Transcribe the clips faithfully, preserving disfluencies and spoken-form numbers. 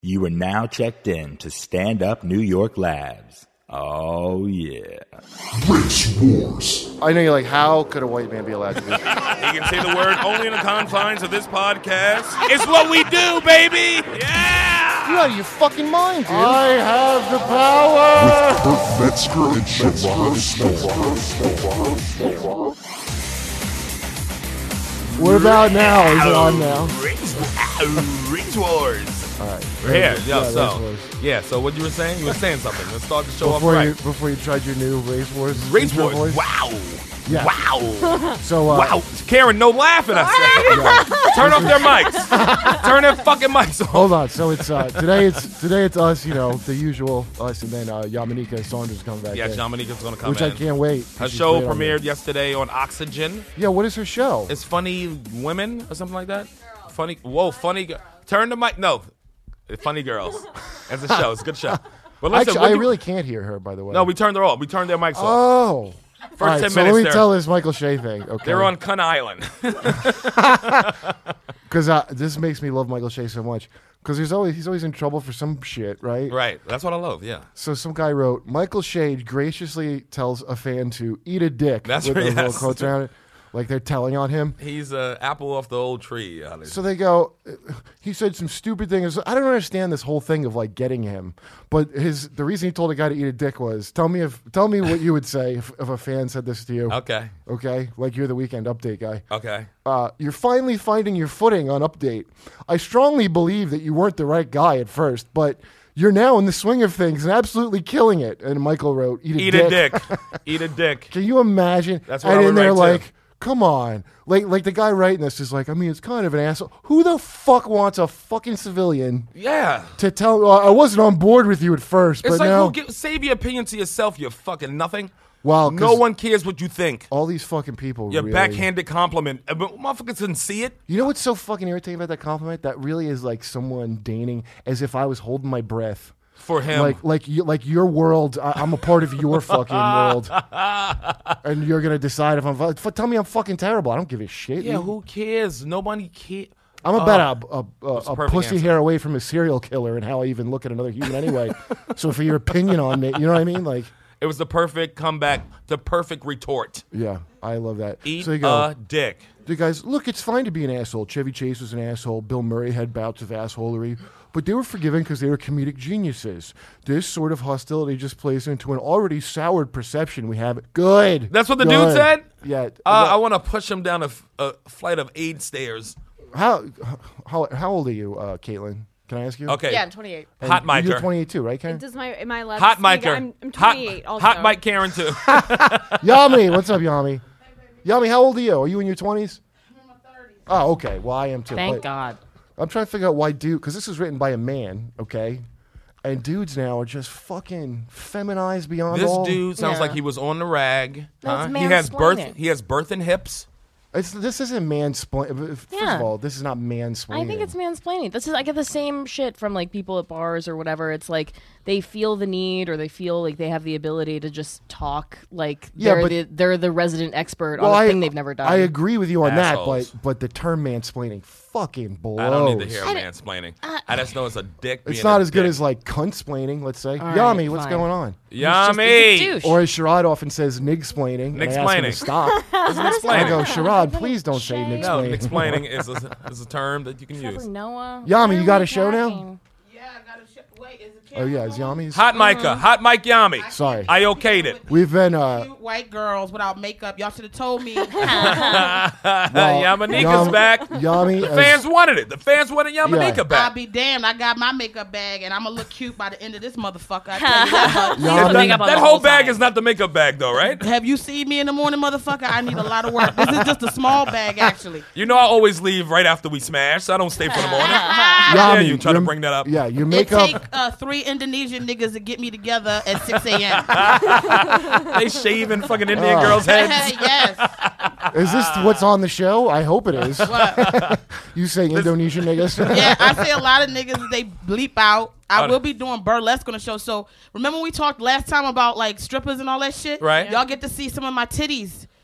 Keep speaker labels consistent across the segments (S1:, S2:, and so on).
S1: You are now checked in to Stand Up New York Labs. Oh, yeah.
S2: Race Wars.
S3: I know you're like, how could a white man be allowed to do
S4: You can say the word only in the confines of this podcast. It's what we do, baby! Yeah!
S3: You're out of your fucking mind, dude. I have the power!
S2: With Kurt Metzger and Shavon Storm.
S3: What about now? Is it on now?
S4: Race, race Wars.
S3: All right.
S4: We're here. Yeah,
S3: Yeah,
S4: so,
S3: Race Wars.
S4: yeah, so what you were saying? You were saying something. Let's start the show
S3: Before
S4: off
S3: you
S4: right.
S3: before you tried your new Race Wars.
S4: Race
S3: intro
S4: Wars.
S3: voice?
S4: Wow.
S3: Yeah.
S4: Wow.
S3: So uh,
S4: wow. Karen, no laughing, I said. Turn off their mics. Turn their fucking mics off.
S3: Hold on. So it's uh, today. It's today. It's us. You know, the usual us, and then uh, Yamanika Saunders coming back.
S4: Yeah,
S3: in,
S4: Dominika's going to come
S3: which
S4: in.
S3: I can't wait.
S4: Her
S3: She's
S4: show
S3: great on
S4: premiered
S3: there.
S4: yesterday on Oxygen.
S3: Yeah. What is her show?
S4: It's Funny Women or something like that. Funny. Whoa, funny. Girl. Turn the mic. No. Funny Girls. It's a show. It's a good show. But listen,
S3: Actually,
S4: what
S3: I
S4: you-
S3: really can't hear her. By the way.
S4: No, we turned her off. We turned their mics off.
S3: Oh.
S4: First
S3: All right,
S4: ten
S3: so
S4: minutes.
S3: let me
S4: they're,
S3: tell this Michael Shea thing. Okay.
S4: they're on Kun Island.
S3: Because uh, this makes me love Michael Shea so much. Because there's always he's always in trouble for some shit, right?
S4: Right. That's what I love. Yeah.
S3: So some guy wrote, Michael Shea graciously tells a fan to eat a dick.
S4: That's
S3: with
S4: right,
S3: those little
S4: yes.
S3: quotes around it, like they're telling on him.
S4: He's an apple off the old tree. Alex.
S3: So they go, he said some stupid things. I don't understand this whole thing of like getting him. But his the reason he told a guy to eat a dick was, tell me if tell me what you would say if, if a fan said this to you.
S4: Okay.
S3: Okay? Like you're the Weekend Update guy.
S4: Okay.
S3: Uh, you're finally finding your footing on Update. I strongly believe that you weren't the right guy at first, but you're now in the swing of things and absolutely killing it. And Michael wrote, eat a
S4: Eat
S3: dick.
S4: a dick. Eat a dick.
S3: Can you imagine?
S4: That's what
S3: and
S4: I would
S3: then they're
S4: write, too.
S3: like, come on. Like like the guy writing this is like, I mean, it's kind of an asshole. Who the fuck wants a fucking civilian
S4: Yeah.
S3: to tell, well, I wasn't on board with you at first,
S4: It's
S3: but
S4: like,
S3: now,
S4: who give, save your opinion to yourself, you fucking nothing.
S3: wow,
S4: No
S3: 'cause
S4: one cares what you think.
S3: all these fucking people
S4: Your
S3: really,
S4: backhanded compliment. Uh, but Motherfuckers didn't see it.
S3: You know what's so fucking irritating about that compliment? That really is like someone deigning as if I was holding my breath.
S4: For him.
S3: Like, like, you, like your world. I, I'm a part of your fucking world, and you're gonna decide if I'm. F- tell me I'm fucking terrible. I don't give a shit.
S4: yeah,
S3: You-
S4: who cares? Nobody cares.
S3: I'm about a, a, a,
S4: That's a
S3: a
S4: perfect
S3: pussy
S4: answer.
S3: hair away from a serial killer, and how I even look at another human anyway. So for your opinion on me, you know what I mean? Like,
S4: It was the perfect comeback, the perfect retort.
S3: yeah, I love that.
S4: Eat
S3: so you go,
S4: a dick.
S3: the guys, look, it's fine to be an asshole. Chevy Chase was an asshole. Bill Murray had bouts of assholery, but they were forgiven because they were comedic geniuses. This sort of hostility just plays into an already soured perception we have. Good.
S4: That's what the
S3: Good.
S4: dude said?
S3: Yeah.
S4: Uh, I want to push him down a, f- a flight of eight stairs.
S3: how, how how old are you, uh, Caitlin? Can I ask you?
S4: Okay.
S5: Yeah, I'm twenty-eight.
S3: And
S4: Hot
S3: You're
S4: micer.
S3: twenty-eight too, right, Karen?
S5: Does my am I allowed
S4: Hot
S5: to speak?
S4: micer.
S5: I'm, I'm
S4: Hot-
S5: twenty-eight. also.
S4: Hot Mike Karen, too.
S3: Yami, what's up, Yami? Yami, how old are you? Are you in your twenties? Oh, okay. Well, I am too.
S6: Thank
S3: but
S6: God.
S3: I'm trying to figure out why dude, because this is written by a man, okay? And dudes now are just fucking feminized beyond
S4: This
S3: all.
S4: dude sounds
S6: Yeah.
S4: like he was on the rag.
S6: That's
S4: huh? He has birth.
S6: mansplaining.
S4: He has birth and hips.
S3: It's, this isn't mansplaining. First
S6: Yeah.
S3: of all, this is not mansplaining.
S6: I think it's mansplaining. This is I get the same shit from like people at bars or whatever. It's like they feel the need or they feel like they have the ability to just talk like
S3: Yeah,
S6: they're
S3: but-
S6: the they're the resident expert
S3: well,
S6: on a
S3: I,
S6: thing they've never done.
S3: I agree with you on
S4: Assholes.
S3: that, but but the term mansplaining fucking blows.
S4: I don't need to hear
S6: I
S4: mansplaining. I just know it's a dick.
S3: It's
S4: being
S3: not
S4: a
S3: as good
S4: dick.
S3: as like cuntsplaining, let's say.
S6: right,
S3: Yami, what's
S6: fine.
S3: going on?
S6: He's just- he's a
S4: Yummy.
S6: douche.
S3: Or as Sherrod often says, nigsplaining. and I ask him to
S4: Nigsplaining.
S3: Stop.
S4: It's
S3: I
S4: explaining.
S3: go, Sherrod, please don't say
S6: Shay.
S4: No,
S3: nigsplaining.
S4: explaining is a, is a term that you can
S6: Trevor
S4: use.
S6: Noah.
S3: Yami,
S6: Why
S3: you
S6: are
S3: got
S6: we
S3: a show now?
S6: talking?
S7: Yeah, I got to sh- wait. Is it
S3: Oh yeah, is Yami's?
S4: Hot Micah. Hot Mike Yami.
S3: Sorry.
S4: I okayed it.
S3: We've been uh
S7: Cute white girls without makeup. Y'all should have told me.
S3: well,
S4: Yamanika's
S3: Yam-
S4: back.
S3: Yami.
S4: The
S3: as-
S4: fans wanted it. The fans wanted Yamanika
S3: Yeah.
S7: I'll
S4: back.
S7: be damned. I got my makeup bag, and I'm gonna look cute by the end of this motherfucker. I tell you that much.
S3: Yami-
S6: Makeup on
S4: That
S6: the
S4: whole bag
S6: time.
S4: is not the makeup bag, though, right?
S7: Have you seen me in the morning, motherfucker? I need a lot of work. This is just a small bag, actually.
S4: You know I always leave right after we smash, so I don't stay for the morning. How dare
S3: Yami,
S4: you try to
S3: your-
S4: bring that up?
S3: Yeah, your
S7: It
S3: makeup.
S7: take uh, three Indonesian niggas to get me together at six a.m.
S4: They shaving fucking Indian
S3: Oh.
S4: girls' heads.
S7: yes.
S3: Is this what's on the show? I hope it is.
S7: What?
S3: You say Indonesian niggas?
S7: Yeah, I say a lot of niggas they bleep out. I
S4: Oh,
S7: will be doing burlesque on the show. So remember we talked last time about like strippers and all that shit?
S4: Right.
S7: Y'all get to see some of my titties.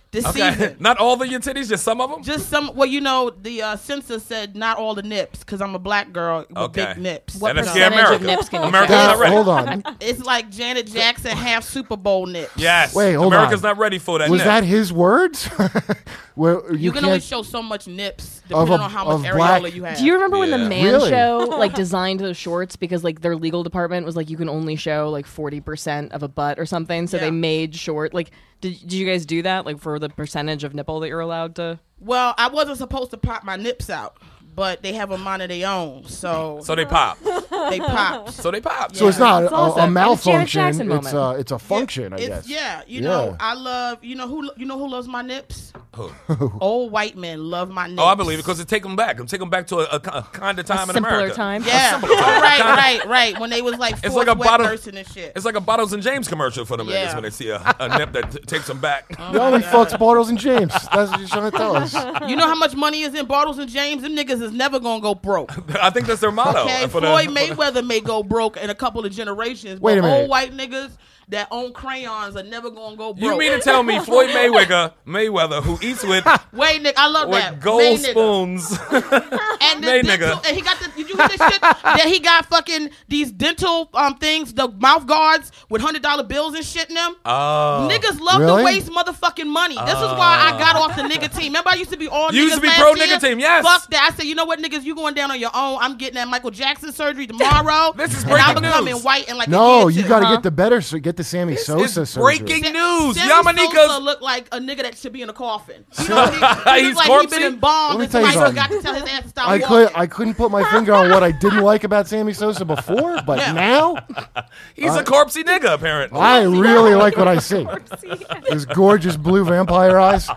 S7: this
S4: Okay.
S7: season.
S4: Not all of your titties, just some of them.
S7: Just some. Well, you know, the uh, census said not all the nips because I'm a black girl with
S4: Okay.
S7: big nips.
S6: What
S4: and it's
S6: percentage
S4: America.
S6: of nips can you
S4: America's
S6: fit?
S4: not ready.
S3: Hold on.
S7: It's like Janet Jackson half Super Bowl nips.
S4: Yes.
S3: Wait, hold
S4: America's
S3: on.
S4: not ready for that.
S3: Was
S4: nip.
S3: that his words? Where you,
S7: You can
S3: can't,
S7: only show so much nips
S3: Of
S7: depending
S3: a-
S7: on how
S3: of
S7: much
S3: black-
S7: areola you have.
S6: Do you remember when the
S4: Yeah.
S6: Man
S3: Really?
S6: Show like designed those shorts because like their legal department was like you can only show like forty percent of a butt or something, so
S7: Yeah.
S6: they made short like. Did, did you guys do that like for the percentage of nipple that you're allowed to?
S7: Well, I wasn't supposed to pop my nips out, but they have a mind of their own, so
S4: So they pop.
S7: they popped.
S4: So they pop.
S3: So it's not
S6: It's
S3: a,
S6: awesome.
S3: a
S6: And it's Janet
S3: malfunction.
S6: Jackson
S3: It's
S6: moment.
S3: a, it's a function, I
S7: It's-
S3: guess.
S7: Yeah, you
S3: Yeah.
S7: know, I love. You know who? You know who loves my nips?
S4: Who?
S7: Old white men love my nips.
S4: Oh, I believe it because it take them back. It take them back to a, a, a kind of time
S6: A
S4: in
S6: simpler
S4: America.
S6: time.
S7: Yeah,
S4: simpler time.
S7: right, right, right. When they was like
S4: It's
S7: forced
S4: like a
S7: wet
S4: bottle-
S7: nursing and shit.
S4: It's like a Bottles and James commercial for them
S7: Yeah.
S4: niggas when they see a, a nip that t- takes them back.
S3: He only fucks Bartles and James. That's what you're trying to tell us.
S7: You know how much money is in Bartles and James? Them niggas is never gonna go broke.
S4: I think that's their motto.
S7: Okay,
S4: for the-
S7: Floyd
S4: for the-
S7: Mayweather may go broke in a couple of generations,
S3: Wait
S7: but
S3: a minute.
S7: old white niggas that own crayons are never gonna go broke.
S4: You mean to tell me Floyd Mayweather, Mayweather, who eats with
S7: Wait, nigga, I love that.
S4: with gold
S7: May nigga.
S4: spoons?
S7: And, the
S4: May
S7: dental,
S4: nigga.
S7: and he got the. Did you hear this shit? That he got fucking these dental um things, the mouth guards with hundred dollar bills and shit in them.
S4: Oh,
S7: Niggas love
S3: Really?
S7: to waste motherfucking money. This is why I got off the nigga team. Remember, I used to be all
S4: You
S7: niggas
S4: used to be
S7: last
S4: pro
S7: year?
S4: nigga team, yes.
S7: Fuck that. I said, you know what, niggas, you going down on your own. I'm getting that Michael Jackson surgery tomorrow.
S4: This is
S7: and I'm
S4: breaking
S7: becoming
S4: news.
S7: white and like
S3: No,
S7: a
S3: you
S7: kid
S3: got to
S7: too.
S3: get the better, so get the Sammy
S4: This
S3: Sosa
S4: is
S3: surgery.
S4: breaking news.
S7: Sammy Sosa
S4: Yamanika's
S7: look like a nigga that should be in a coffin. You know, he, he
S4: He's
S7: look like he been
S4: corpsey?
S7: embalmed
S3: Let me
S7: and
S3: tell you
S7: somebody forgot
S3: something.
S7: to tell his ass to stop
S3: I
S7: walking.
S3: could I couldn't put my finger on what I didn't like about Sammy Sosa before, but
S7: Yeah.
S3: now
S4: he's a corpsey nigga apparently.
S3: I really like what I see. His gorgeous blue vampire eyes.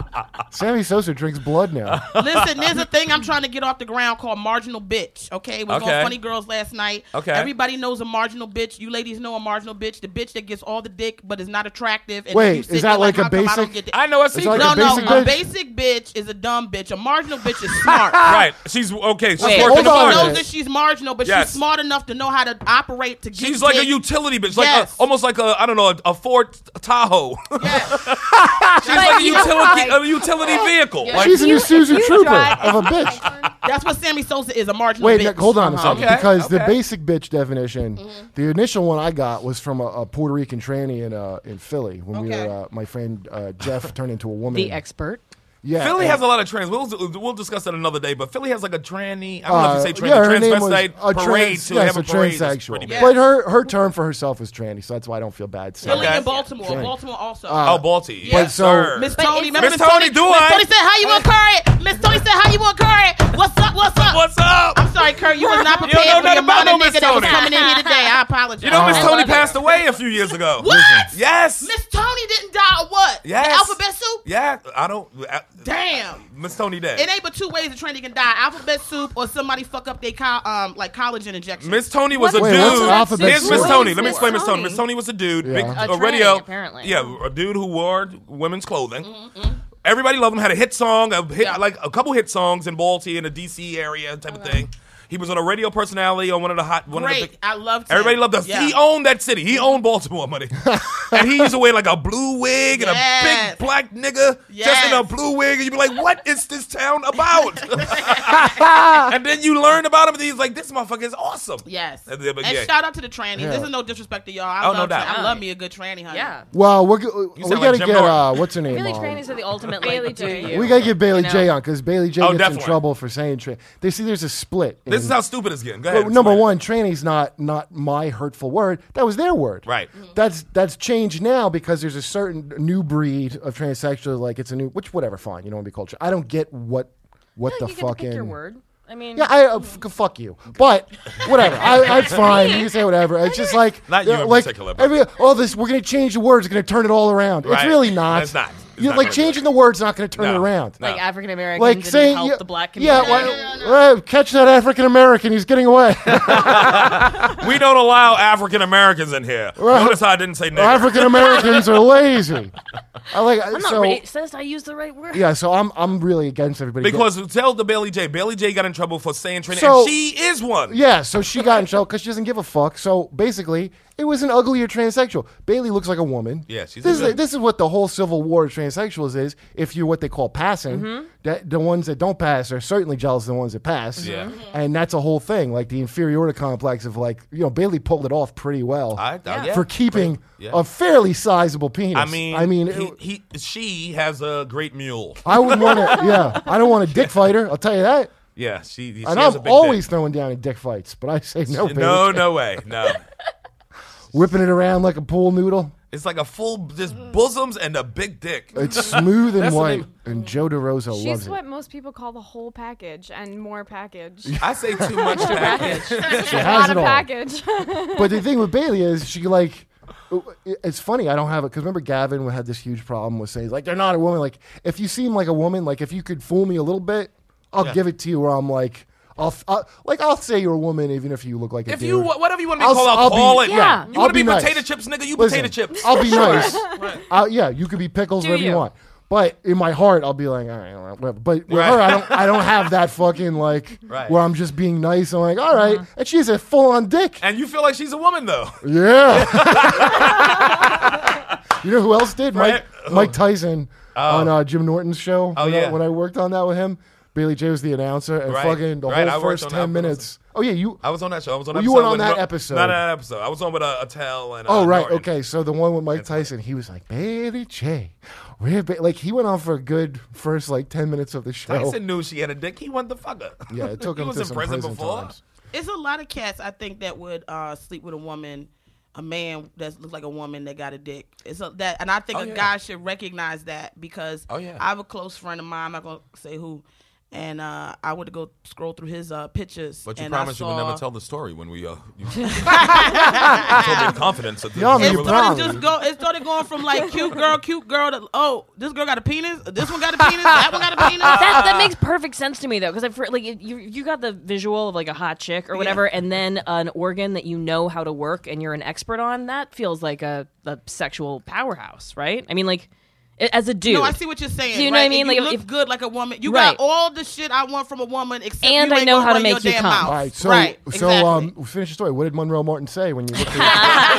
S3: Sammy Sosa drinks blood now.
S7: Listen, there's a thing I'm trying to get off the ground called marginal bitch. Okay, we was
S4: Okay.
S7: on Funny Girls last night.
S4: Okay.
S7: Everybody knows a marginal bitch. You ladies know a marginal bitch. The bitch that gets all the dick but is not attractive. And
S3: Wait,
S7: you sit
S3: is that
S7: there
S3: like a
S7: how come I don't
S3: basic-
S7: get the-
S4: I know a
S3: It's
S4: secret.
S3: like
S7: no,
S3: a
S7: no,
S3: basic
S7: a
S3: bitch?
S7: basic bitch is a dumb bitch. A marginal bitch is smart.
S4: Right. She's okay. She's
S6: Wait,
S4: working
S3: hold
S4: the
S3: on.
S7: She
S4: market.
S7: knows that she's marginal, but
S4: Yes.
S7: she's smart enough to know how to operate to get
S4: She's like a
S7: dick.
S4: utility bitch, like
S7: Yes.
S4: a, almost like a I don't know a, a Ford Tahoe.
S7: Yes.
S4: She's like a utility a utility vehicle. Like,
S3: She's a
S6: you-
S3: new Susan
S6: you
S3: Trooper
S6: drive-
S3: of a bitch.
S7: That's what Sammy Sosa is, a marginal
S3: Wait,
S7: bitch.
S3: Nick, hold on a second.
S4: Okay,
S3: Because the
S4: okay.
S3: basic bitch definition,
S7: Mm-hmm.
S3: the initial one I got was from a, a Puerto Rican tranny in uh, in Philly when we
S7: Okay.
S3: were, uh, my friend uh, Jeff turned into a woman.
S6: The expert.
S3: Yeah,
S4: Philly
S3: and-
S4: has a lot of trans. We'll we'll discuss that another day. But Philly has like a tranny. I don't know
S3: Uh,
S4: if you say tranny.
S3: yeah, her name was
S4: transvestite
S3: a
S4: parade
S3: trans,
S4: too.
S3: yes,
S4: They have
S3: a
S4: a parade. that's
S3: transsexual.
S4: pretty bad.
S3: But her her term for herself is tranny, so that's why I don't feel bad. saying
S7: Philly
S3: it.
S4: Okay.
S7: and Baltimore.
S3: Tranny.
S7: Baltimore also.
S4: Oh, Balti.
S7: Yeah.
S4: Yes,
S3: so-
S4: sir.
S7: Miss
S6: But
S7: Tony,
S6: it's-
S7: remember
S4: Miss
S7: Miss
S4: Tony,
S7: Tony?
S4: do
S7: Miss
S4: I?
S7: Tony said, "How you want Curry?" Miss Tony said, "How you want Curry?" What's up? What's up?
S4: What's up?
S7: I'm sorry, Kurt. You was not
S4: You
S7: prepared
S4: don't know
S7: for your
S4: nothing about
S7: mother
S4: no
S7: nigga
S4: Miss
S7: that was
S4: Tony.
S7: coming in here today. I apologize.
S4: You know, Miss
S6: I
S4: Tony
S6: love it.
S4: passed away a few years ago.
S7: What?
S4: Yes.
S7: Miss Tony didn't die or what?
S4: Yes.
S7: The alphabet soup?
S4: Yeah, I don't. I,
S7: Damn.
S4: Miss Tony dead.
S7: It ain't but two ways a tranny can die: alphabet soup or somebody fuck up their co- um like collagen injection.
S4: Miss Tony was
S6: What's-
S4: a
S3: Wait, what's
S4: dude.
S3: alphabet
S4: Here's Miss
S3: soup?
S4: Tony. Let me
S6: Miss
S4: explain Miss Tony.
S6: Tony.
S4: Miss Tony was a dude.
S3: Yeah.
S4: Big
S3: A
S4: uh,
S6: tranny,
S4: radio.
S6: apparently.
S4: Yeah, a dude who wore women's clothing. Everybody loved him. Had a hit song, a hit,
S7: Yeah.
S4: like a couple hit songs in Baltimore in the D C area type of thing. He was on a radio personality on one of the hot, one of the
S7: Great.
S4: big.
S7: I loved him.
S4: Everybody loved us.
S7: Yeah.
S4: He owned that city. He owned Baltimore money. And he used to wear like a blue wig and a
S7: Yes.
S4: big black nigga just in
S7: Yes.
S4: a blue wig. And you'd be like, what is this town about? And then you learn about him and he's like, this motherfucker is awesome.
S7: Yes.
S4: And then- but
S7: And
S4: yeah.
S7: shout out to the trannies.
S3: Yeah.
S7: This is no disrespect to y'all. I
S4: Oh, no
S7: love
S4: doubt.
S7: tra- I love me a good tranny, honey.
S6: Yeah.
S3: Well, we're, go- we
S4: sound
S3: got to
S4: like Jim
S3: get
S4: Norton.
S3: uh, what's her
S6: I
S3: name?
S6: feel like
S3: on.
S6: trannies are the ultimate like do you.
S3: We gotta get Bailey
S6: You know?
S3: J on because Bailey J
S4: Oh,
S3: gets
S4: definitely.
S3: in trouble for saying tra- They see there's a split.
S4: This
S3: in-
S4: is how stupid it's getting. Go
S3: Well,
S4: ahead.
S3: number
S4: explain it.
S3: one, tranny's not not my hurtful word. That was their word.
S4: Right.
S3: That's that's changed now because there's a certain new breed of transsexual. Like it's a new, which whatever, fine. You don't want to be culture. I don't get what what the
S6: you get to
S3: fucking.
S6: pick your word. I mean,
S3: Yeah, I uh, f- fuck you, but whatever. I, it's fine. You can say whatever. It's just like
S4: Not you
S3: uh,
S4: in
S3: like
S4: particular, but-
S3: every all this. We're gonna change the words. It's gonna turn it all around. It's
S4: Right.
S3: really not.
S4: It's not. It's
S3: You
S4: not
S3: like
S4: gonna do
S3: changing
S4: it.
S3: the words not gonna turn
S4: No.
S3: it around.
S4: No.
S6: like African Americans
S3: Like
S6: didn't
S3: saying
S6: help
S3: yeah,
S6: the black
S3: yeah,
S6: community.
S3: well, uh, catch that African American. He's getting away.
S4: We don't allow African Americans in here.
S3: Right.
S4: Notice how I didn't say nigger.
S3: African Americans are lazy. I like
S6: I'm not
S3: so.
S6: racist. I use the right word.
S3: Yeah, so I'm I'm really against everybody.
S4: Because tell the Bailey J. Bailey J got in trouble for saying training,
S3: So-
S4: and she is one.
S3: yeah, so she got in trouble because she doesn't give a fuck. So basically, It was an uglier transsexual. Bailey looks like a woman.
S4: Yeah, she's
S3: This
S4: a
S3: is
S4: good-
S3: this is what the whole civil war of transsexuals is. If you're what they call passing,
S6: Mm-hmm.
S3: that the ones that don't pass are certainly jealous of the ones that pass.
S4: Yeah.
S3: And that's a whole thing, like the inferiority complex of like you know Bailey pulled it off pretty well
S4: I, I, yeah.
S3: for keeping
S4: Yeah.
S3: a fairly sizable penis.
S4: I mean,
S3: I mean,
S4: he,
S3: it-
S4: he, she has a great mule.
S3: I would want to. Yeah, I don't want a dick fighter. I'll tell you that.
S4: Yeah, she. she
S3: And
S4: has
S3: I'm
S4: a big
S3: always
S4: dick.
S3: throwing down in dick fights, but I say no. Bailey.
S4: No, no way, no.
S3: Whipping it around like a pool noodle.
S4: It's like a full, just bosoms and a big dick.
S3: It's smooth and
S4: That's the
S3: white,
S4: name.
S3: and Joe DeRosa loves
S5: She's
S3: it.
S5: what most people call the whole package and more package.
S4: I say too much package.
S3: She
S5: a
S3: has
S5: lot
S3: it
S5: of
S3: all.
S5: package.
S3: But the thing with Bailey is she like. It's funny. I don't have it because remember Gavin had this huge problem with saying like they're not a woman. Like if you seem like a woman, like if you could fool me a little bit, I'll
S4: Yeah.
S3: give it to you. Where I'm like, I'll, I'll like I'll say you're a woman even if you look like a
S4: If
S3: dude.
S4: you whatever you want to be
S3: I'll-
S4: called, I'll,
S3: I'll be-
S4: call it.
S6: Yeah.
S4: You
S3: I'll
S4: want to
S3: be
S4: be,
S3: nice.
S4: potato chips, nigga? You
S3: Listen,
S4: potato chips.
S3: I'll be nice. I'll, yeah, you could be pickles,
S6: Do
S3: whatever you.
S6: you.
S3: want. But in my heart, I'll be like, all right, whatever. But with
S4: Right.
S3: her, I don't, I don't have that fucking like
S4: Right.
S3: where I'm just being nice. I'm like, all right, and she's a full on dick.
S4: And you feel like she's a woman though.
S3: Yeah. You know who else did? Mike,
S4: Right.
S3: Mike Tyson
S4: Oh.
S3: on uh, Jim Norton's show.
S4: Oh,
S3: when, I,
S4: yeah.
S3: when I worked on that with him, Bailey J was the announcer, and
S4: Right.
S3: fucking the
S4: Right, I
S3: whole
S4: worked
S3: first
S4: on
S3: ten
S4: that
S3: minutes. Oh yeah, you.
S4: I was on that show. I was on.
S3: Well,
S4: episode
S3: you weren't on
S4: with
S3: that
S4: no,
S3: episode.
S4: Not that episode. I was on with uh, Attell and. Uh,
S3: Oh right,
S4: Norton.
S3: okay. So the one with Mike Tyson, he was like Bailey J, we're ba-" like he went on for a good first like ten minutes of the show.
S4: Tyson knew she had a dick. He wanted to fuck her.
S3: Yeah, it took
S4: he
S3: him
S4: was
S3: to
S4: in
S3: some
S4: prison,
S3: prison
S4: before.
S3: times.
S7: It's a lot of cats I think that would uh, sleep with a woman, a man that looks like a woman that got a dick. It's a, that, and I think
S4: Oh,
S7: a
S4: yeah.
S7: guy should recognize that because
S4: Oh, yeah.
S7: I have a close friend of mine. I'm not gonna say who, and uh, I would go scroll through his uh, pictures.
S4: But you
S7: and
S4: promised
S7: I
S4: you would
S7: saw,
S4: never tell the story when we uh. You, you told me in confidence. That
S3: Yeah, I mean,
S7: It
S3: you
S7: started
S3: probably-
S7: just go. It started going from like cute girl, cute girl to oh, this girl got a penis. This one got a penis. That one got a penis.
S6: that, that makes perfect sense to me though, because I've like you you got the visual of like a hot chick or whatever, and then an organ that you know how to work and you're an expert on. That feels like a, a sexual powerhouse, right? I mean, like a- as a dude.
S7: No, I see what you're saying.
S6: Do you know
S7: right?
S6: what I mean?
S7: If you
S6: Like,
S7: look
S6: if-
S7: good like a woman. You
S6: Right.
S7: got all the shit I want from a woman, except
S6: And
S7: you
S6: I
S7: ain't
S6: know
S7: gonna
S6: how to
S7: run your
S6: make you
S7: damn
S6: come.
S7: mouth.
S3: All right, so
S7: right,
S3: so
S7: exactly.
S3: um, we'll finish the story. What did Monroe Martin say when you looked at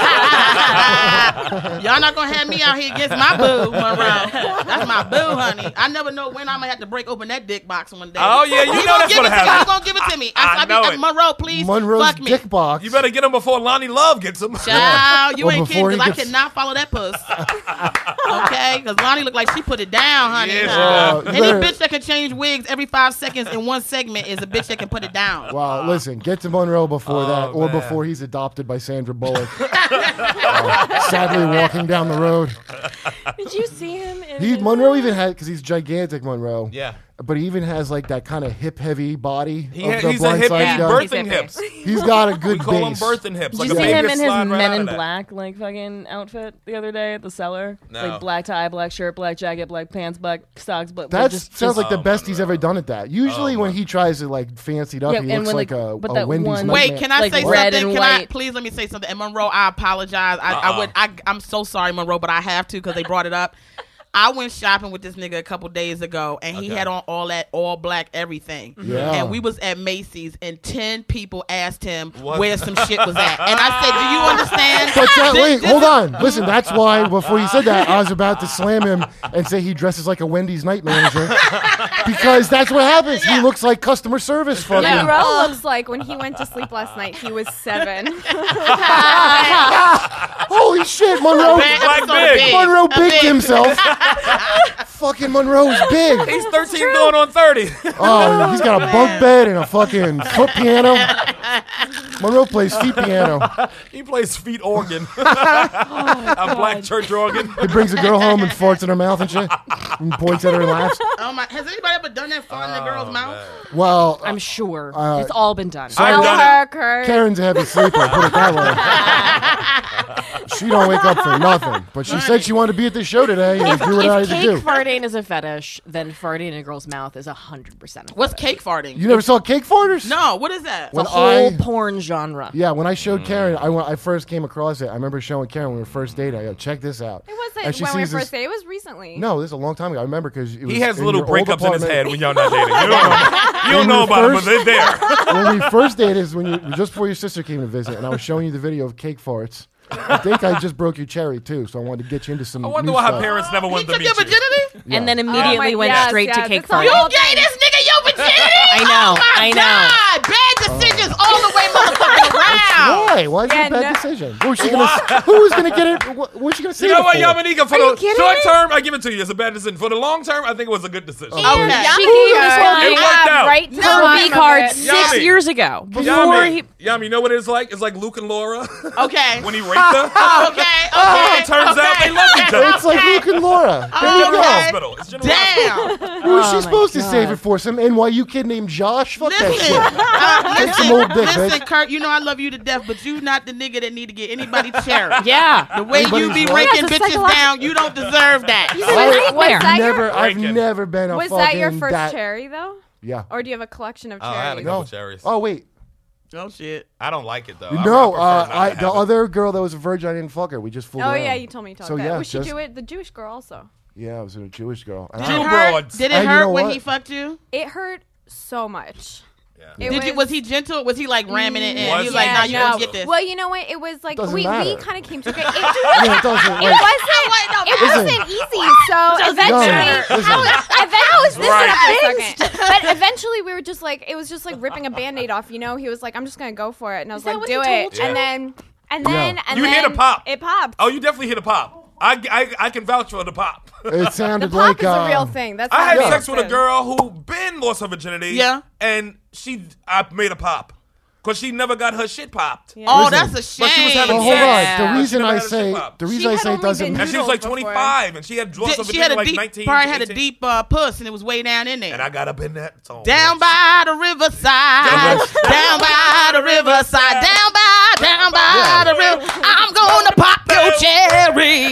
S7: Y'all not gonna have me out here against my boo, Monroe. That's my boo, honey. I never know when I'm gonna have to break open that dick box one day.
S4: Oh, yeah, you
S7: He
S4: know
S7: gonna
S4: that's
S7: give
S4: gonna
S7: it to me.
S4: happen.
S7: He gonna give it to me. I,
S4: I
S7: I, be,
S4: know
S7: uh,
S4: it.
S7: Monroe, please
S3: Monroe's
S7: fuck me.
S3: dick box?
S4: You better get him before Lonnie Love gets him.
S7: Child, you
S3: Or
S7: ain't
S3: before
S7: kidding,
S3: he
S7: because I
S3: gets-
S7: cannot follow that puss. Okay? Because Lonnie looked like she put it down, honey.
S4: Yeah, she
S3: Uh,
S4: does.
S3: you
S7: Any
S3: better-
S7: bitch that can change wigs every five seconds in one segment is a bitch that can put it down.
S3: Well, listen, get to Monroe before
S4: Oh,
S3: that, or
S4: man.
S3: before he's adopted by Sandra Bullock. Uh, sadly, walking down the road.
S6: Did you see him? In
S3: He
S6: his-
S3: Monroe even had because he's gigantic, Monroe.
S4: Yeah.
S3: But he even has like that kind of hip heavy body.
S4: He
S3: of
S4: ha-
S3: the
S4: he's a
S3: Blind
S4: hippie,
S3: Side guy.
S4: birthing
S6: He's
S4: hips.
S3: He's got a good
S4: We call
S3: base.
S4: them birthing hips.
S6: Did
S4: Like
S6: you
S4: a
S6: see
S4: baby
S6: him in his
S4: slide right
S6: Men
S4: out
S6: in
S4: of that.
S6: Black like fucking outfit the other day at the cellar?
S4: No.
S6: Like black tie, black shirt, black jacket, black pants, black socks. But
S3: That
S6: just,
S3: sounds
S6: just,
S3: like the
S4: Oh,
S3: best he's
S4: Monroe.
S3: ever done at that. Usually,
S4: Oh,
S3: when
S4: Monroe.
S3: he tries to like fancy it up,
S6: Yeah,
S3: he
S6: and
S3: looks
S6: when,
S3: like
S6: like,
S3: a,
S6: but
S3: a
S6: that
S3: Wendy's
S6: one-
S3: nightmare.
S7: Wait, can I
S6: Like
S7: say
S6: red
S7: something?
S6: and
S7: Can I
S6: white.
S7: please let me say something? And Monroe, I apologize. I, I
S4: Uh-uh.
S7: would. I, I'm so sorry, Monroe, but I have to because they brought it up. I went shopping with this nigga a couple days ago, and he
S4: Okay.
S7: had on all that all black everything.
S3: Yeah.
S7: And we was at Macy's, and ten people asked him
S4: What?
S7: where some shit was at, and I said, "Do you understand?"
S3: But that,
S7: This-
S3: wait,
S7: this
S3: hold
S7: is-
S3: on. Listen, that's why before you said that, I was about to slam him and say he dresses like a Wendy's night manager. Because that's what happens. He looks like customer service fucking.
S5: Monroe looks like when he went to sleep last night, he was seven.
S3: Holy shit, Monroe.
S7: Big-
S4: Black
S7: so
S4: big.
S3: Monroe
S7: A
S3: bigged
S7: big.
S3: himself. Fucking Monroe's big.
S4: He's thirteen going on thirty.
S3: Oh, he's got a bunk bed and a fucking foot piano. Monroe plays feet piano.
S4: He plays feet organ. A black church organ.
S3: He brings a girl home and farts in her mouth and shit. And points at her and laughs.
S7: Oh my! Has anybody ever done that fart in a girl's mouth?
S3: Well,
S6: I'm sure
S3: Uh,
S6: it's all been done.
S4: I've
S5: Tell
S4: done it.
S5: her, Kurt.
S3: Karen's a heavy sleeper, put it that way. She don't wake up for nothing. But she said she wanted to be at the show today and do what I
S6: If
S3: had to
S6: cake
S3: do.
S6: farting is a fetish, then farting in a girl's mouth is a hundred percent.
S7: What's cake farting?
S3: You never saw cake farters?
S7: No, what is that?
S3: When
S6: The whole
S3: I-
S6: porn genre.
S3: Yeah, when I showed Karen, I, when I first came across it. I remember showing Karen when we were first dating. I go, check this out.
S5: It was
S3: And she
S5: when we
S3: sees
S5: first
S3: this-
S5: dated. It was recently.
S3: No, this is a long time ago. I remember because
S4: He has
S3: in
S4: little
S3: your old
S4: breakups in his
S3: apartment.
S4: head when y'all not dating. You don't know, you don't
S3: When
S4: know
S3: we
S4: about it, but
S3: first-
S4: they're there.
S3: When we first dated is when you just before your sister came to visit, and I was showing you the video of cake farts. I think I just broke your cherry too, so I wanted to get you into some.
S4: I wonder
S3: new
S4: why her
S3: stuff.
S4: parents never
S7: He
S4: wanted to
S7: took
S4: meet
S7: your
S4: you.
S7: virginity?
S3: Yeah.
S6: And then
S5: Oh
S6: immediately
S5: my-
S6: went
S5: yes,
S6: straight
S5: yes,
S6: to cake
S5: it's all-
S6: farting.
S7: You
S5: whole
S7: gave this nigga your virginity?
S6: I know,
S7: Oh my
S6: I know.
S7: God. Bad decisions all the way motherfucking around.
S3: Why? Why is it
S5: Yeah,
S3: a bad
S5: no-
S3: decision? Who was she gonna? Who was gonna get it? What was she gonna say?
S4: You know
S3: it
S4: what,
S3: for?
S4: Yamanika? For
S5: Are you
S4: the
S5: kidding
S4: short
S5: me?
S4: term, I give it to you. It's a bad decision. For the long term, I think it was a good decision.
S7: Okay.
S6: She
S5: Yummy
S6: gave us
S5: good.
S6: one
S4: It worked out.
S6: right to
S5: No,
S6: her
S5: I'm
S6: V
S5: of
S6: card
S5: it.
S6: six
S4: Yummy.
S6: years ago. Before
S4: Yami,
S6: he,
S4: Yami, you know what it's like? It's like Luke and Laura
S7: Okay.
S4: when he raped her.
S7: Okay. Okay.
S4: It turns out they love each other.
S3: It's like Luke and Laura. There you
S7: Okay.
S3: go.
S4: Hospital. It's General Hospital.
S7: Damn.
S3: Who was
S6: Oh
S3: she
S6: my
S3: supposed to
S6: God.
S3: save it for? Some N Y U kid named Josh? Fuck that
S7: Listen,
S3: shit.
S7: uh,
S3: Take
S7: listen,
S3: some old dick,
S7: listen,
S3: bitch.
S7: Kurt. You know I love you to death, but you not the nigga that need to get anybody charity.
S6: yeah.
S7: The way you
S3: Anybody's
S7: be
S3: what?
S7: ranking
S5: Yes, it's
S7: bitches
S5: psychological.
S7: down, you don't deserve that.
S5: You
S3: I-
S5: said, was
S6: nightmare.
S5: that your-
S3: Never, I've
S4: Breaking.
S3: never been a
S5: Was
S3: fucking
S5: that your first
S3: that-
S5: cherry though,
S3: Yeah.
S5: or do you have a collection of
S4: Oh, I had a
S5: cherries?
S4: couple
S3: No.
S4: cherries.
S3: Oh wait,
S7: Oh shit.
S4: I don't like it though. I-
S3: no.
S4: I prefer
S3: Uh,
S4: not to
S3: I
S4: have
S3: the
S4: it.
S3: other girl that was a virgin, I didn't fuck her. We just fooled
S5: Oh
S3: around.
S5: yeah, you told me you talked
S3: So,
S5: that.
S3: yeah,
S5: was she
S3: just-
S5: do it? The Jewish girl also.
S3: Yeah, I was a Jewish girl. And
S7: Did
S3: I-
S7: it
S4: Two
S7: hurt?
S4: broads.
S7: Did it
S3: And you
S7: hurt
S3: know
S7: when
S3: what?
S7: he fucked you?
S5: It hurt so much.
S4: Yeah.
S5: It
S7: Did you, was he gentle? Was he like ramming it in?
S4: Was
S7: He was
S4: he
S7: like, "Nah, you
S4: gentle?
S7: gonna get this."
S5: Well, you know what? It was like
S3: Doesn't
S5: we, we
S3: matter.
S5: kind of came together. It,
S3: Yeah, it doesn't.
S5: it
S3: Like,
S5: wasn't. It
S3: Listen.
S5: wasn't easy. So eventually,
S3: No, listen.
S5: how, how is this
S4: Right.
S5: in a second? But eventually, we were just like, it was just like ripping a Band-Aid off. You know, he was like, "I'm just gonna go for it," and I was
S6: that
S5: like,
S6: what
S5: "Do
S6: he
S5: it."
S6: told you?
S5: And then, and then, and
S4: You
S5: then
S4: hit a pop.
S5: It popped.
S4: Oh, you definitely hit a pop. I, I, I can vouch for the pop.
S3: it sounded
S5: Pop
S3: like
S5: is a real
S3: uh,
S5: thing. That's
S4: I
S5: how
S4: had
S5: it
S4: sex
S5: is.
S4: with a girl who been lost her virginity.
S7: Yeah.
S4: And she, I made a pop. Because she never got her shit popped.
S5: Yeah.
S7: Oh,
S3: Listen.
S7: that's a shame.
S4: But she was having
S3: Well, hold
S6: Yeah.
S3: on. The
S4: She
S3: reason
S4: never
S3: I
S4: had a
S3: say
S4: shit pop.
S3: the
S5: She
S3: reason I
S5: had
S3: say it
S5: only
S3: doesn't.
S5: been
S4: And she was like
S5: Noodles before.
S4: twenty-five, and she had lost her
S7: Did- she had
S4: virginity
S7: a
S4: like
S7: deep,
S4: nineteen.
S7: probably had a
S4: eighteen.
S7: deep uh, puss, and it was way down in there.
S4: And I got up in that song.
S7: Down by the riverside, down by the riverside, down by, down by the river. I'm gonna pop your cherry.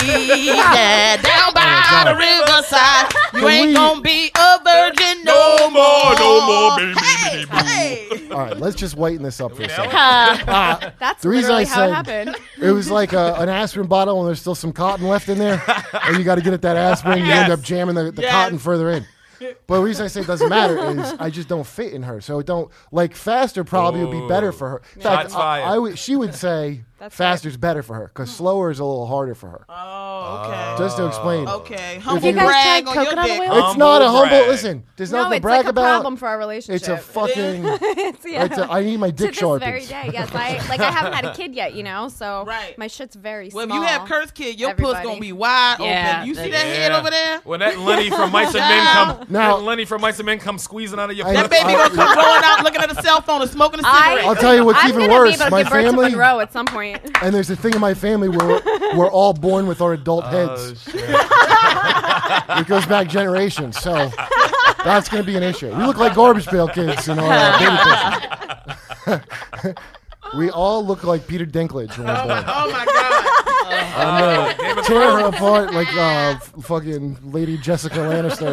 S7: Yeah, down by the riverside. You
S3: Can
S7: ain't
S3: we-
S7: gonna be a virgin no,
S4: No more, no more, baby,
S7: Hey,
S4: baby, boo.
S7: hey.
S3: All right, let's just whiten this up for a
S4: nail
S3: second.
S4: it?
S5: That's
S3: The reason
S5: literally
S3: I
S5: how it
S3: said-
S5: happened.
S3: It was like a, an aspirin bottle, and there's still some cotton left in there, and you got to get at that aspirin. You end
S4: Yes.
S3: up jamming the, the
S7: Yes.
S3: cotton further in. But the reason I say it doesn't matter is I just don't fit in her. So it don't like faster probably would be better for her. In fact,
S4: Shots fired.
S3: I, I would, she would say
S5: That's
S3: faster's better for her because slower is a little harder for her.
S7: Oh, okay.
S3: Just to explain.
S7: Okay,
S3: If
S7: humble
S3: you guys
S7: brag
S6: tried
S7: on your
S6: coconut
S7: dick.
S6: oil?
S3: It's not a
S4: Humble
S3: humble.
S4: brag.
S3: Listen, there's
S5: No,
S3: nothing to
S5: it's
S3: brag
S5: like a
S3: about.
S5: problem for our relationship.
S3: It's a fucking.
S5: It's, yeah.
S3: It's a, I need my
S5: to
S3: dick
S5: this
S3: sharpened.
S5: very day, yes. I like. I haven't had a kid yet, you know, so
S7: Right.
S5: my shit's very
S7: Well,
S5: small.
S7: if you have Kurt's kid, your puss
S5: Everybody.
S7: gonna be wide
S6: Yeah,
S7: open. You see that
S6: that's-
S7: head over there?
S4: When that Lenny from Mice and Men come,
S3: Now-
S4: that Lenny from Mice and Men come squeezing out of your
S3: I-
S7: That baby
S3: I-
S7: gonna come going out looking at a cell phone and smoking a cigarette.
S3: I'll tell you what's
S5: I'm
S3: even
S5: gonna
S3: worse.
S5: be able to
S3: My
S5: give birth to
S3: family,
S5: Monroe at some point.
S3: and there's a thing in my family where we're, we're all born with our adult heads. It goes back generations, so that's going to be an issue. We look like garbage pail kids in our uh, baby pictures. We all look like Peter Dinklage when we're born.
S7: Oh my god!
S3: I'm
S4: Game
S3: gonna
S4: of
S3: tear her
S4: Thrones.
S3: apart like uh, f- fucking Lady Jessica Lannister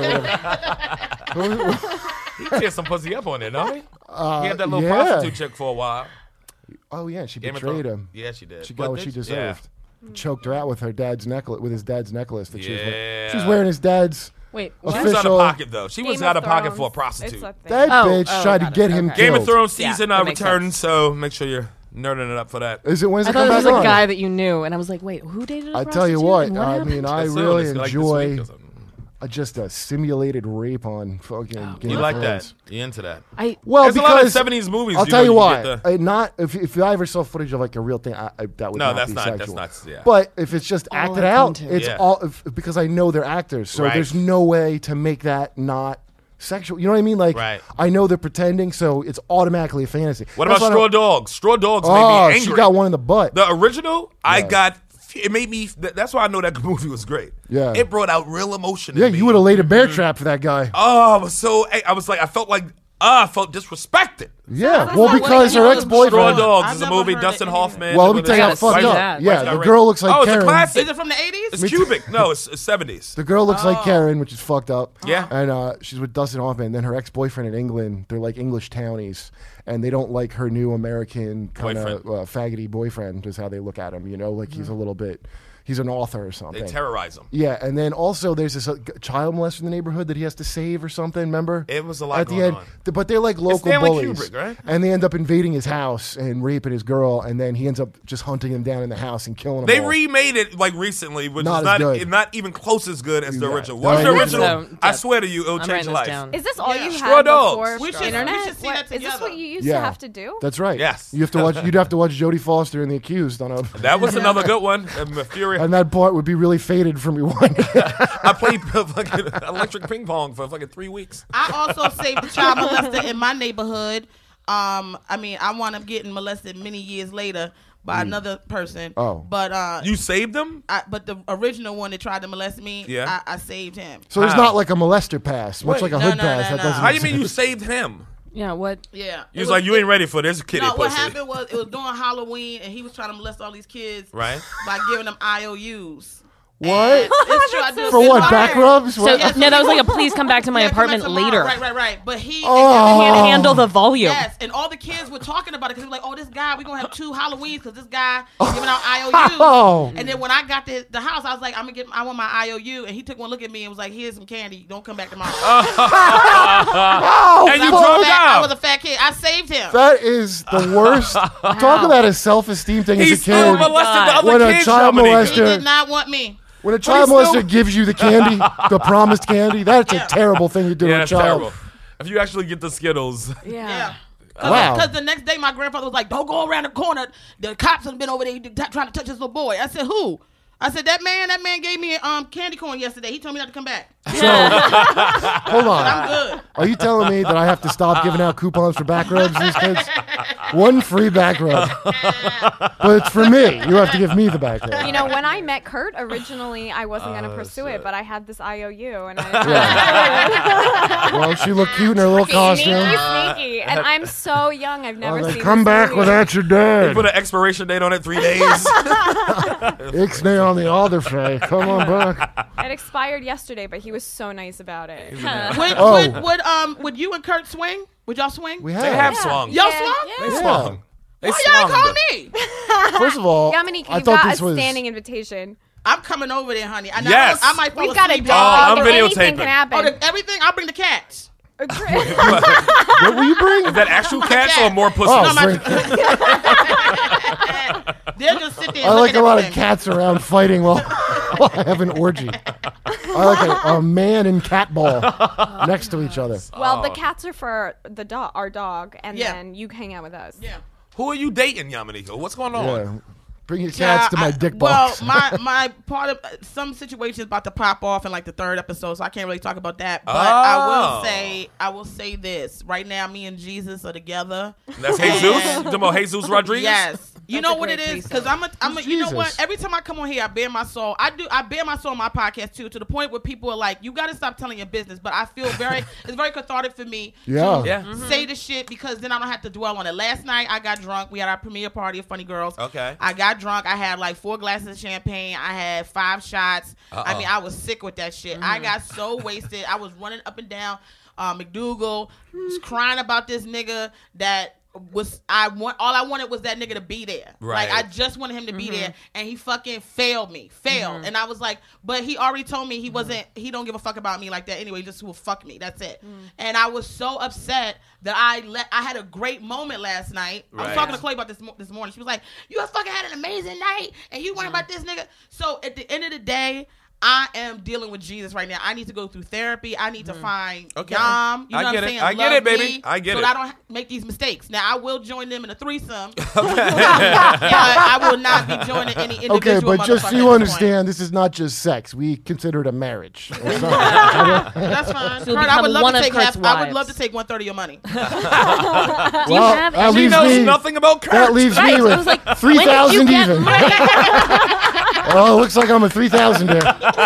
S3: or whatever.
S4: He tear some pussy up on there, don't he?
S3: Uh,
S4: He had that little
S3: yeah.
S4: prostitute chick for a while.
S3: Oh yeah, she
S4: Game of
S3: betrayed
S4: Thrones.
S3: him.
S4: Yeah, she did.
S3: She got what
S4: did
S3: she
S4: Yeah.
S3: deserved. Choked her out with her dad's necklace, with his dad's necklace that she was wearing.
S4: Yeah.
S3: She was wearing his dad's.
S6: Wait,
S3: What?
S4: She was out of
S3: Official-
S4: pocket though. She was
S5: Game
S4: out
S5: of
S4: of pocket for a
S5: Thrones.
S4: prostitute.
S5: It's a thing.
S3: That
S6: Oh,
S3: bitch
S6: oh,
S3: tried to
S6: got it.
S3: get him
S6: Okay.
S4: Game
S3: killed.
S4: of Thrones
S6: Yeah,
S4: season
S6: that
S4: uh,
S6: makes
S4: returns, so make sure you're nerding it up for that.
S3: Is it when's
S6: I
S3: it
S6: thought
S3: come
S6: it was
S3: back
S6: a
S3: on?
S6: guy that you knew, and I was like, wait, who dated a
S3: I tell you
S6: prostitute,
S3: what,
S6: and
S3: I
S6: happened?
S3: mean, I
S4: That's soon.
S3: really
S4: It's like this
S3: enjoy
S4: week or something.
S3: uh, just a simulated rape on fucking Game
S4: You
S3: of
S4: like
S3: Thrones.
S4: that? You into that?
S6: I
S3: Well,
S4: There's a lot of
S3: because
S4: seventies movies.
S3: I'll
S4: you
S3: tell
S4: know,
S3: you
S4: you
S3: why.
S4: get the-
S3: Uh, not if if I ever saw footage of like a real thing, I, I, that would
S4: No,
S3: not
S4: that's
S3: be
S4: not- that's
S3: sexual.
S4: not- yeah.
S3: But if it's just
S6: All
S3: acted
S6: I
S3: out,
S6: come to.
S3: it's
S4: Yeah.
S3: all if, because I know they're actors, so
S4: Right.
S3: there's no way to make that not sexual. You know what I mean? Like
S4: Right.
S3: I know they're pretending, so it's automatically a fantasy.
S4: What
S3: That's
S4: about
S3: why I
S4: Straw
S3: don't-
S4: Dogs? Straw Dogs made
S3: Oh,
S4: me angry.
S3: she got one in the butt.
S4: The original, I
S3: Yeah.
S4: got. It made me. th- That's why I know that movie was great.
S3: Yeah.
S4: It brought out real emotion. in
S3: yeah,
S4: me.
S3: you would have laid a bear trap for that guy.
S4: Oh, I was so. I was like, I felt like. Ah, I felt disrespected.
S3: Yeah,
S5: That's
S3: well,
S5: not
S3: because
S7: what
S3: her
S7: it
S3: ex
S7: is.
S4: Straw
S3: boyfriend.
S4: Dogs
S7: I've
S4: is a
S7: never
S4: movie.
S7: heard
S4: Dustin
S7: it.
S4: Hoffman.
S3: Well, let me
S4: with
S3: tell you how
S4: his-
S3: fucked
S6: Why is
S3: up.
S6: that?
S3: Yeah,
S4: Why is
S3: the
S4: that
S3: girl looks like
S4: Oh, it's a
S3: Karen.
S4: classic.
S7: Is it from the eighties?
S4: It's Cubic. No, it's, it's seventies.
S3: The girl looks
S7: Oh.
S3: like Karen, which is fucked up.
S4: Yeah.
S3: And uh, she's with Dustin Hoffman. And then her ex-boyfriend in England, they're like English townies. And they don't like her new American kind of
S4: Boyfriend.
S3: uh, faggoty boyfriend is how they look at him. You know, like he's a little bit, he's an author or something.
S4: They terrorize him.
S3: Yeah, and then also there's this uh, g- child molester in the neighborhood that he has to save or something, remember?
S4: It was a lot
S3: At
S4: going
S3: the end,
S4: on.
S3: th- but they're like local
S4: Stanley
S3: bullies.
S4: Kubrick, right?
S3: And they end up invading his house and raping his girl, and then he ends up just hunting him down in the house and killing him
S4: They
S3: all.
S4: remade it like recently, which
S3: Not
S4: is
S3: as
S4: not
S3: good.
S4: not even close as good as the
S3: Yeah.
S4: original.
S3: No,
S4: Watch the
S3: it
S4: original.
S6: isn't.
S4: I swear to you, it'll
S6: I'm
S4: change
S6: writing
S4: your
S6: this
S4: life.
S6: down.
S5: Is this all
S7: Yeah.
S5: you
S4: Straw
S5: had
S4: Dogs.
S5: before
S7: We should-
S5: internet?
S7: we should see
S5: What-
S7: that
S5: is this
S7: together.
S5: what you used
S3: Yeah.
S5: to have to do?
S3: That's right.
S4: Yes.
S3: You have to watch. You'd have to watch Jodie Foster and The Accused on a.
S4: That was another good one. Um, Fury.
S3: And that part would be really faded from your one.
S4: I played fucking electric ping pong for fucking three weeks.
S7: I also saved a child molester in my neighborhood. Um, I mean, I wound up getting molested many years later by another person.
S3: Oh.
S7: But uh,
S4: You saved them?
S7: I, but the original one that tried to molest me,
S4: Yeah.
S7: I, I saved him.
S3: So there's
S4: How?
S3: not like a molester pass, much
S4: Wait.
S3: like a
S7: No,
S3: hood
S7: no,
S3: pass.
S7: no,
S3: that
S7: no.
S3: doesn't.
S4: How do you mean you
S3: exist.
S4: saved him?
S6: Yeah, what?
S7: Yeah.
S4: He was like, you ain't ready for this kitty
S7: No, what
S4: pussy.
S7: happened was it was during Halloween, and he was trying to molest all these kids
S4: Right.
S7: by giving them I O Us.
S3: What?
S7: And it's true, I do
S3: For
S7: sit
S3: what?
S7: by
S3: Back
S7: her.
S3: rubs?
S6: So
S3: What?
S7: Yeah, so
S6: no, that was
S7: he-
S6: like a please come back to my
S7: Yeah, come back
S6: apartment
S7: tomorrow.
S6: later.
S7: Right, right, right. But he
S3: Oh.
S6: Can't handle the volume.
S7: Yes, and all the kids were talking about it because they were like, "Oh, this guy, we're gonna have two Halloweens because this guy is giving out I O Us."
S3: Oh.
S7: And then when I got to the house, I was like, "I'm gonna get, I want my I O U," and he took one look at me and was like, "Here's some candy. Don't come back tomorrow."
S3: Oh,
S4: And you
S7: I, was
S4: drove
S7: a fat, I
S4: out.
S7: was a fat kid. I saved him.
S3: that is the worst. Talk about a self-esteem thing
S4: He
S3: as a
S4: still
S3: kid.
S4: molested the other
S3: When a
S4: kids.
S3: child
S4: Dominique.
S3: molester-
S7: He did not want me.
S3: When a child
S4: But he's
S3: molester
S4: still-
S3: gives you the candy, the promised candy, that's a terrible thing to do
S4: Yeah,
S3: to a
S4: that's
S3: child.
S4: terrible. If you actually get the Skittles.
S7: Yeah.
S3: Wow.
S7: Because the next day, my grandfather was like, "Don't go around the corner. The cops have been over there t- trying to touch this little boy." I said, "Who?" I said, "That man. That man gave me um candy corn yesterday. He told me not to come back.
S3: So, hold on.
S7: I'm good."
S3: Are you telling me that I have to stop giving out coupons for back rubs to these kids? One free back rub. But it's for me. You have to give me the back rub.
S5: You know, when I met Kurt, originally I wasn't
S3: Oh,
S5: going to pursue it, but I had this I O U, and I
S3: Well, she looked cute in her little
S5: sneaky,
S3: costume.
S5: sneaky. And I'm so young, I've
S3: I
S5: never
S3: was like,
S5: seen
S3: come
S5: this
S3: back
S5: movie.
S3: without your dad.
S4: Put an expiration date on it, three days.
S3: Ixnay on the other face. Come on back.
S5: It expired yesterday, but he was so nice about it.
S7: Would,
S3: Oh.
S7: would, would um would you and Kurt swing? Would y'all swing?
S3: We have.
S4: They have swung.
S7: Y'all
S5: Yeah.
S7: swung?
S4: They
S3: Yeah.
S4: swung. They
S7: Why y'all
S4: swung.
S7: call me?
S3: First of all,
S5: Yamini,
S3: I
S5: you
S3: thought
S5: got
S3: this
S5: a
S3: was.
S5: standing invitation.
S7: I'm coming over there, honey. I,
S4: Yes.
S7: I, I might fall
S5: We've got a
S7: asleep.
S5: dog.
S4: I'm
S5: so anything
S4: videotaping.
S5: can happen.
S7: Oh, the, everything. I'll bring the cats.
S3: What will you bring?
S4: Is that actual cats or
S7: cat.
S4: more pussy?
S3: Oh,
S7: No, my-
S3: bring-
S7: They'll just sit there.
S3: I
S7: And
S3: like
S7: look
S3: a
S7: at
S3: lot of
S7: everything.
S3: cats around fighting while, while I have an orgy. I like a, a man and cat ball next to each other.
S5: Well, the cats are for the dog, our dog, and
S7: Yeah.
S5: then you hang out with us.
S7: Yeah.
S4: Who are you dating, Yamaniko? What's going on?
S3: Yeah. Bring your cats to my
S7: I-
S3: dick
S7: well,
S3: box.
S7: my my part of uh, some situations about to pop off in like the third episode, so I can't really talk about that. But I
S4: Oh.
S7: will say, I will say this: right now, me and Jesus are together.
S4: That's Jesus? You talking about Jesus Rodriguez?
S7: Yes. You
S6: That's
S7: know
S6: a
S7: what it
S6: great
S7: is? Because
S6: threesome.
S7: I'm a, I'm a,
S3: Who's
S7: you know what?
S3: Jesus?
S7: Every time I come on here, I bare my soul. I do, I bare my soul on my podcast too, to the point where people are like, you got to stop telling your business. But I feel very, it's very cathartic for me
S3: Yeah.
S7: to
S4: Yeah.
S7: say the shit because then I don't have to dwell on it. Last night, I got drunk. We had our premiere party of Funny Girls.
S4: Okay.
S7: I got drunk. I had like four glasses of champagne. I had five shots. I
S4: Uh-oh.
S7: mean, I was sick with that shit. I got so wasted. I was running up and down uh, McDougal, was crying about this nigga that was I want all I wanted was that nigga to be there.
S4: Right.
S7: Like I just wanted him to be there, and he fucking failed me, failed. And I was like, but he already told me he wasn't. He don't give a fuck about me like that anyway. He just will fuck me. That's it. And I was so upset that I let. I had a great moment last night. I was
S4: Right.
S7: talking to Chloe about this mo- this morning. She was like, "You have fucking had an amazing night, and you worrying about this nigga." So at the end of the day, I am dealing with Jesus right now. I need to go through therapy. I need to find
S4: Okay.
S7: Yam. You know
S4: I
S7: what
S4: get
S7: I'm
S4: it.
S7: saying?
S4: I get
S7: Love
S4: it, baby.
S7: me,
S4: I get
S7: so
S4: it.
S7: that I don't ha- make these mistakes. Now I will join them in a threesome, but I will not be joining any individual.
S3: Okay, but just so
S7: motherfucker
S3: you
S7: at this
S3: understand, this is not just sex. We consider it a marriage. or something.
S7: point. That's fine.
S6: So you'll
S7: Kurt, I would
S6: become
S7: love
S6: one
S7: to
S6: of
S7: take
S6: Kurt's
S7: half. I would love
S6: wives.
S7: to take one third of your money.
S6: Do you
S3: Well,
S6: have
S3: that
S6: any-
S4: She
S3: leaves
S4: knows
S3: me-
S4: nothing about Kurt.
S3: That leaves me
S6: Right, I
S3: with
S6: was like,
S3: three thousand
S6: when did you
S3: even.
S6: get money?
S3: Oh, it looks like I'm a three thousand there.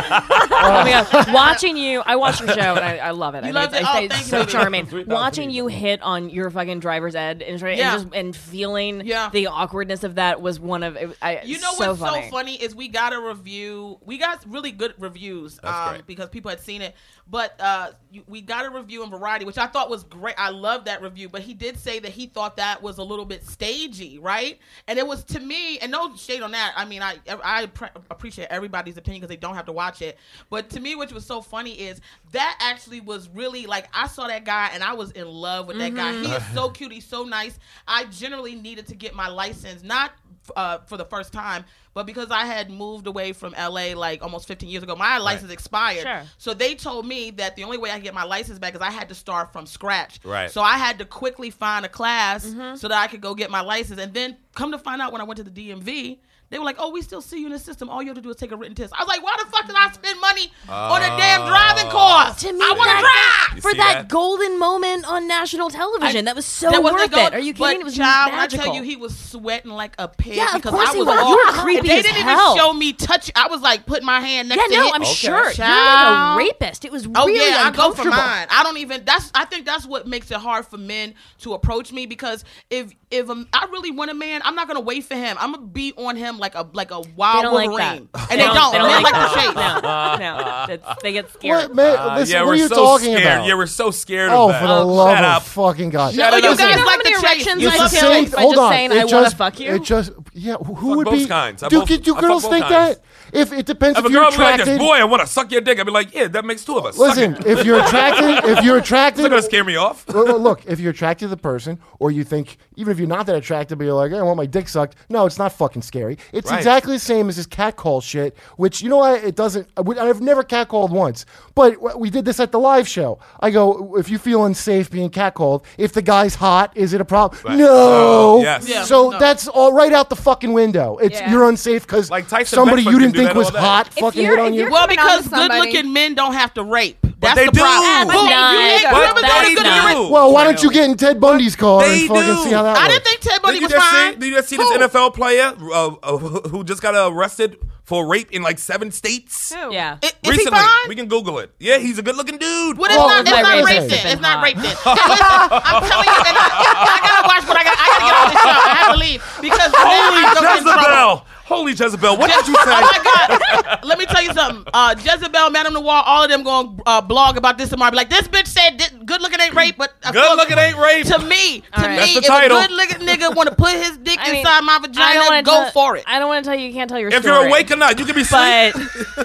S6: Oh my God. Watching you, I watch your show and I, I love it.
S7: You
S6: I
S7: love
S6: think
S7: it?
S6: it's,
S7: Oh,
S6: I think
S7: thank
S6: it's
S7: you,
S6: so
S7: baby.
S6: charming.
S4: three thousand
S6: Watching you
S4: people.
S6: hit on your fucking driver's ed and, and,
S7: Yeah.
S6: just, and feeling
S7: Yeah.
S6: the awkwardness of that was one of it, I,
S7: You know
S6: so
S7: what's
S6: funny.
S7: so funny is we got a review. We got really good reviews um,
S4: great.
S7: because people had seen it. But uh, you, we got a review in Variety, which I thought was great. I love that review. But he did say that he thought that was a little bit stagey, right? And it was to me, and no shade on that. I mean, I I pre- appreciate everybody's opinion because they don't have to watch it. But to me, which was so funny is that actually was really like I saw that guy and I was in love with that guy. He is so cute. He's so nice. I generally needed to get my license, not uh, for the first time, but because I had moved away from L A like almost fifteen years ago, my license expired.
S6: Sure.
S7: So they told me that the only way I could get my license back is I had to start from scratch.
S4: Right.
S7: So I had to quickly find a class so that I could go get my license. And then come to find out when I went to the D M V, they were like, oh, we still see you in the system. All you have to do is take a written test. I was like, why the fuck did I spend money on a damn driving course?
S6: To me,
S7: I want to
S6: that-
S7: drive.
S6: for
S4: see
S6: that,
S4: that?
S6: golden moment on national television. that was so
S7: That wasn't
S6: worth
S7: good.
S6: it. Are you kidding?
S7: But
S6: it was
S7: child,
S6: magical.
S7: when I tell you he was sweating like a pig
S6: Yeah, of
S7: because
S6: course
S7: I
S6: he
S7: was
S6: was.
S7: all,
S6: You were creepy
S7: they
S6: as
S7: didn't
S6: hell.
S7: even show me touch. I was like putting my hand next
S6: yeah,
S7: to
S6: no,
S7: his.
S6: I'm
S4: Okay.
S6: sure. You're like
S7: Child.
S6: a rapist. It was
S7: Oh
S6: really
S7: yeah, I go for
S6: uncomfortable.
S7: mine. I don't even. That's. I think that's what makes it hard for men to approach me because if if um, I really want a man, I'm not gonna wait for him. I'm gonna be on him like a like a
S6: They
S7: wild
S6: don't like
S7: Wolverine,
S6: that.
S7: and they don't.
S6: They
S7: Men
S6: don't
S7: like
S6: like
S7: the chase.
S6: that. No, no, It's- they get scared.
S3: What, man,
S4: Uh,
S3: listen,
S4: yeah,
S3: what
S4: we're
S3: are you
S4: so
S3: talking
S4: scared.
S3: about?
S4: Yeah, we're so scared
S3: Oh,
S4: of that.
S3: for the
S4: Oh,
S3: love
S4: shut
S3: of
S4: up.
S3: fucking God.
S7: No, you
S3: Listen,
S7: guys
S6: You know
S7: like
S6: how
S7: the
S6: many
S7: chase.
S6: erections
S7: It's
S6: I
S7: the
S6: killed
S3: same-
S6: by
S3: hold
S6: just
S3: on.
S6: saying
S3: It
S6: I want
S3: just-
S6: to fuck you?
S3: It just, yeah, who who
S4: Fuck
S3: would
S4: both
S3: be?
S4: kinds. I
S3: Do,
S4: both-
S3: do, do
S4: I fuck
S3: girls
S4: both
S3: think
S4: kinds.
S3: that? If it depends
S4: If
S3: if
S4: a
S3: you're
S4: girl be like
S3: attracted.
S4: this, boy, I want to suck your dick. I'd be like, yeah, that makes two of us. Suck
S3: Listen,
S4: it.
S3: if you're attracted, if you're attracted,
S4: It's not gonna scare me off.
S3: Look, look, look, if you're attracted to the person, or you think, even if you're not that attracted, but you're like, hey, I want my dick sucked. No, it's not fucking scary. It's
S4: Right.
S3: exactly the same as this catcall shit, which, you know what, it doesn't, I would- I've never catcalled once, but w- we did this at the live show. I go, if you feel unsafe being catcalled, if the guy's hot, is it a problem?
S4: Right.
S3: No.
S4: Oh, yes.
S7: Yeah.
S3: So
S7: No.
S3: that's all right out the fucking window. It's
S5: Yeah.
S3: You're unsafe because
S4: Like Tyson
S3: somebody
S4: Beckford
S3: you
S4: can
S3: didn't
S4: do
S3: think
S4: that
S3: was
S4: all day.
S3: hot
S5: If
S3: fucking
S5: you're-
S3: hit on
S5: if
S3: you.
S5: you're
S7: Well,
S5: coming on
S7: because
S5: to somebody-
S7: good-looking men don't have to rape. That's
S4: they
S7: the
S4: do.
S7: problem.
S4: But
S7: Who-
S6: not-
S7: you ain't-
S6: but
S7: whoever
S6: that's
S7: they're gonna
S6: not-
S7: be rape-
S3: Well, why don't you get in Ted Bundy's car
S4: They
S3: and fucking
S4: do.
S3: see how that
S7: I
S3: works?
S7: didn't think Ted Bundy
S4: Did you
S7: was
S4: just
S7: fine.
S4: see? Did you just see this
S7: Who?
S4: N F L player uh, uh, who just got arrested for rape in like seven states?
S5: Who?
S6: Yeah.
S7: I- Is he
S4: Recently,
S7: fine?
S4: we can Google it. Yeah, he's a good-looking dude.
S7: Well, it's
S3: Well,
S7: not, it's
S3: my
S7: not
S3: rape
S7: rape
S3: is
S7: then.
S6: been
S7: It's not
S6: hot.
S7: rape then. Hey, listen, I'm telling you, and I, I gotta watch what I got. I gotta get off this show. I have to leave because then
S4: Holy
S7: I go get in trouble.
S4: Jezebel! Holy Jezebel! What did you
S7: Oh
S4: say?
S7: my God! Let me tell you something. Uh, Jezebel, Madame Noir, all of them going to uh, blog about this tomorrow. Be like, this bitch said this, good looking ain't rape, but of
S4: Good
S7: course,
S4: looking ain't rape.
S7: To me, to
S6: All right.
S7: me,
S4: That's the
S7: if
S4: title.
S7: a good looking nigga want to put his dick
S6: I mean,
S7: inside my
S6: I don't
S7: vagina,
S6: wanna
S7: go
S6: tell-
S7: for it.
S6: I don't want to tell you you can't tell your
S4: If
S6: story.
S4: you're awake or not, you can be asleep.
S6: But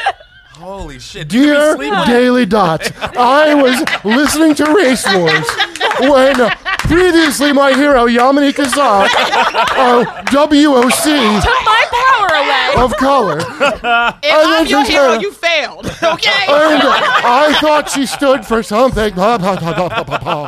S4: Holy shit! You can
S3: Dear
S4: be asleep.
S3: Daily Dot, I was listening to Race Wars when uh, previously my hero Yamini Kazak, uh, W O C
S6: took my power away.
S3: of color,
S7: If
S3: I
S7: I'm
S3: love
S7: your
S3: this
S7: hero,
S3: hair.
S7: you failed. Okay.
S3: and uh, I thought she stood for something. Blah, blah, blah, blah, blah, blah.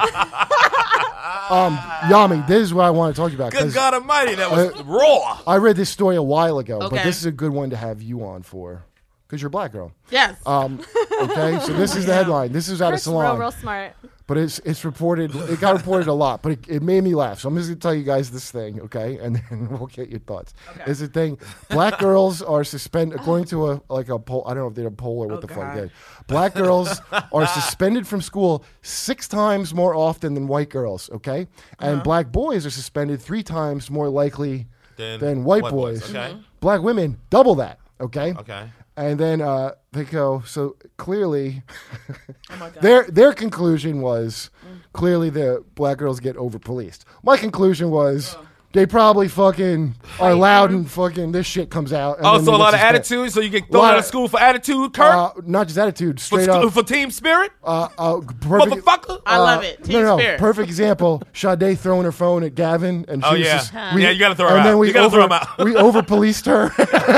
S3: Um, Yami, this is what I want to talk to you about.
S4: Good
S3: 'cause
S4: God Almighty, that was
S3: Uh,
S4: raw.
S3: I read this story a while ago, but
S7: Okay.
S3: this is a good one to have you on for, because you're a black girl.
S7: Yes.
S3: Um, okay, so this is the headline. This is out of
S5: Chris,
S3: Salon.
S5: real, real smart.
S3: But it's it's reported. It got reported a lot, but it, it made me laugh. So I'm just gonna tell you guys this thing, okay? And then we'll get your thoughts.
S7: Okay.
S3: It's a thing. Black girls are suspended according to a like a poll. I don't know if they're a poll or what
S7: Oh,
S3: the fuck
S7: God.
S3: they did. Black girls are suspended from school six times more often than white girls. Okay, and
S7: Uh-huh.
S3: black boys are suspended three times more likely
S4: Than
S3: than white,
S4: white
S3: boys.
S4: boys, okay.
S7: Mm-hmm.
S3: Black women double that. Okay.
S4: Okay.
S3: And then uh, they go. So clearly,
S7: oh my God.
S3: their their conclusion was clearly the black girls get over policed. My conclusion was they probably fucking are loud and fucking this shit comes out. And
S4: Oh,
S3: then
S4: so
S3: they
S4: a
S3: get
S4: lot of
S3: suspended.
S4: attitude. So you get thrown
S3: Lot
S4: out of
S3: of-
S4: school for attitude, Kurt?
S3: Uh, not just attitude,
S4: for,
S3: straight
S4: stu-
S3: up.
S4: for team spirit,
S3: Uh, uh, perfect,
S4: motherfucker.
S7: I love it. Team
S3: no, no,
S7: spirit.
S3: perfect example. Sade throwing her phone at Gavin, and she
S4: Oh,
S3: was
S4: yeah.
S3: just,
S4: Yeah, you gotta throw her
S3: and
S4: out.
S3: then we
S4: You gotta
S3: over,
S4: throw 'em out.
S3: we over policed her.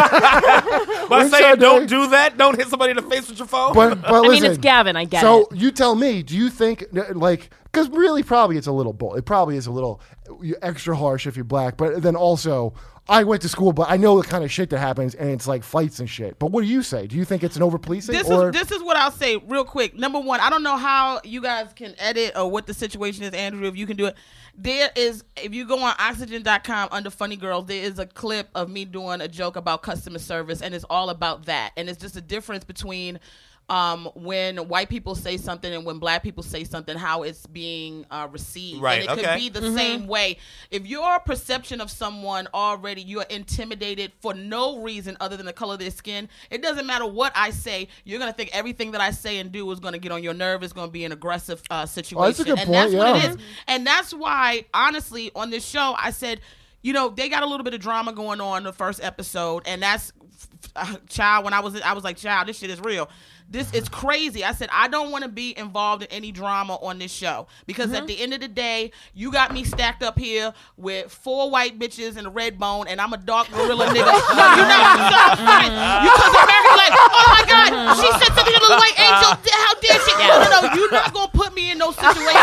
S4: But
S3: When
S4: saying
S3: Sade-
S4: don't do that. Don't hit somebody in the face with your phone.
S3: But but
S6: I
S3: listen,
S6: mean, it's Gavin. I get
S3: so
S6: it.
S3: you tell me, do you think like because really probably it's a little bull. It probably is a little extra harsh if you're black, but then also I went to school, but I know the kind of shit that happens, and it's like fights and shit. But what do you say? Do you think it's an over policing?
S7: This
S3: or?
S7: is this is what I'll say real quick. Number one, I don't know how you guys can edit or what the situation is, Andrew. If you can do it, there is. If you go on oxygen dot com under Funny Girls, there is a clip of me doing a joke about customer service, and it's all about that. And it's just a difference between. Um, when white people say something and when black people say something, how it's being uh, received.
S4: Right,
S7: And it
S4: okay.
S7: could be the
S6: Mm-hmm.
S7: same way. If your perception of someone already, you're intimidated for no reason other than the color of their skin, it doesn't matter what I say, you're going to think everything that I say and do is going to get on your nerve, is going to be an aggressive uh, situation.
S3: Oh, that's a good
S7: and
S3: point,
S7: that's what
S3: yeah.
S7: it is. And that's why, honestly, on this show, I said, you know, they got a little bit of drama going on in the first episode, and that's, uh, child, when I was, I was like, child, this shit is real. This is crazy. I said, I don't want to be involved in any drama on this show because
S6: Mm-hmm.
S7: at the end of the day, you got me stacked up here with four white bitches and a red bone, and I'm a dark gorilla nigga. No, you're not. So funny. You come to America like, oh my God, she said something to the white angel. How dare she? No, no, no. You're not going to put me in no situation where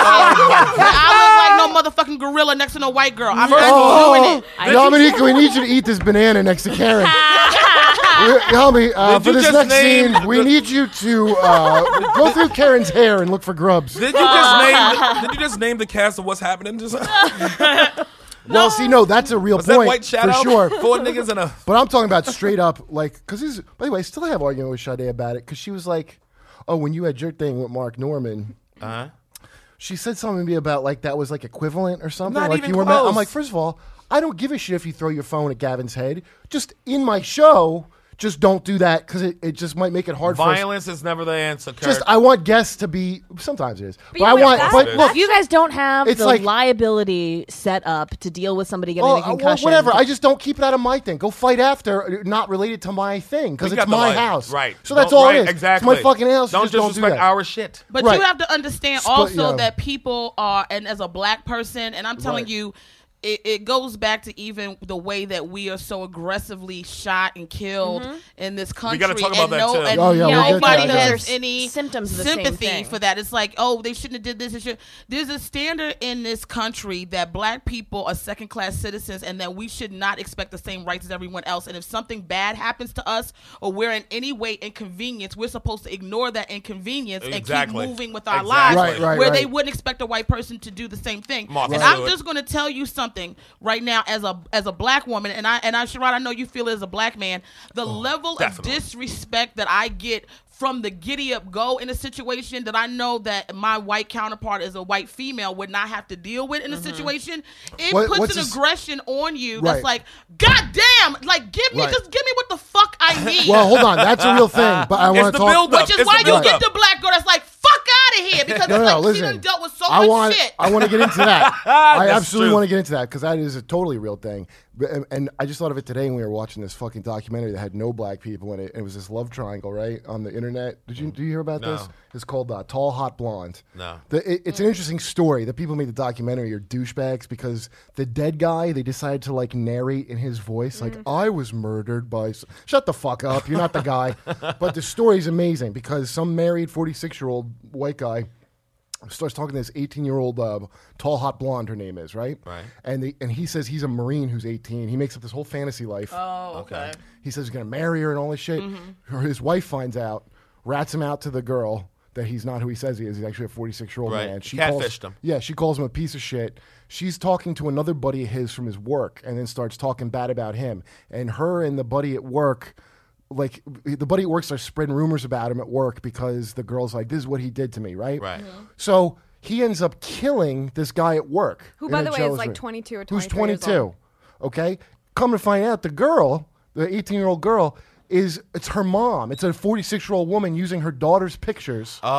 S7: I look like no motherfucking gorilla next to no white girl. I'm not doing it.
S3: Oh, Dominique, we need you to eat this banana next to Karen. We- Help me. Uh,
S4: Did
S3: for
S4: you
S3: this
S4: just
S3: next
S4: name
S3: scene, we
S4: the-
S3: need you to uh, go through Karen's hair and look for grubs.
S4: Did you just name? Did you just name the cast of what's happening? Just
S3: Well, see, no, that's a real
S4: was that
S3: point
S4: White Shadow?
S3: for sure.
S4: Four niggas and a.
S3: But I'm talking about straight up, like, because this. By the way, I still have argument with Sade about it because she was like, "Oh, when you had your thing with Mark Norman."
S4: Uh huh.
S3: She said something to me about like that was like equivalent or something.
S4: Not
S3: like
S4: even
S3: you were. Ma-
S4: close.
S3: I'm like, first of all, I don't give a shit if you throw your phone at Gavin's head. Just in my show, just don't do that because it, it just might make it hard for us.
S4: Violence is never the answer, Kurt.
S3: Just I want guests to be. Sometimes it is, but,
S5: you
S3: I
S5: know what,
S3: want.
S5: that's-
S3: But
S4: It is.
S3: look,
S6: You guys don't have
S3: It's
S6: the
S3: like-
S6: liability set up to deal with somebody getting
S3: well,
S6: a
S3: uh, well,
S6: concussion.
S3: whatever. I just don't keep it out of my thing. Go fight after, not related to my thing because
S4: We
S3: it's
S4: got the
S3: my
S4: life.
S3: house.
S4: Right.
S3: So that's
S4: Don't-
S3: all
S4: right,
S3: it is.
S4: Exactly.
S3: It's my fucking house.
S4: Don't
S3: just don't do
S4: disrespect
S3: that.
S4: our shit.
S7: But
S3: Right.
S7: you have to understand
S3: Split-
S7: also
S3: yeah.
S7: that people are, and as a black person, and I'm telling
S3: Right.
S7: you, it, it goes back to even the way that we are so aggressively shot and killed
S6: Mm-hmm.
S7: in this country.
S4: gotta talk about
S7: and
S4: that,
S7: no,
S4: too.
S7: And
S3: Oh, yeah, we'll get to
S7: nobody
S3: that, yeah.
S7: has
S6: There's
S7: any
S6: symptoms of the same
S7: sympathy
S6: thing.
S7: for that. It's like, oh, they shouldn't have did this. And shit. There's a standard in this country that black people are second class citizens and that we should not expect the same rights as everyone else. And if something bad happens to us or we're in any way inconvenienced, we're supposed to ignore that inconvenience
S4: Exactly.
S7: and keep moving with our
S4: Exactly.
S7: lives
S3: Right, right,
S7: where
S3: right.
S7: they wouldn't expect a white person to do the same thing.
S4: Martha
S7: and
S4: Stewart.
S7: I'm just going to tell you something right now as a as a black woman, and I and I Sherrod, I know you feel it as a black man, the level
S4: definitely.
S7: of disrespect that I get from the giddy up go in a situation that I know that my white counterpart as a white female would not have to deal with in a situation, it
S3: What-
S7: puts
S3: what's
S7: an
S3: this-
S7: aggression on you
S3: Right.
S7: that's like, God damn, like give me
S3: Right.
S7: just give me what the fuck I need.
S3: Well, hold on. That's a real thing. But I
S4: It's
S3: want
S4: the
S3: to talk.
S4: build-up.
S7: Which is
S4: It's
S7: why
S4: the
S7: you
S4: build-up.
S7: get the black girl that's like, fuck out of here, because
S3: No,
S7: it's
S3: no,
S7: like she
S3: listen.
S7: done dealt with so
S3: I
S7: much
S3: want,
S7: shit.
S3: I want to get into that. I
S4: That's
S3: absolutely
S4: true.
S3: want to get into that because that is a totally real thing. But- And, and I just thought of it today when we were watching this fucking documentary that had no black people in it. And it was this love triangle, right, on the internet. Did you do you hear about
S4: No.
S3: this? It's called uh, Tall Hot Blonde.
S4: No.
S3: The, it, it's an interesting story. The people who made the documentary are douchebags because the dead guy, they decided to like narrate in his voice, like, I was murdered by. s-" Shut the fuck up. You're not the guy. But the story's amazing because some married forty-six year old white guy starts talking to this eighteen-year-old uh, tall, hot blonde, her name is, right?
S4: Right.
S3: And they, and he says he's a Marine who's eighteen. He makes up this whole fantasy life.
S7: Oh, okay.
S3: He says he's going to marry her and all this shit.
S7: Mm-hmm.
S3: Her, his wife finds out, rats him out to the girl that he's not who he says he is. He's actually a forty-six-year-old
S4: Right.
S3: man. She
S4: Catfished
S3: calls,
S4: him.
S3: Yeah, she calls him a piece of shit. She's talking to another buddy of his from his work and then starts talking bad about him. And her and the buddy at work... Like the buddy at work starts spreading rumors about him at work because the girl's like, "This is what he did to me," right?
S4: Right.
S3: So he ends up killing this guy at work.
S5: Who,
S3: in
S5: by
S3: a
S5: the way, is
S3: jealous
S5: like
S3: way.
S5: twenty-two or
S3: Who's
S5: twenty-three years
S3: twenty-two?
S5: old.
S3: Okay. Come to find out, the girl, the eighteen-year-old girl, is it's her mom. It's a forty-six-year-old woman using her daughter's pictures.
S4: Oh.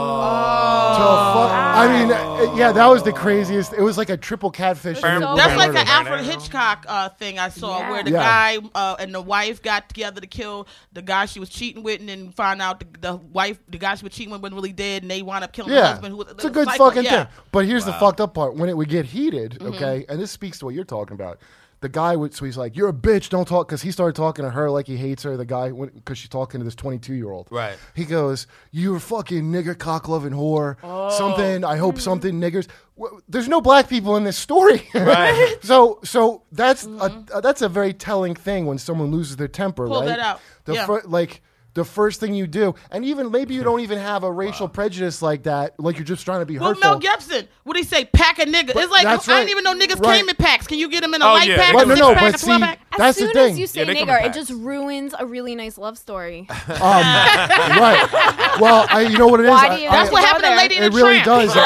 S3: to fuck. I mean, uh, yeah, that was the craziest. It was like a triple catfish.
S5: So
S3: and then
S7: That's like
S3: murder.
S7: an Alfred Hitchcock uh, thing I saw
S5: Yeah.
S7: where the
S3: Yeah.
S7: guy uh, and the wife got together to kill the guy she was cheating with, and then find out the, the wife, the guy she was cheating with, wasn't really dead, and they wound up killing the
S3: Yeah,
S7: husband. Who was,
S3: it's a good
S7: cycle,
S3: fucking
S7: yeah.
S3: thing. But here's the fucked up part: when it would get heated,
S7: Mm-hmm.
S3: okay, and this speaks to what you're talking about. the guy would, so he's like, "You're a bitch, don't talk," because he started talking to her like he hates her. The guy, because she's talking to this twenty-two year old.
S4: Right.
S3: He goes, "You're a fucking nigger cock loving whore. Something. I hope something niggers." W- There's no black people in this story.
S4: Right.
S3: so, so that's a, uh, that's a very telling thing when someone loses their temper.
S7: Pull
S3: right?
S7: that out.
S3: The
S7: Yeah.
S3: fir- like. The first thing you do, and even maybe you don't even have a racial prejudice like that, like you're just trying to be
S7: Well,
S3: hurtful.
S7: Mel Gibson, what he say? Pack a nigga. It's like
S3: that's
S7: I
S3: right.
S7: didn't even know niggas
S3: Right.
S7: came in packs. Can you get them in a
S4: Oh,
S7: light
S4: yeah,
S7: pack,
S4: they
S3: Well,
S7: a
S3: no,
S7: six
S3: no,
S7: pack,
S3: but
S7: a twelve
S3: see,
S7: pack?
S5: As
S3: that's the
S5: soon
S3: thing.
S5: as you say
S4: Yeah, they come in
S5: nigger, it
S4: packs.
S5: just ruins a really nice love story.
S3: Um, right. Well, I, you know what it is.
S5: Why
S3: I-
S5: do you
S3: I-
S7: That's what
S5: go
S7: happened to
S5: there.
S7: Lady in
S3: It
S7: the
S3: really
S7: Tramp.
S3: does.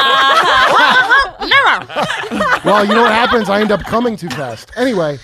S7: Nigga.
S3: Well, you know what happens? I end up coming too fast. Anyway.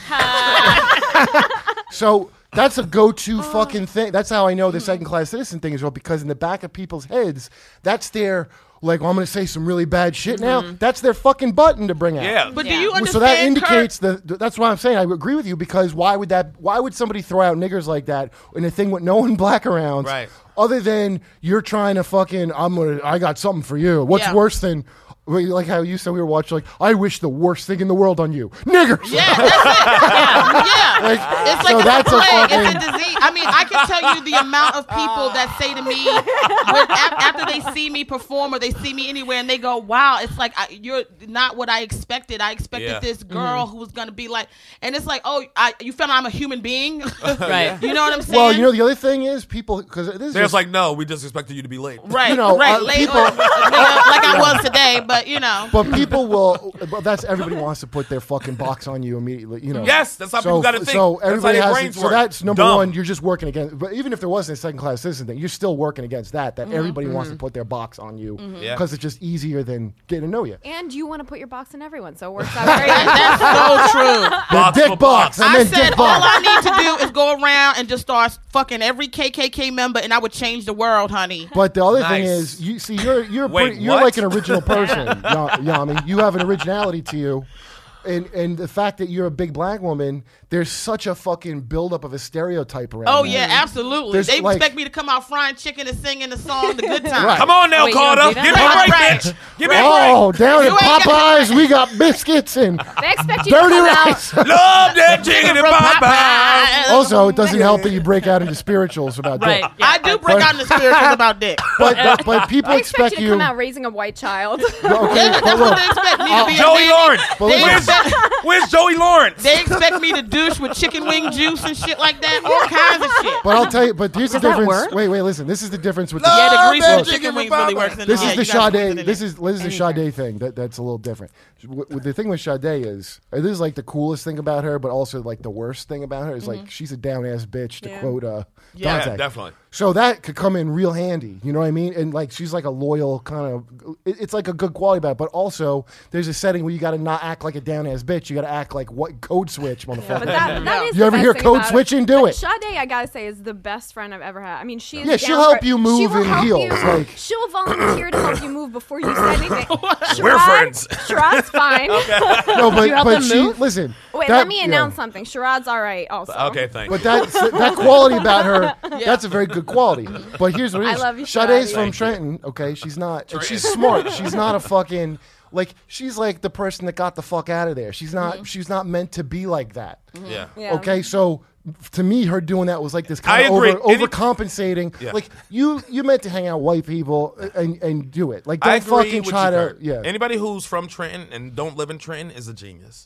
S3: So that's a go-to fucking thing. That's how I know the second-class citizen thing is real, because in the back of people's heads, that's their, like, well, I'm going to say some really bad shit now. That's their fucking button to bring out.
S4: Yeah.
S7: But
S6: Yeah.
S7: do you
S3: Well,
S7: understand?
S3: so that
S7: Kurt?
S3: indicates the, the. That's what I'm saying. I agree with you, because why would that? Why would somebody throw out niggers like that in a thing with no one black around?
S4: Right.
S3: Other than you're trying to fucking. I'm gonna. I got something for you. What's
S7: Yeah.
S3: worse than? Like how you said we were watching. Like, I wish the worst thing in the world on you, niggers.
S7: Yeah, that's it. Yeah, yeah.
S3: Like,
S7: It's
S3: so
S7: like
S3: that's
S7: a
S3: a
S7: plague.
S3: fucking.
S7: It's a disease. I mean, I can tell you the amount of people that say to me when, af- after they see me perform or they see me anywhere and they go, "Wow, it's like I, you're not what I expected. I expected
S4: Yeah.
S7: this girl who was gonna be like," and it's like, "Oh, I, you found I'm a human being."
S6: Right.
S7: You know what I'm saying?
S3: Well, you know the other thing is people because this is
S4: They're
S3: just,
S4: just like, no, we just expected you to be late.
S7: right,
S3: you know,
S7: right,
S3: uh,
S7: late,
S3: people-
S7: or- nigga, like I was today, but you know.
S3: But people will. Well, that's everybody wants to put their fucking box on you immediately. You know.
S4: Yes, that's how
S3: so,
S4: people got to think.
S3: So
S4: That's how
S3: everybody
S4: their
S3: has.
S4: brains
S3: So
S4: work.
S3: that's number
S4: Dumb.
S3: one. You're just working against. But even if there wasn't a second class citizen thing, you're still working against that. That everybody wants to put their box on you because
S4: Yeah.
S3: it's just easier than getting to know you.
S5: And you want to put your box in everyone, so it works out very good.
S7: That's so true.
S4: Box
S3: dick
S4: for
S3: box.
S4: box.
S3: I
S7: I
S3: meant
S7: said
S3: dick
S7: all
S3: box.
S7: I need to do is go around and just start fucking every K K K member, and I would change the world, honey.
S3: But the other thing
S4: Nice.
S3: is, you see, you're you're
S4: Wait,
S3: pretty, you're
S4: what?
S3: like an original person, Ya- Yami. You have an originality to you. And and the fact that you're a big black woman, there's such a fucking buildup of a stereotype around.
S7: Oh
S3: that.
S7: yeah, absolutely.
S3: There's
S7: They
S3: like-
S7: expect me to come out frying chicken and singing the song "The Good Time."
S3: Right.
S4: Come on now,
S6: Wait, you don't
S4: Carter.
S6: do
S4: Give
S6: that?
S4: me a break,
S7: Right.
S4: bitch. Give me a
S3: Oh, down
S7: You
S3: at
S7: ain't got-
S3: Popeyes, we got biscuits and
S5: They expect you to
S3: dirty
S5: come
S3: rice.
S5: out.
S4: break. Love that chicken and
S7: From
S4: Popeye.
S7: Popeye.
S3: Also, it doesn't help that you break out into spirituals about
S6: Right.
S3: dick.
S6: Yeah.
S7: I do break out in the spirituals about dick.
S3: But, but but people
S5: They expect
S3: expect
S5: you to come out raising a white child.
S3: Okay,
S7: Yeah,
S3: but
S7: that's
S3: look,
S7: what they expect me to be. a
S4: Joey
S7: nanny.
S4: Lawrence.
S3: But
S7: They
S3: listen.
S7: expect,
S4: Where's Joey Lawrence?
S7: they expect me to douche with chicken wing juice and shit like that. All kinds of shit.
S3: But I'll tell you. But here's the
S6: Does that
S3: difference.
S6: work?
S3: Wait, wait, listen. This is the difference with
S4: No.
S3: the.
S7: Yeah, the
S4: Love
S7: grease
S4: that
S7: with
S4: chicken
S7: chicken
S4: with
S7: wings really
S4: Popeye.
S7: works. In
S3: This
S7: yeah,
S3: is the
S7: you gotta squeeze it
S3: Sade.
S7: in
S3: This
S7: there.
S3: is this is the Sade thing. That that's a little different. W- w- The thing with Sade is uh, this is like the coolest thing about her, but also like the worst thing about her is like she's a down ass bitch to
S5: Yeah.
S3: quote uh,
S7: Yeah,
S3: Dante.
S4: definitely.
S3: So that could come in real handy. You know what I mean? And like she's like a loyal kind of. It, it's like a good quality about it. But also there's a setting where you got to not act like a down ass bitch. You got to act like what code switch, motherfucker.
S5: But that, that is
S3: You
S5: the
S3: ever
S5: best
S3: hear
S5: thing
S3: code
S5: about
S3: switching? Do
S5: But
S3: it.
S5: Sade, I gotta say, is the best friend I've ever had. I mean, she is
S3: Yeah, she'll
S5: down
S3: help
S5: for-
S3: you
S5: she
S3: move
S5: will
S3: in
S5: help
S3: heels,
S5: you-
S3: like-
S5: she'll volunteer to help you move before you say anything.
S4: We're
S5: Sherrod-
S4: friends.
S5: Sherrod's fine.
S3: No, but
S6: you help
S3: but
S6: them
S3: she
S6: move?
S3: listen.
S5: Wait,
S3: that-
S5: let me
S3: yeah.
S5: announce something. Sherrod's all right. Also,
S4: Okay, thank
S3: But
S4: you.
S3: that's that quality about her, that's a very good quality. But here's what it
S5: I
S3: is.
S5: love you,
S3: Sade's
S5: Sade.
S3: from
S4: Thank you.
S3: Trenton, okay? She's not and she's smart. She's not a fucking like she's like the person that got the fuck out of there. She's not she's not meant to be like that.
S4: Yeah.
S5: Yeah.
S3: Okay, so f- to me, her doing that was like this
S4: I
S3: kind of
S4: agree.
S3: over,
S4: Any-
S3: overcompensating.
S4: Yeah.
S3: Like you, you meant to hang out with white people and, and do it. Like don't
S4: I agree
S3: fucking
S4: with
S3: try
S4: you,
S3: to.
S4: Kurt.
S3: Yeah.
S4: Anybody who's from Trenton and don't live in Trenton is a genius.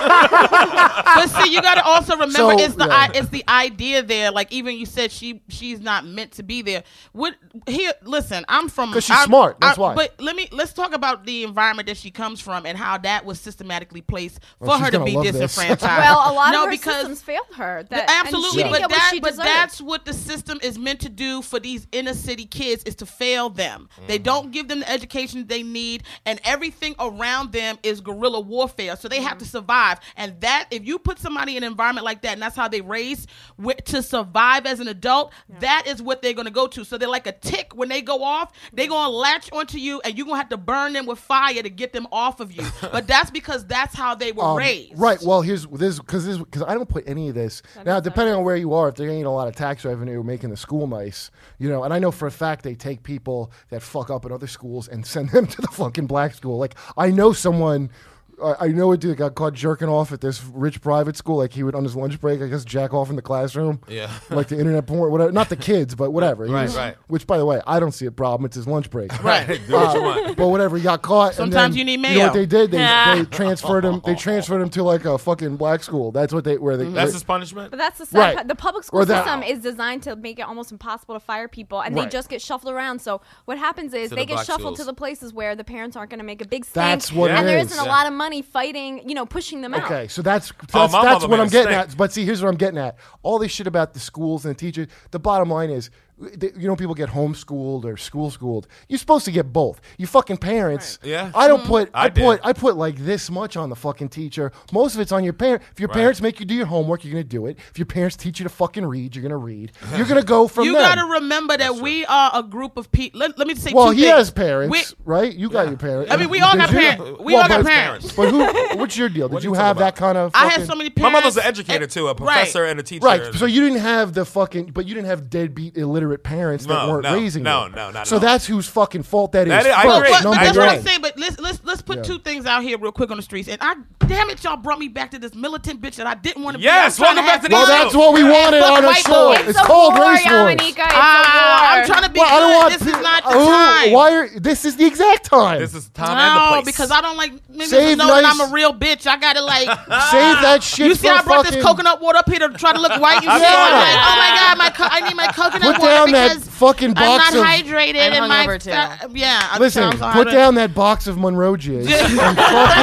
S7: But see, you got to also remember
S3: So,
S7: it's the
S3: yeah.
S7: I, it's the idea there. Like even you said, she she's not meant to be there. What here? Listen, I'm from
S3: 'Cause she's
S7: I'm-
S3: smart, that's
S7: I-
S3: why.
S7: But let me let's talk about the environment that she comes from and how that was systematically placed for
S3: Well, she's
S7: her to
S3: gonna
S7: be
S3: love this.
S7: disenfranchised.
S5: Well, a lot
S7: no,
S5: of her
S7: because
S5: systems failed her. That, and
S7: absolutely,
S5: she didn't
S7: but
S5: get what
S7: that
S5: she
S7: but
S5: deserved.
S7: that's what the system is meant to do for these inner city kids is to fail them. They
S3: Mm-hmm.
S7: don't give them the education they need, and everything around them is guerrilla warfare. So they have to survive, and that if you put somebody in an environment like that, and that's how they raise wi- to survive as an adult, that is what they're gonna go to. So they're like a tick. When they go off, they're gonna latch onto you, and you're gonna have to burn them with fire to get them off of you. But that's because that's how they were
S3: Um,
S7: raised.
S3: Right. Well, here's this because this because I don't put any of this now. Depending on where you are, if they're getting a lot of tax revenue, making the school nice, you know. And I know for a fact they take people that fuck up at other schools and send them to the fucking black school. Like I know someone I, I know a dude that got caught jerking off at this rich private school. Like he would on his lunch break, I guess, jack off in the classroom.
S4: Yeah.
S3: Like the internet porn, whatever. Not the kids, but whatever. He
S4: Right,
S3: was-
S4: right.
S3: Which, by the way, I don't see a problem. It's his lunch break.
S7: Right.
S4: Do what you want.
S3: But whatever, he got caught. and
S7: Sometimes
S3: then,
S7: you need
S3: You know what
S7: mayo.
S3: they did? They, they transferred him. They transferred him to like a fucking black school. That's what they where they.
S4: That's
S3: where-
S4: his punishment.
S5: But that's the sad
S3: Right.
S5: part. The public
S3: Or
S5: school
S3: that-
S5: system is designed to make it almost impossible to fire people, and
S3: Right.
S5: they just get shuffled around. So what happens is
S4: To
S5: they
S4: the
S5: get
S4: black
S5: shuffled
S4: schools.
S5: to the places where the parents aren't going to make a big stink,
S3: That's what
S5: and
S3: it
S5: there
S3: is.
S5: isn't a
S4: Yeah.
S5: lot of money fighting, you know, pushing them out.
S3: Okay, so that's that's,
S4: Oh, my
S3: that's
S4: mother
S3: what
S4: made
S3: I'm
S4: a
S3: getting
S4: stink.
S3: at. But see, here's what I'm getting at. All this shit about the schools and the teachers. The bottom line is, th- you know, people get homeschooled or school schooled. You're supposed to get both. You fucking parents.
S4: Right. Yeah.
S3: I don't put. I,
S4: I did.
S3: put. I put like this much on the fucking teacher. Most of it's on your parent. If your
S4: Right.
S3: parents make you do your homework, you're gonna do it. If your parents teach you to fucking read, you're gonna read. You're gonna go from
S7: You
S3: them.
S7: got to remember that we are a group of people. Let, let me say
S3: well,
S7: two
S3: he
S7: things.
S3: has parents,
S7: We-
S3: right? You got your parents.
S7: I mean, we all
S3: Did
S7: got
S3: you?
S7: parents. We
S3: Well,
S7: all got
S3: but-
S7: parents.
S3: But who? What's your deal? Did
S4: What are
S3: you
S4: you
S3: have
S4: talking
S3: that kind of?
S7: I
S3: fucking-
S7: had so many
S4: My
S7: parents.
S4: mother's an educator
S7: and-
S4: too, a
S7: right.
S4: professor and a teacher.
S3: Right,
S4: and-
S3: so you didn't have the fucking, but you didn't have deadbeat illiterate parents that
S4: No,
S3: weren't
S4: no,
S3: raising
S4: no,
S3: you.
S4: no, not at
S3: So
S4: all.
S3: that's whose fucking fault that is.
S4: That is- I
S3: first,
S4: agree.
S7: But, but
S3: number
S7: that's
S3: one.
S7: what I'm saying. But let's let's let's put
S3: Yeah.
S7: two things out here real quick on the streets. And I damn it, y'all brought me back to this militant bitch that I didn't want to
S4: Yes,
S7: be. I'm trying
S4: welcome back
S7: have
S4: to the
S3: Well,
S7: fun.
S4: show.
S3: that's what we wanted
S7: fuck
S3: on our
S7: white
S3: show.
S7: boys.
S3: It's,
S5: It's a
S3: called
S5: war,
S3: Race Wars.
S5: Yamanika. It's
S7: Ah,
S5: a war.
S7: I'm trying to be
S3: Well, I don't
S7: good.
S3: want
S7: This
S3: pe-
S7: is not the
S3: Who-
S7: time.
S3: Why are this is the exact time?
S4: This is the time and the
S7: No,
S4: place.
S7: because I don't like niggas
S3: Save
S7: to know that
S3: nice-
S7: I'm a real bitch. I gotta like.
S3: Save that shit.
S7: You see,
S3: for
S7: I brought
S3: fucking,
S7: this coconut water up here to try to look white. You see,
S3: Yeah.
S7: I'm like, oh my god, my co- I need my coconut
S3: Put
S7: water
S3: down that
S7: because
S3: fucking box
S7: I'm not
S3: of.
S7: hydrated
S6: I'm
S7: and my
S6: hungover, too.
S7: uh, yeah. I'm
S3: Listen,
S7: so
S3: put
S7: hungover.
S3: down that box of Monroe Jizz and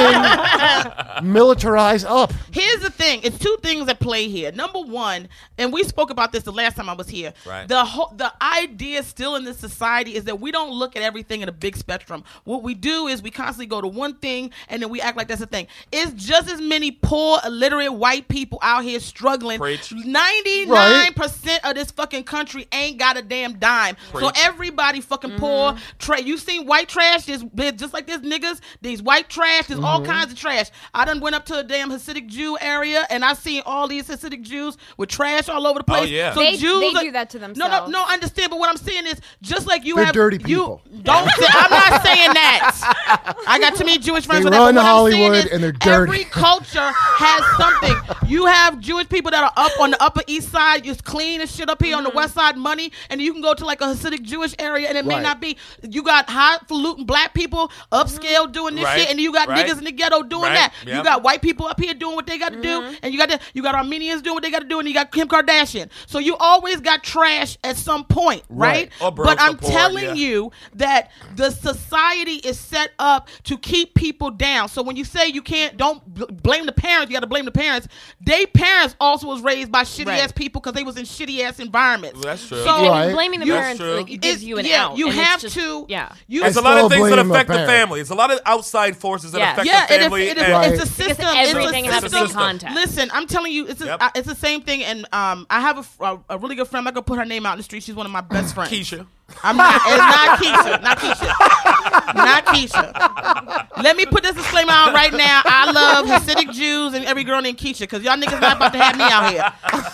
S3: fucking militarize up.
S7: Here's the thing. It's two things at play here. Number one, and we spoke about this the last time I was here.
S4: Right.
S7: The whole the idea still in this society is that we don't look at everything in a big spectrum. What we do is we constantly go to one thing and then we act like that's a thing. It's just as many poor, illiterate white people out here struggling.
S4: Preach.
S7: ninety-nine percent of this fucking country ain't got a damn dime. So
S4: Preach.
S7: everybody fucking poor. Tra- you seen white trash? There's just like this niggas. These white trash. There's all kinds of trash. I done went up to a damn Hasidic Jew area and I seen all these Hasidic Jews with trash all over the place.
S4: Oh, yeah.
S7: So
S5: They-
S7: Jews
S5: they
S7: are-
S5: do that to
S7: No, no,
S5: themselves.
S7: no. I understand, but what I'm saying is, just like you
S3: They're
S7: have
S3: dirty
S7: you
S3: people.
S7: don't. Say, I'm not saying that. I got too many Jewish friends.
S3: They
S7: with that,
S3: run
S7: but what I'm saying
S3: Hollywood
S7: is
S3: and they're dirty.
S7: Every culture has something. You have Jewish people that are up on the Upper East Side, just clean and shit up here on the West Side, money, and you can go to like a Hasidic Jewish area, and it may
S3: Right.
S7: not be. You got highfalutin black people upscale doing this
S4: Right.
S7: shit, and you got
S4: Right.
S7: niggas in the ghetto doing
S4: Right.
S7: that.
S4: Yep.
S7: You got white people up here doing what they got to do, and you got the, you got Armenians doing what they got to do, and you got Kim Kardashian. So you always got trash at some point, right?
S3: Right.
S4: Or broke
S7: But
S4: or
S7: I'm
S4: poor,
S7: telling
S4: yeah.
S7: you that the society is set up to keep people down. So when you say you can't, don't bl- blame the parents. You got to blame the parents. They parents also was raised by shitty
S6: Right.
S7: ass people because they was in shitty ass environments.
S4: Well, that's true.
S7: So
S6: And
S3: Right.
S6: blaming the
S7: You-
S6: parents
S4: That's true.
S6: like, it gives
S7: it's-
S6: you an
S7: yeah,
S6: out.
S7: you
S6: and it's
S7: have
S6: just-
S7: to.
S6: Yeah.
S7: You,
S4: It's a
S3: I
S4: lot of
S3: still
S4: things that
S3: blame the
S4: affect the
S3: parents.
S4: family. It's a lot of outside forces that
S3: Yeah.
S4: affect
S7: yeah,
S4: the
S7: it is,
S4: family.
S7: it is,
S4: and-
S3: Right.
S7: it's a
S6: Because
S7: system.
S6: everything
S7: it's a
S6: has to be
S7: system.
S6: context.
S7: Listen, I'm telling you, it's a,
S4: Yep.
S7: uh, it's the same thing. And um, I have a, f- a, a really good friend. I'm not gonna put her name out in the street. She's one of my best friends.
S4: Keisha.
S7: I'm not. It's not Keisha. Not Keisha. Not Keisha. Let me put this disclaimer out right now. I love Hasidic Jews and every girl named Keisha because y'all niggas not about to have me out here.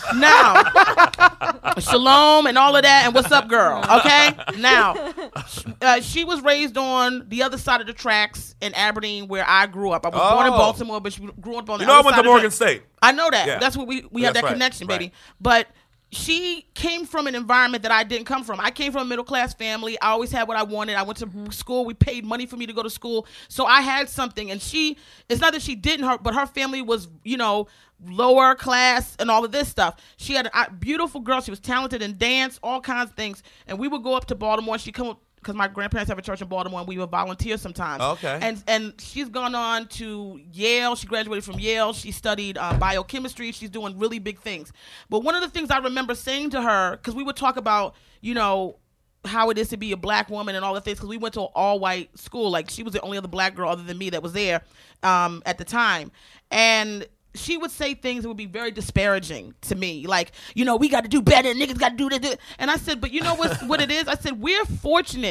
S7: Now, shalom and all of that and what's up, girl? Okay. Now, uh, she was raised on the other side of the tracks in Aberdeen, where I grew up. I was born in
S4: Oh.
S7: Baltimore, but she grew up on the
S4: You know, I
S7: other
S4: went
S7: side
S4: to
S7: of the
S4: Morgan
S7: tracks.
S4: State.
S7: I know that.
S4: Yeah.
S7: That's what we we have
S4: That's
S7: that
S4: right.
S7: connection, baby.
S4: Right.
S7: But she came from an environment that I didn't come from. I came from a middle class family. I always had what I wanted. I went to school. We paid money for me to go to school, so I had something. And she, it's not that she didn't, her, but her family was, you know, lower class and all of this stuff. She had a a beautiful girl. She was talented in dance, all kinds of things. And we would go up to Baltimore. She come up because my grandparents have a church in Baltimore, and we would volunteer sometimes.
S4: Okay.
S7: And and she's gone on to Yale. She graduated from Yale. She studied uh, biochemistry. She's doing really big things. But one of the things I remember saying to her, because we would talk about, you know, how it is to be a black woman and all the things, because we went to an all-white school. Like, she was the only other black girl other than me that was there um, at the time. And she would say things that would be very disparaging to me. Like, you know, we got to do better. Niggas got to do this. And I said, but you know what, what it is? I said, we're fortunate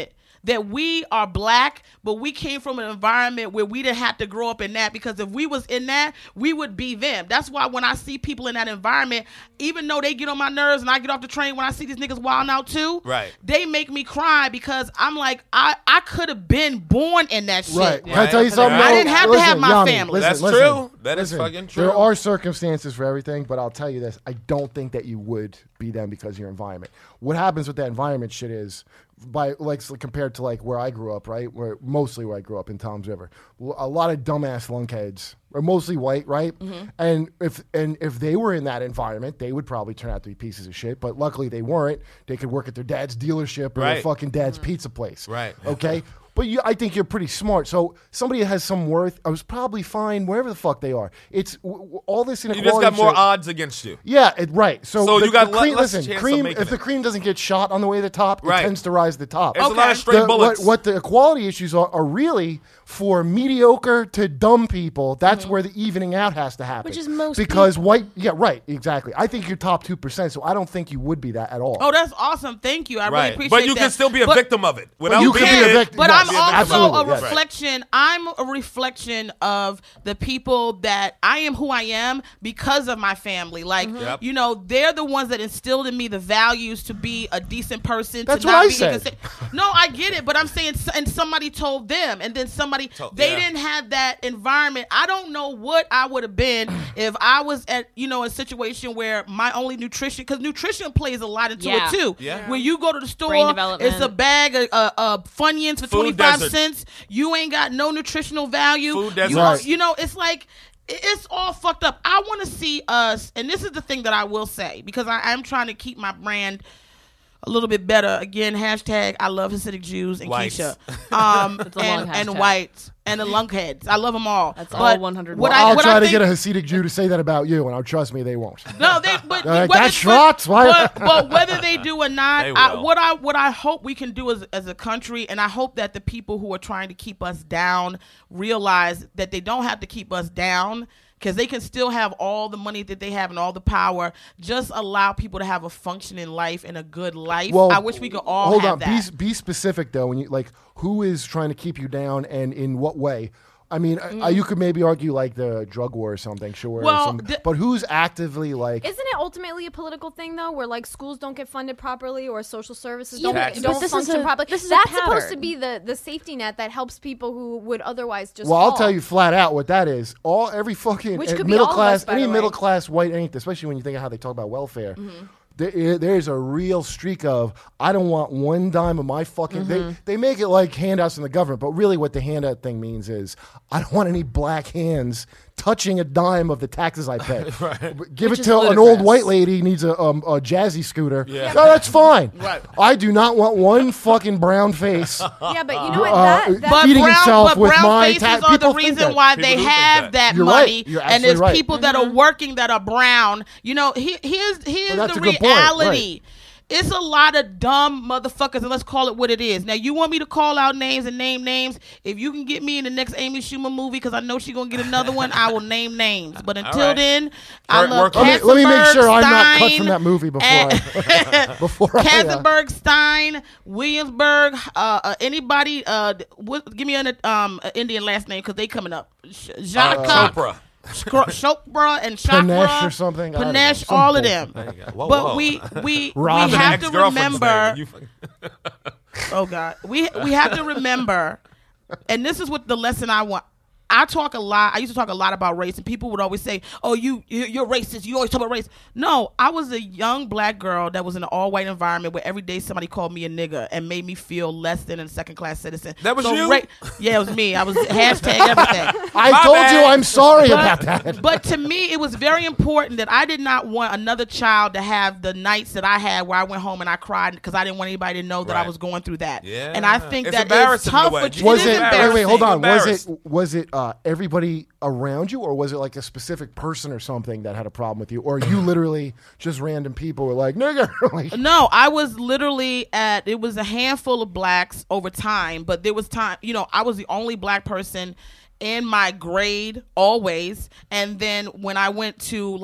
S7: that we are black, but we came from an environment where we didn't have to grow up in that, because if we was in that, we would be them. That's why when I see people in that environment, even though they get on my nerves and I get off the train when I see these niggas wilding out too,
S4: right.
S7: they make me cry, because I'm like, I, I could have been born in that shit.
S3: Right. Can I tell you something?
S7: I
S3: No,
S7: didn't have to
S3: listen,
S7: have my
S3: Yanni,
S7: family.
S3: listen,
S4: That's
S3: listen,
S4: true. That is
S3: listen.
S4: fucking true.
S3: There are circumstances for everything, but I'll tell you this. I don't think that you would be them because of your environment. What happens with that environment shit is, by like so compared to like where I grew up, right? Where mostly where I grew up in Toms River, a lot of dumbass lunkheads are mostly white, right?
S7: Mm-hmm.
S3: And if and if they were in that environment, they would probably turn out to be pieces of shit. But luckily they weren't. They could work at their dad's dealership or their
S4: Right.
S3: fucking dad's
S7: Mm-hmm.
S3: pizza place,
S4: Right.
S3: Okay. But you, I think you're pretty smart. So somebody that has some worth, I was probably fine wherever the fuck they are. It's w- w- all this
S4: You
S3: inequality.
S4: just got more
S3: shit-
S4: odds against you.
S3: Yeah, it, right. So,
S4: So
S3: the,
S4: you got
S3: the
S4: le-
S3: cream,
S4: less
S3: listen,
S4: chance of
S3: cream.
S4: making
S3: If the
S4: it.
S3: cream doesn't get shot on the way to the top,
S4: Right.
S3: it tends to rise to the top.
S4: There's a lot
S7: Okay.
S4: of straight
S3: The-
S4: bullets.
S3: What, what the equality issues are, are really for mediocre to dumb people. That's where the evening out has to happen.
S6: Which is most
S3: because white. Yeah, right. Exactly. I think you're top two percent. So I don't think you would be that at all.
S7: Oh, that's awesome. Thank you. I really
S4: Right.
S7: appreciate
S4: But you
S7: that.
S4: can still be a
S7: But-
S4: victim of it. Without
S3: you
S4: being
S3: can be a
S4: it.
S3: victim.
S7: But
S3: Yes,
S7: I'm
S3: yes,
S7: also
S3: absolutely,
S7: a
S3: yes.
S7: reflection. I'm a reflection of the people that I am who I am because of my family. Like,
S4: Yep.
S7: you know, they're the ones that instilled in me the values to be a decent person.
S3: That's
S7: to
S3: what
S7: not
S3: I
S7: be
S3: said.
S7: inconsistent. No, I get it, but I'm saying, and somebody told them, and then somebody
S4: Told-
S7: they
S4: yeah.
S7: didn't have that environment. I don't know what I would have been if I was at, you know, a situation where my only nutrition, because nutrition plays a lot into
S6: Yeah.
S7: it too.
S4: Yeah.
S7: When you go to the store,
S6: Brain development.
S7: it's a bag of uh, uh, Funyuns for
S4: Food
S7: twenty-five
S4: desert.
S7: cents. You ain't got no nutritional value.
S4: Food desert.
S7: You,
S3: Right.
S7: you know, it's like, it- it's all fucked up. I want to see us, and this is the thing that I will say, because I am trying to keep my brand a little bit better. Again, hashtag I love Hasidic Jews and
S4: Whites.
S7: Keisha. Um,
S6: It's a long
S7: and, and
S6: hashtag.
S7: whites and the lunkheads. I love them all.
S6: That's
S7: But
S6: all one hundred.
S7: what
S3: Well,
S7: I-
S3: I'll
S7: what
S3: try
S7: I
S3: to
S7: think-
S3: get a Hasidic Jew to say that about you, and I'll trust me, they won't.
S7: No, they but,
S3: Like,
S7: whether,
S3: that's shots, why-
S7: but, but whether they do or not,
S4: They
S7: I,
S4: will.
S7: what I what I hope we can do as as a country, and I hope that the people who are trying to keep us down realize that they don't have to keep us down, because they can still have all the money that they have and all the power. Just allow people to have a functioning life and a good life. I wish we could all
S3: hold
S7: have
S3: on.
S7: that.
S3: Be be specific though. When you like, who is trying to keep you down, and in what way? I mean, uh, you could maybe argue like the drug war or something, sure. or
S7: Mm. Well,
S3: some-
S7: the-
S3: but who's actively like?
S5: Isn't it ultimately a political thing though, where like schools don't get funded properly or social services
S6: Yeah,
S5: don't,
S4: but-
S5: don't
S6: but this is
S5: function
S6: a-
S5: properly?
S6: this is a
S5: That's supposed to
S6: pattern.
S5: be the the safety net that helps people who would otherwise just.
S3: Well, I'll
S5: fall.
S3: tell you flat out what that is. All every fucking
S5: Which
S3: uh,
S5: could be
S3: middle
S5: all of
S3: class,
S5: us, by
S3: any
S5: the way.
S3: middle class white, anything, especially when you think of how they talk about welfare.
S5: Mm-hmm.
S3: There, there's a real streak of I don't want one dime of my fucking.
S5: Mm-hmm.
S3: They they make it like handouts from the government, but really what the handout thing means is I don't want any black hands touching a dime of the taxes I pay. Give
S6: Which
S3: it
S6: is
S3: to an old
S6: ludicrous.
S3: white lady who needs a, um, a jazzy scooter.
S4: Yeah.
S3: No, that's fine.
S4: Right.
S3: I do not want one fucking brown face.
S5: Yeah, but you know what?
S3: Uh,
S5: That, that
S7: But
S3: Feeding
S7: brown,
S3: itself
S7: but
S3: with
S7: brown
S3: my
S7: faces
S3: ta-
S7: are the
S3: people think
S7: reason
S3: that.
S7: why
S4: People
S7: they
S4: do think
S7: have
S4: that.
S7: that
S3: You're
S7: money,
S3: right. You're
S7: and
S3: absolutely
S7: there's
S3: right.
S7: people that are working that are brown. You know, he, here's here's
S3: Well, that's
S7: the
S3: a good point,
S7: reality. It's a lot of dumb motherfuckers, and let's call it what it is. Now, you want me to call out names and name names? If you can get me in the next Amy Schumer movie, because I know she's gonna get another one, I will name names. But until
S4: right.
S7: then, I
S4: Work-
S7: love
S4: work on
S3: Let me, let me make sure I'm not cut
S7: Katzenberg,
S3: from that movie before
S7: and-
S3: I, before I, uh,
S7: Katzenberg, Stein, Williamsburg, uh, uh, anybody, uh, what, give me an um, uh, Indian last name because they coming up. Sh- Jaka,
S4: Chopra.
S7: Skro- Chopra and
S3: Panesh
S7: Chakra,
S3: or something? I don't know.
S7: Panesh,
S3: Some
S7: all of
S3: bullshit.
S7: them.
S4: There you go. Whoa,
S7: But
S4: whoa.
S7: we we
S3: Robin.
S7: we have to
S4: Ex-girlfriend's
S7: remember.
S4: name. You fucking-
S7: Oh God, we we have to remember, and this is what the lesson I want. I talk a lot. I used to talk a lot about race, and people would always say, "Oh, you you- you're racist. You always talk about race." No, I was a young black girl that was in an all-white environment where every day somebody called me a nigga and made me feel less than a second-class citizen.
S4: That was
S7: So
S4: you?
S7: ra- yeah, it was me. I was hashtag everything.
S3: I
S4: My
S3: told
S4: bad.
S3: you I'm sorry about that.
S7: But to me, it was very important that I did not want another child to have the nights that I had where I went home and I cried because I didn't want anybody to know that I
S4: Right.
S7: was going through that.
S4: Yeah.
S7: And I think
S4: It's
S7: that it's
S4: embarrassing in a
S7: tough.
S4: way.
S7: But
S3: Was
S7: it
S3: it?
S7: is
S3: Wait, wait, hold on. Was
S4: Embarrassed.
S3: it? Was it uh, everybody around you, or was it like a specific person or something that had a problem with you, or you literally just random people were like, "Nigga"? Like,
S7: No, I was literally at, it was a handful of blacks over time, but there was time, you know, I was the only black person in my grade always. And then when I went to like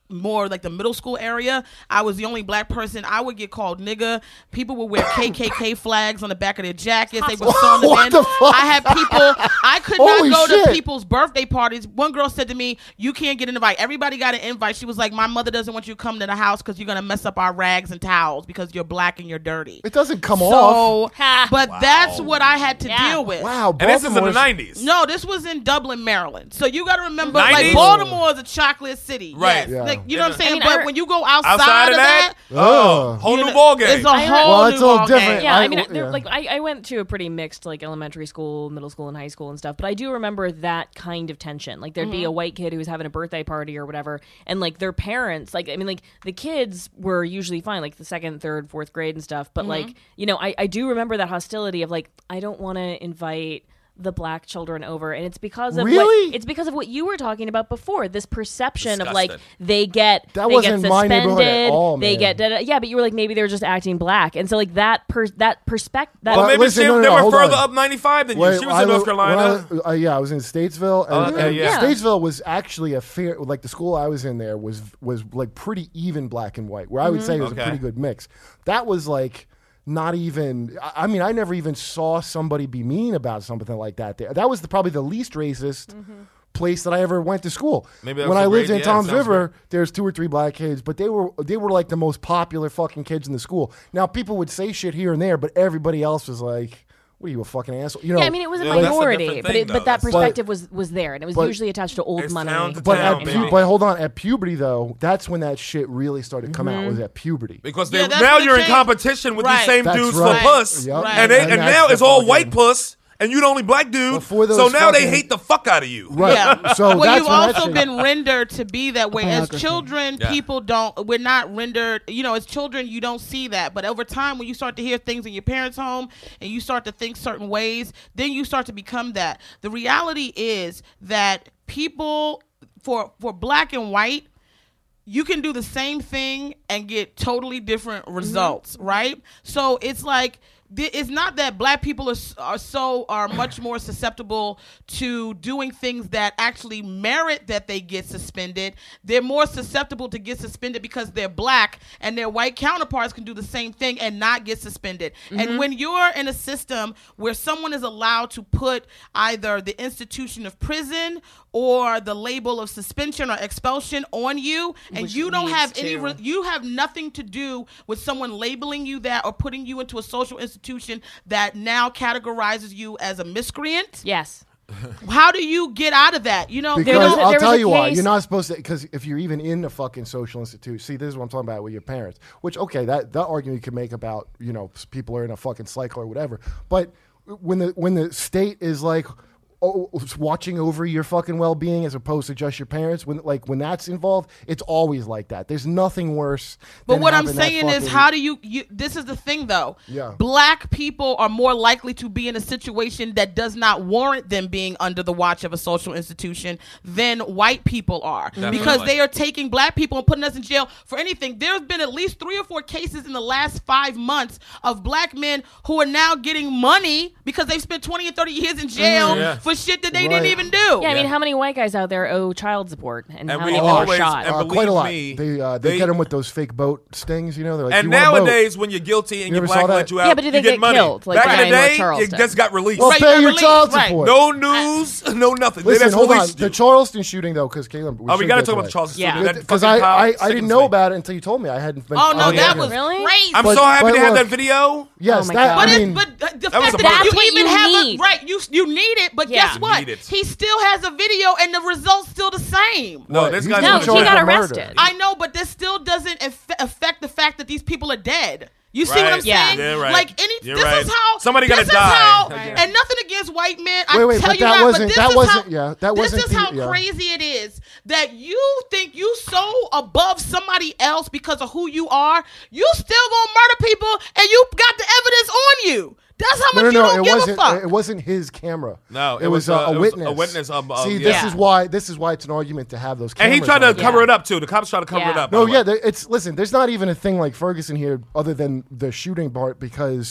S7: more like the middle school area. I was the only black person. I would get called nigga. People would wear K K K flags on the back of their jackets. They would song them
S3: What
S7: in.
S3: the fuck?
S7: I had people. I could
S3: Holy
S7: not go
S3: shit.
S7: to people's birthday parties. One girl said to me, "You can't get an invite." Everybody got an invite. She was like, "My mother doesn't want you to come to the house because you're gonna mess up our rags and towels because you're black and you're dirty."
S3: It doesn't come off.
S7: So, but that's what I had to
S6: Yeah.
S7: deal with.
S3: Wow,
S4: And this is in the
S3: Baltimore's-
S4: nineties.
S7: No, this was in Dublin, Maryland. So you got to remember, like
S4: nineties?
S7: Baltimore is a chocolate city,
S4: Right.
S7: Yes.
S3: Yeah.
S7: Like, you know what I'm saying?
S6: I mean,
S7: but
S6: I-
S7: when you go outside,
S4: Outside
S7: of that,
S4: oh, whole
S7: you
S4: new
S7: know,
S4: ball game.
S7: it's a
S6: I-
S7: whole
S3: Well,
S7: new
S3: it's all
S7: ball
S3: different.
S7: game.
S6: Yeah, I,
S3: I-
S6: mean, there-
S3: yeah.
S6: like I, I went to a pretty mixed like elementary school, middle school, and high school and stuff. But I do remember that kind of tension. Like there'd
S7: Mm-hmm.
S6: be a white kid who was having a birthday party or whatever, and like their parents, like I mean, like the kids were usually fine, like the second, third, fourth grade and stuff. But
S7: Mm-hmm.
S6: like you know, I, I do remember that hostility of like I don't want to invite the black children over, and it's because of
S3: Really?
S6: what it's because of what you were talking about before. This perception of
S4: Disgusting.
S6: like they get
S3: That
S6: they
S3: wasn't
S6: get
S3: my
S6: suspended,
S3: neighborhood at all,
S6: they
S3: man.
S6: get da, da, yeah, but you were like maybe they're just acting black, and so like that per that perspective that
S4: Well,
S3: But
S4: maybe
S3: listen,
S4: she,
S3: no, no,
S4: they
S3: no,
S4: were
S3: hold
S4: further
S3: on.
S4: up ninety-five than you.
S3: Wait,
S4: She was
S3: I
S4: in North
S3: li-
S4: Carolina.
S3: when I- uh, yeah, I was in Statesville, and,
S4: Oh, okay,
S3: and
S4: yeah.
S3: Statesville was actually a fair. Like the school I was in there was was like pretty even black and white, where I would say it was
S4: Okay.
S3: a pretty good mix. That was like not even. I I mean, I never even saw somebody be mean about something like that. There, that was the, probably the least racist. Place that I ever went to school.
S4: Maybe that
S3: when
S4: was
S3: I
S4: a
S3: lived
S4: great-
S3: in
S4: yeah,
S3: Tom's
S4: sounds
S3: River, there's two or three black kids, but they were they were like the most popular fucking kids in the school. Now people would say shit here and there, but everybody else was like, "What are you, a fucking asshole?" You know.
S6: yeah, I mean, it was a
S4: Yeah, that's a
S6: minority,
S4: different
S6: but
S4: thing,
S6: it,
S4: though.
S6: but that
S4: That's-
S6: perspective was was there, and it was
S3: but-
S6: usually attached to old
S4: It's
S6: money.
S4: town to
S3: But
S4: town,
S3: at
S4: baby.
S3: pu- but hold on, at puberty though, that's when that shit really started to come out. Was at puberty.
S4: Because
S7: Yeah,
S4: they,
S7: that's
S4: now
S7: what
S4: you're in
S7: changed.
S4: competition with
S7: Right.
S4: these same
S3: That's
S4: dudes
S3: right.
S4: for puss,
S3: Yep.
S7: Right.
S4: and they,
S3: And
S4: and,
S3: that's
S4: now
S3: the
S4: it's all
S3: fucking-
S4: white puss, and you the only black dude.
S3: Before those
S4: So now they
S3: fucking-
S4: hate the fuck out of you.
S3: Right.
S7: Yeah.
S3: So
S7: well,
S3: that's
S7: you've
S3: when that
S7: also
S3: shit-
S7: been rendered to be that way. As
S8: Biography.
S7: children,
S4: Yeah.
S7: people don't, we're not rendered, you know, as children, you don't see that. But over time, when you start to hear things in your parents' home and you start to think certain ways, then you start to become that. The reality is that people, for, for black and white, you can do the same thing and get totally different results, right? So it's like, th- it's not that black people are, s- are so are much more susceptible to doing things that actually merit that they get suspended. They're more susceptible to get suspended because they're black, and their white counterparts can do the same thing and not get suspended. And when you're in a system where someone is allowed to put either the institution of prison or the label of suspension or expulsion on you, and
S6: Which
S7: you don't
S6: leads
S7: have any
S6: to-
S7: re- you have nothing to do with someone labeling you that or putting you into a social institution that now categorizes you as a miscreant.
S6: Yes.
S7: How do you get out of that? You know,
S3: Because
S6: There was a-
S3: I'll
S6: there was
S3: tell
S6: a
S3: you why.
S6: case-
S3: You're not supposed to, because if you're even in a fucking social institute, see, this is what I'm talking about with your parents. Which, okay, that that argument you could make about, you know, people are in a fucking cycle or whatever. But when the when the state is like, oh, watching over your fucking well-being as opposed to just your parents, when like when that's involved, it's always like that. There's nothing worse.
S7: But
S3: than
S7: what I'm
S3: having that
S7: saying is,
S3: fucking-
S7: how do you, you? This is the thing, though.
S3: Yeah.
S7: Black people are more likely to be in a situation that does not warrant them being under the watch of a social institution than white people are, because
S4: Definitely.
S7: they are taking black people and putting us in jail for anything. There's been at least three or four cases in the last five months of black men who are now getting money because they've spent twenty and thirty years in jail
S4: Yeah.
S7: for shit that they
S3: Right.
S7: didn't even do.
S6: Yeah, I mean,
S4: Yeah.
S6: how many white guys out there owe child support, and,
S4: And
S6: how
S4: we
S6: many of them are
S4: always-
S6: shot?
S4: and
S3: Uh,
S4: believe
S3: quite a lot.
S4: me,
S3: they uh, they,
S4: they-
S3: get them with those fake boat stings, you know. They're like,
S4: And
S3: "You want a boat?"
S4: nowadays, when you're guilty and
S3: You
S4: your
S3: ever
S4: black
S3: saw that?
S4: let you out,
S6: Yeah, but do
S4: you
S6: they
S4: get
S6: get
S4: money.
S6: killed, like
S4: Back
S6: the
S4: in
S6: guy
S4: the
S6: in North
S4: day, it
S6: Charleston?
S4: just got released.
S3: Well,
S7: Right,
S3: pay
S7: you
S3: your
S7: got
S3: child
S7: released, right.
S3: support.
S4: No news, no nothing. They
S3: Listen,
S4: just
S3: hold on.
S4: released
S3: The
S4: you.
S3: Charleston shooting, though, because Caleb.
S4: Oh, we
S3: should
S4: got to
S3: get
S4: talk about
S3: that.
S4: the Charleston
S6: Yeah.
S4: shooting. That
S3: Because
S4: fucking
S3: I,
S4: cop
S3: I, I
S4: sickens
S3: didn't know
S4: me.
S3: about it until you told me. I hadn't been.
S7: Oh no,
S3: I was
S7: that
S3: looking
S7: was
S3: at it.
S6: Really?
S7: crazy.
S4: I'm
S3: But-
S4: so happy
S3: but
S4: to have
S3: look-
S4: that video.
S3: Yes,
S6: Oh my
S3: that
S6: God.
S7: But,
S3: I
S7: it,
S3: mean,
S7: but uh, the
S4: That was
S7: fact
S4: a
S7: that
S4: murder.
S7: you
S6: That's what
S7: even
S6: you
S7: have
S6: need.
S7: a right, you you need it, but
S6: Yeah.
S7: guess what?
S4: Need it.
S7: He still has a video, and the results still the same.
S4: No,
S3: What?
S4: this
S3: He's
S4: guy's
S6: No,
S3: been
S6: he
S3: charged
S6: got
S3: for murder.
S6: arrested.
S7: I know, but this still doesn't eff- affect the fact that these people are dead. You see
S4: Right.
S7: what I'm
S6: Yeah.
S7: saying?
S4: Yeah, right.
S7: Like any,
S4: You're
S7: this
S4: right.
S7: is how
S4: Somebody
S7: this
S4: gotta
S7: is
S4: die.
S7: How,
S4: Right.
S7: and nothing against white men. I
S3: Wait, wait,
S7: tell
S3: but
S7: you
S3: that
S7: not,
S3: wasn't-
S7: but this
S3: that
S7: is
S3: wasn't-
S7: how,
S3: yeah, that wasn't
S7: This is
S3: the-
S7: how
S3: yeah.
S7: crazy it is that you think you so above somebody else because of who you are. You still gonna murder people, and you got the evidence on you. That's how
S3: No,
S7: much
S3: no,
S7: you
S3: no.
S7: don't
S3: It
S7: give
S3: wasn't.
S7: a fuck.
S3: It wasn't his camera.
S4: No,
S3: it,
S4: it
S3: was,
S4: was,
S3: uh,
S4: uh,
S3: a
S4: it was
S3: witness.
S4: a witness of- of-
S3: See,
S4: yeah.
S3: this is why. This is why it's an argument to have those.
S4: And he
S3: cameras
S4: tried to
S3: on.
S4: cover
S6: Yeah.
S4: it up too. The cops tried to cover
S6: Yeah.
S4: it up. by
S3: No,
S4: the
S3: yeah,
S4: way.
S3: there- it's listen. There's not even a thing like Ferguson here, other than the shooting part, because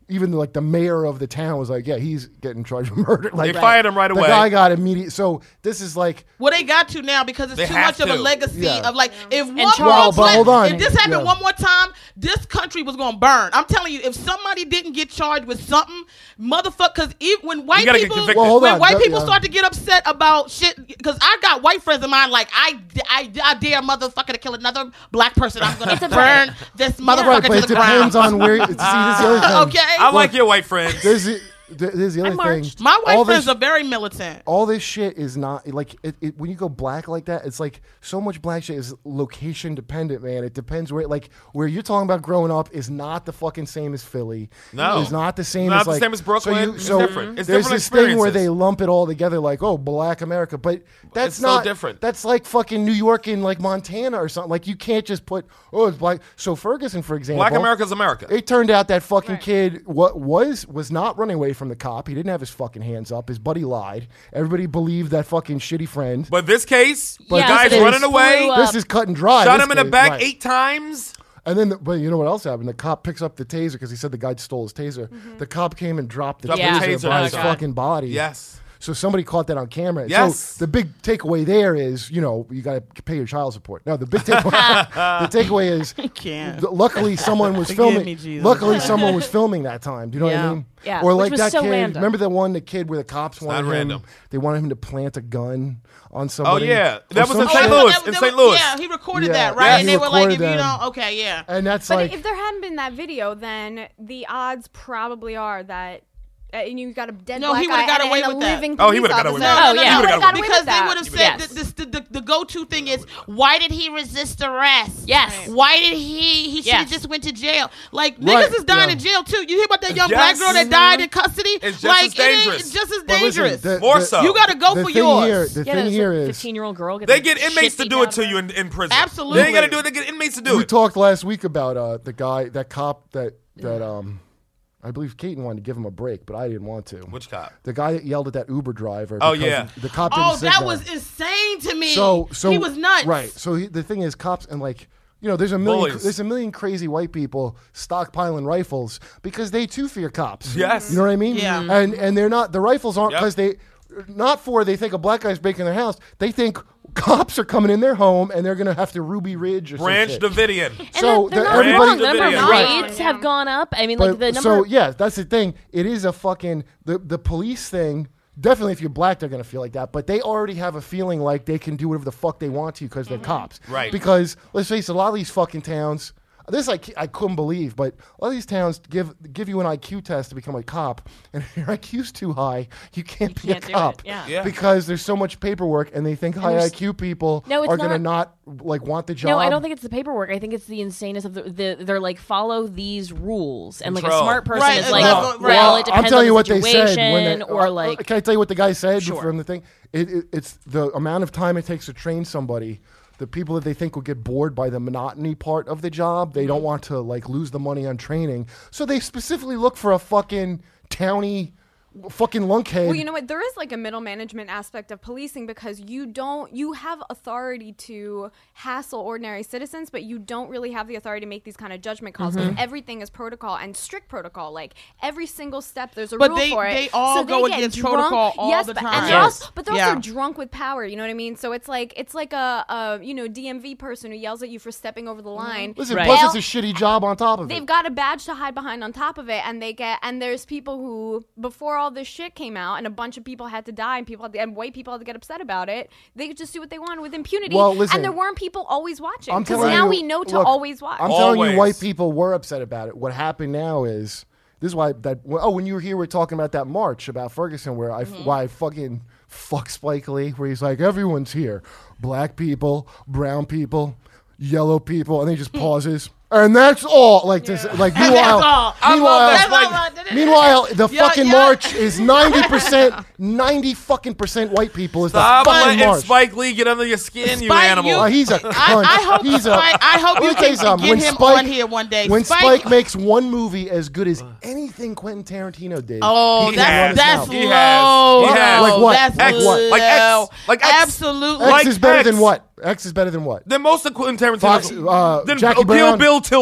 S3: even like the mayor of the town was like, yeah, he's getting charged with murder. Like,
S4: They fired him right
S3: the
S4: away.
S3: The guy got immediate. So this is like,
S7: Well, they got to now because it's
S4: They
S7: too
S4: have
S7: much of a
S4: to.
S7: legacy
S3: Yeah.
S7: of like if one
S6: Charles-
S7: more
S3: Well, but
S7: time-
S3: hold on.
S7: if this happened
S3: Yeah.
S7: one more time, this country was gonna burn. I'm telling you, if somebody didn't get charged with something, motherfucker, because when white
S4: gotta get
S7: people
S4: convicted.
S3: Well, hold
S7: when
S3: on.
S7: white
S3: That-
S7: people
S3: yeah.
S7: start to get upset about shit, because I got white friends of mine like I, I, I dare motherfucker to kill another black person, I'm gonna burn this motherfucker
S3: right, but
S7: to
S3: it
S7: the ground.
S3: depends on where. See, this is the other thing.
S7: Okay,
S4: I like your white friends.
S3: There's the, there- there's the other thing.
S6: marched.
S7: my white
S3: all
S7: friends
S3: this,
S7: are very militant.
S3: all this shit is not like it, it, when you go black like that. It's like so much black shit is location dependent, man. It depends where, like where you're talking about growing up is not the fucking same as Philly.
S4: No.
S3: it's not the same.
S4: Not
S3: as
S4: the
S3: like,
S4: same as Brooklyn.
S3: So, you,
S4: It's
S3: so
S4: different. It's
S3: there's
S4: different
S3: this thing where
S4: experiences.
S3: they lump it all together, like oh, black America, but that's
S4: It's so
S3: not
S4: different.
S3: That's like fucking New York and like Montana or something. Like you can't just put oh, it's black. So Ferguson, for example,
S4: Black America's America.
S3: It turned out that fucking kid what was was not running away from the cop. He didn't have his fucking hands up. His buddy lied. Everybody believed that fucking shitty friend.
S4: But this case, the
S6: Yeah,
S4: guy's
S6: so they
S4: running
S6: flew
S4: away,
S6: up.
S3: This is cut and dry.
S4: shot
S3: This
S4: him in the
S3: case,
S4: back
S3: right.
S4: eight times.
S3: And then, the, but you know what else happened? The cop picks up the taser because he said the guy stole his taser. The cop came and dropped the
S4: Dropped
S6: the
S3: taser,
S4: taser
S3: by
S4: on
S3: his
S4: the guy.
S3: fucking body.
S4: Yes.
S3: So somebody caught that on camera.
S4: Yes.
S3: So the big takeaway there is, you know, you got to pay your child support. No, the big takeaway, the takeaway is,
S7: can't.
S3: th- luckily someone was
S7: Forgive
S3: filming.
S7: me, Jesus.
S3: Luckily someone was filming that time. Do you know what
S7: Yeah.
S3: I mean?
S6: Yeah,
S3: Or
S6: which
S3: like
S6: was
S3: that
S6: so
S3: kid.
S6: random.
S3: Remember the one, the kid where the cops wanted
S4: not
S3: him.
S4: random.
S3: They wanted him to plant a gun on
S4: Oh
S3: somebody.
S4: yeah,
S3: or
S4: that was
S3: some
S4: in
S3: shit.
S4: Saint
S7: that-
S4: Louis.
S7: that-
S4: In
S7: that
S4: Saint
S7: was-
S4: Louis.
S7: Yeah, he recorded
S3: Yeah,
S7: that,
S3: yeah,
S7: right?
S3: he
S7: and they were like,
S3: recorded
S7: if you
S3: them.
S7: don't, okay, yeah.
S3: And that's
S5: But
S3: like
S5: if there hadn't been that video, then the odds probably are that uh, and you got a dead
S7: No,
S5: black
S7: he would've
S5: guy
S7: got
S5: and,
S7: away
S5: and a
S7: with that.
S5: living
S4: Oh, he
S5: police
S4: would've got away with
S5: officer.
S4: that.
S6: Oh, yeah.
S5: He
S6: He
S5: would've
S6: would've
S5: got
S6: got
S5: away
S7: because
S5: with
S7: they
S5: that.
S7: would have said
S6: Yes.
S7: the, the, the, the go-to thing is why did he resist arrest?
S6: Yes.
S7: Why did he? He should have
S6: Yes.
S7: just went to jail. Like
S3: Right,
S7: niggas is dying
S3: yeah.
S7: in jail too. You hear about that young
S4: Yes.
S7: black girl that died in custody?
S4: It's just
S7: like
S4: as dangerous.
S7: It ain't just as
S3: But listen,
S7: dangerous.
S3: the-
S4: More
S3: the-
S4: so.
S7: You got to go
S3: the
S7: for
S3: thing
S7: yours.
S3: here, the
S6: Yeah,
S3: thing
S6: this
S3: here is
S6: fifteen-year-old girl.
S4: They get inmates to
S6: shit
S4: do it
S6: beat
S4: to
S6: down
S4: you in, in prison.
S7: Absolutely.
S4: They ain't got to do it. They get inmates to do
S3: we
S4: it.
S3: talked last week about uh, the guy, that cop that that um, I believe Keaton wanted to give him a break, but I didn't want to.
S4: Which cop?
S3: The guy that yelled at that Uber driver.
S4: Oh,
S3: because
S4: yeah.
S3: the cop didn't
S7: Oh, that
S3: signal.
S7: was insane to me.
S3: so so
S7: he was nuts.
S3: Right. So he, the thing is, cops and like. You know, there's a million.
S4: Bullies.
S3: There's a million crazy white people stockpiling rifles because they too fear cops.
S4: Yes.
S3: you know what I mean.
S7: Yeah.
S3: and and they're not. The rifles aren't
S4: Yep.
S3: because they, not for they think a black guy's breaking their house. They think cops are coming in their home and they're gonna have to Ruby Ridge or some
S4: Branch
S3: shit.
S4: Davidian.
S3: So
S6: they're
S3: the-
S6: not
S3: everybody-
S6: wrong. The number of
S4: Right.
S6: raids have gone up. I mean,
S3: But,
S6: like the number.
S3: so
S6: of,
S3: yeah, that's the thing. It is a fucking the the police thing. Definitely, if you're black, they're gonna feel like that. But they already have a feeling like they can do whatever the fuck they want to because they're cops.
S4: Right.
S3: Because let's face it, a lot of these fucking towns. This I, I couldn't believe, but a lot of these towns give give you an I Q test to become a cop, and if your I Q's too high, you can't be
S6: can't
S3: a
S6: do
S3: cop.
S6: it, yeah.
S4: Yeah.
S3: Because there's so much paperwork, and they think high
S6: there's-
S3: I Q people
S6: No, it's
S3: are gonna
S6: not-
S3: not like want the job.
S6: No, I don't think it's the paperwork. I think it's the insaneness of the, the they're like follow these rules, and like a
S4: Control.
S6: smart person
S7: Right,
S6: is
S7: uh,
S6: like,
S7: no,
S6: well,
S7: right.
S6: well, it
S3: I'm
S6: depends
S3: telling
S6: on
S3: you
S6: the
S3: what they
S6: situation,
S3: said when they,
S6: or
S3: uh,
S6: like,
S3: Can I tell you what the guy said
S6: Sure.
S3: from the thing? It, it, it's the amount of time it takes to train somebody. The people that they think will get bored by the monotony part of the job, they don't want to like lose the money on training, so they specifically look for a fucking towny, fucking lunkhead.
S5: Well, you know what? There is like a middle management aspect of policing because you don't, you have authority to hassle ordinary citizens, but you don't really have the authority to make these kind of judgment calls.
S7: Mm-hmm.
S5: Because everything is protocol and strict protocol. Like every single step, there's a
S7: But
S5: rule
S7: they-
S5: for it.
S7: they all
S5: so
S7: go
S5: get
S7: against
S5: drunk.
S7: protocol all
S5: yes,
S7: the
S5: but,
S7: time.
S5: And they're
S3: Yes.
S5: also, but they're
S7: Yeah.
S5: also drunk with power. You know what I mean? So it's like it's like a, a you know D M V person who yells at you for stepping over the line.
S3: Listen,
S6: Right.
S3: plus
S5: They'll-
S3: it's a shitty job on top of
S5: They've
S3: it.
S5: got a badge to hide behind on top of it, and they get and there's people who before all this shit came out, and a bunch of people had to die, and people had to, and white people had to get upset about it. They could just do what they wanted with impunity,
S3: Well, listen,
S5: and there weren't people always watching
S3: I'm
S5: because
S3: telling
S5: now
S3: you-
S5: we know to
S3: look,
S5: always watch.
S3: I'm telling you,
S4: Always.
S3: white people were upset about it. What happened now is this is why that. Oh, when you were here, we are talking about that march about Ferguson, where I
S5: Mm-hmm.
S3: why I fucking fuck Spike Lee, where he's like, everyone's here, black people, brown people, yellow people, and he just pauses. And that's all. Like this, like
S7: And
S3: meanwhile,
S7: that's all.
S4: I love
S3: meanwhile,
S4: that
S7: That's
S4: Spike-
S7: all.
S3: meanwhile, the
S7: Yeah,
S3: fucking
S7: yeah.
S3: march is ninety percent, ninety fucking percent white people. Is
S4: Stop
S3: the fucking
S4: letting
S3: march.
S4: Spike Lee get under your skin, you
S7: Spike,
S4: animal.
S7: you-
S3: Oh, he's a cunt.
S7: I, I hope
S3: he's a,
S7: Spike, I hope
S3: Let me
S7: you
S3: tell you
S7: can
S3: something.
S7: get
S3: When
S7: him
S3: Spike-
S7: on here one day.
S3: When
S7: Spike,
S3: Spike makes one movie as good as anything Quentin Tarantino did,
S7: oh,
S4: He
S7: that's
S4: has.
S7: that's
S4: He
S7: low.
S4: has. He has.
S3: Like what?
S7: That's
S3: Like what?
S4: Like X.
S7: low.
S4: Like X.
S7: Absolutely.
S3: X
S4: like
S3: is better
S4: X.
S3: than what? X is better than what?
S4: Then most of Quentin Tarantino.
S3: Fox, uh,
S4: then
S3: Jackie
S4: Kill
S3: Brown.
S4: Bill too.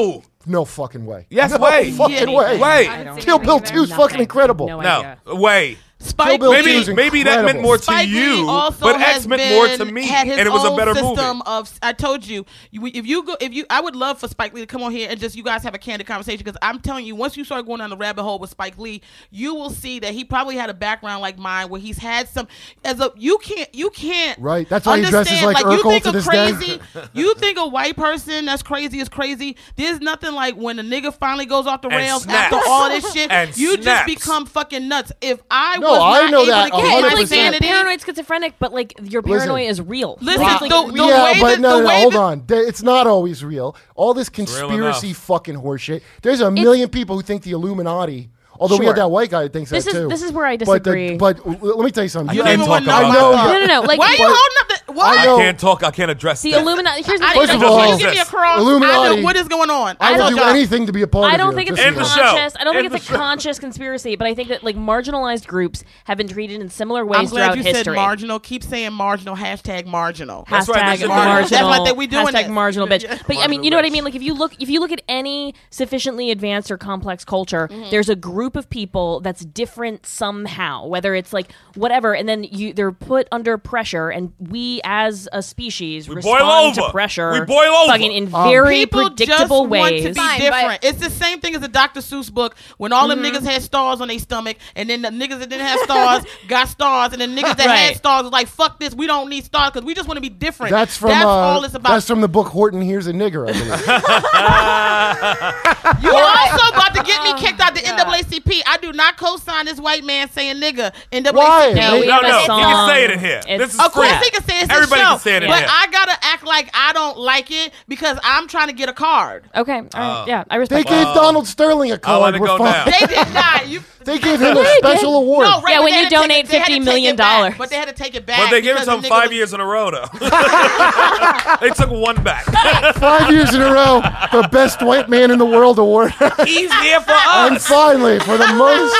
S3: No fucking way.
S4: Yes,
S3: no
S4: way.
S3: fucking
S7: Yeah,
S3: way.
S4: Way.
S5: I haven't seen
S3: Kill
S5: it
S3: Bill
S5: either.
S3: two is fucking incredible.
S6: No
S4: No,
S6: idea.
S4: way.
S7: Spike
S3: Bill
S7: Lee,
S3: two
S4: Maybe
S3: is
S4: maybe that meant
S3: incredible.
S4: more to
S7: Spike Lee
S4: you,
S7: also
S4: but
S7: has
S4: X meant
S7: been,
S4: more to me,
S7: had his
S4: and it was a
S7: own
S4: better
S7: system
S4: movie.
S7: Of, I told you, you, if you go, if you, I would love for Spike Lee to come on here and just you guys have a candid conversation because I'm telling you, once you start going down the rabbit hole with Spike Lee, you will see that he probably had a background like mine where he's had some as a you can't you can't
S3: Right, that's why he dresses
S7: understand,
S3: like
S7: you
S3: Urkel
S7: think
S3: to
S7: a
S3: this day.
S7: crazy, you think a white person that's crazy is crazy. There's nothing like when a nigga finally goes off the
S4: And
S7: rails
S4: snaps.
S7: after all this shit,
S4: And
S7: you just
S4: snaps.
S7: become fucking nuts. If I
S3: No,
S7: was
S3: I
S7: not
S3: know
S7: able
S3: that
S7: to keep
S3: one
S6: Yeah,
S3: hundred
S7: my
S6: it's like
S3: percent.
S6: you're
S7: sanity,
S6: paranoid schizophrenic, but like your paranoia
S3: Listen.
S6: is real.
S7: Listen,
S6: Like,
S7: the- the
S3: yeah,
S7: way
S3: but
S7: that-
S3: no,
S7: the
S3: no, no,
S7: way
S3: hold
S7: that-
S3: on. There- It's not always real. All this
S4: real
S3: conspiracy
S4: enough.
S3: fucking horseshit. There's a million people who think the Illuminati. Although we
S6: Sure.
S3: had that white guy that thinks
S6: This
S3: that
S6: is-
S3: too.
S6: this is where I
S3: But the-
S6: disagree.
S3: But, uh, let me tell you something.
S7: you
S4: can't
S7: don't even
S4: talk
S7: want to know
S4: about
S7: my
S3: that.
S7: thoughts.
S6: No, no, no, like-
S7: why are you
S6: but-
S7: holding up the? Why?
S3: I
S4: I
S3: know.
S4: can't talk. I can't address
S6: the
S4: that.
S6: Illuminati. Here's the
S7: I,
S6: thing.
S3: First
S7: I
S3: of
S7: know,
S3: all,
S7: can you give me a cross? I
S3: Illuminati-
S7: know what is going on.
S3: I
S7: I
S3: will do
S7: don't
S3: anything to be a part
S6: I
S3: of
S6: don't
S3: you.
S6: think it's
S3: Just
S4: End
S3: so
S4: the
S3: you
S4: show.
S3: know.
S6: conscious. I don't think
S4: End
S6: it's a
S4: the show.
S6: conscious conspiracy, but I think that like marginalized groups have been treated in similar
S7: I'm
S6: ways
S7: glad
S6: throughout
S7: you
S6: history.
S7: said marginal. Keep saying marginal. Hashtag marginal.
S4: That's right,
S6: Hashtag
S4: that's it.
S6: marginal.
S7: That's like that we doing
S6: hashtag
S7: this.
S6: marginal bitch.
S7: Yeah.
S6: But I mean,
S4: Marginal
S6: you know what I
S4: bitch.
S6: mean? Like if you look, if you look at any sufficiently advanced or complex culture, there's a group of people that's different somehow. Whether it's like whatever, and then you they're put under pressure, and we as a species
S4: We
S6: respond
S4: boil
S6: to
S4: over.
S6: pressure.
S4: We boil over.
S6: fucking in very
S7: People
S6: predictable
S7: just
S6: ways.
S7: want to be
S5: Fine,
S7: different.
S5: but-
S7: It's the same thing as a Doctor Seuss book when all them niggas had stars on their stomach, and then the niggas that didn't have stars got stars, and the niggas that
S6: Right.
S7: had stars was like, "Fuck this, we don't need stars because we just want to be different."
S3: That's from
S7: That's
S3: uh,
S7: all it's about.
S3: That's from the book Horton Here's a Nigger, I believe.
S7: You also about to get me kicked out the N double A C P. I do not co-sign this white man saying nigga. N double A C P.
S3: Why?
S6: No, we
S4: No,
S6: have
S4: no,
S6: a
S4: you
S6: song.
S4: can say it in here.
S6: It's-
S4: This is
S7: Of course,
S4: free.
S7: he can say it's
S4: Everybody
S7: a show,
S4: can say it in
S7: but
S4: here.
S7: I gotta act like I don't like it because I'm trying to get a card.
S6: Okay, all right, yeah, I
S3: They
S6: respect.
S3: gave
S6: that.
S3: Donald Sterling a
S4: I'll let
S3: card.
S4: it
S3: We're
S4: go
S3: fine.
S4: now.
S7: They did not. You,
S3: They gave him a special award.
S7: No, right,
S6: Yeah,
S7: but
S6: when
S7: they
S6: you
S7: had to take
S6: donate
S7: it- they had to
S6: fifty
S7: take
S6: million
S7: it back,
S6: dollars.
S7: but they had to take it back.
S4: But they gave it
S7: because
S4: to him
S7: the nigga
S4: five
S7: was-
S4: years in a row, though. They took one back.
S3: Five years in a row, the best white man in the world award.
S4: He's here for
S3: and
S4: us.
S3: finally, for the most.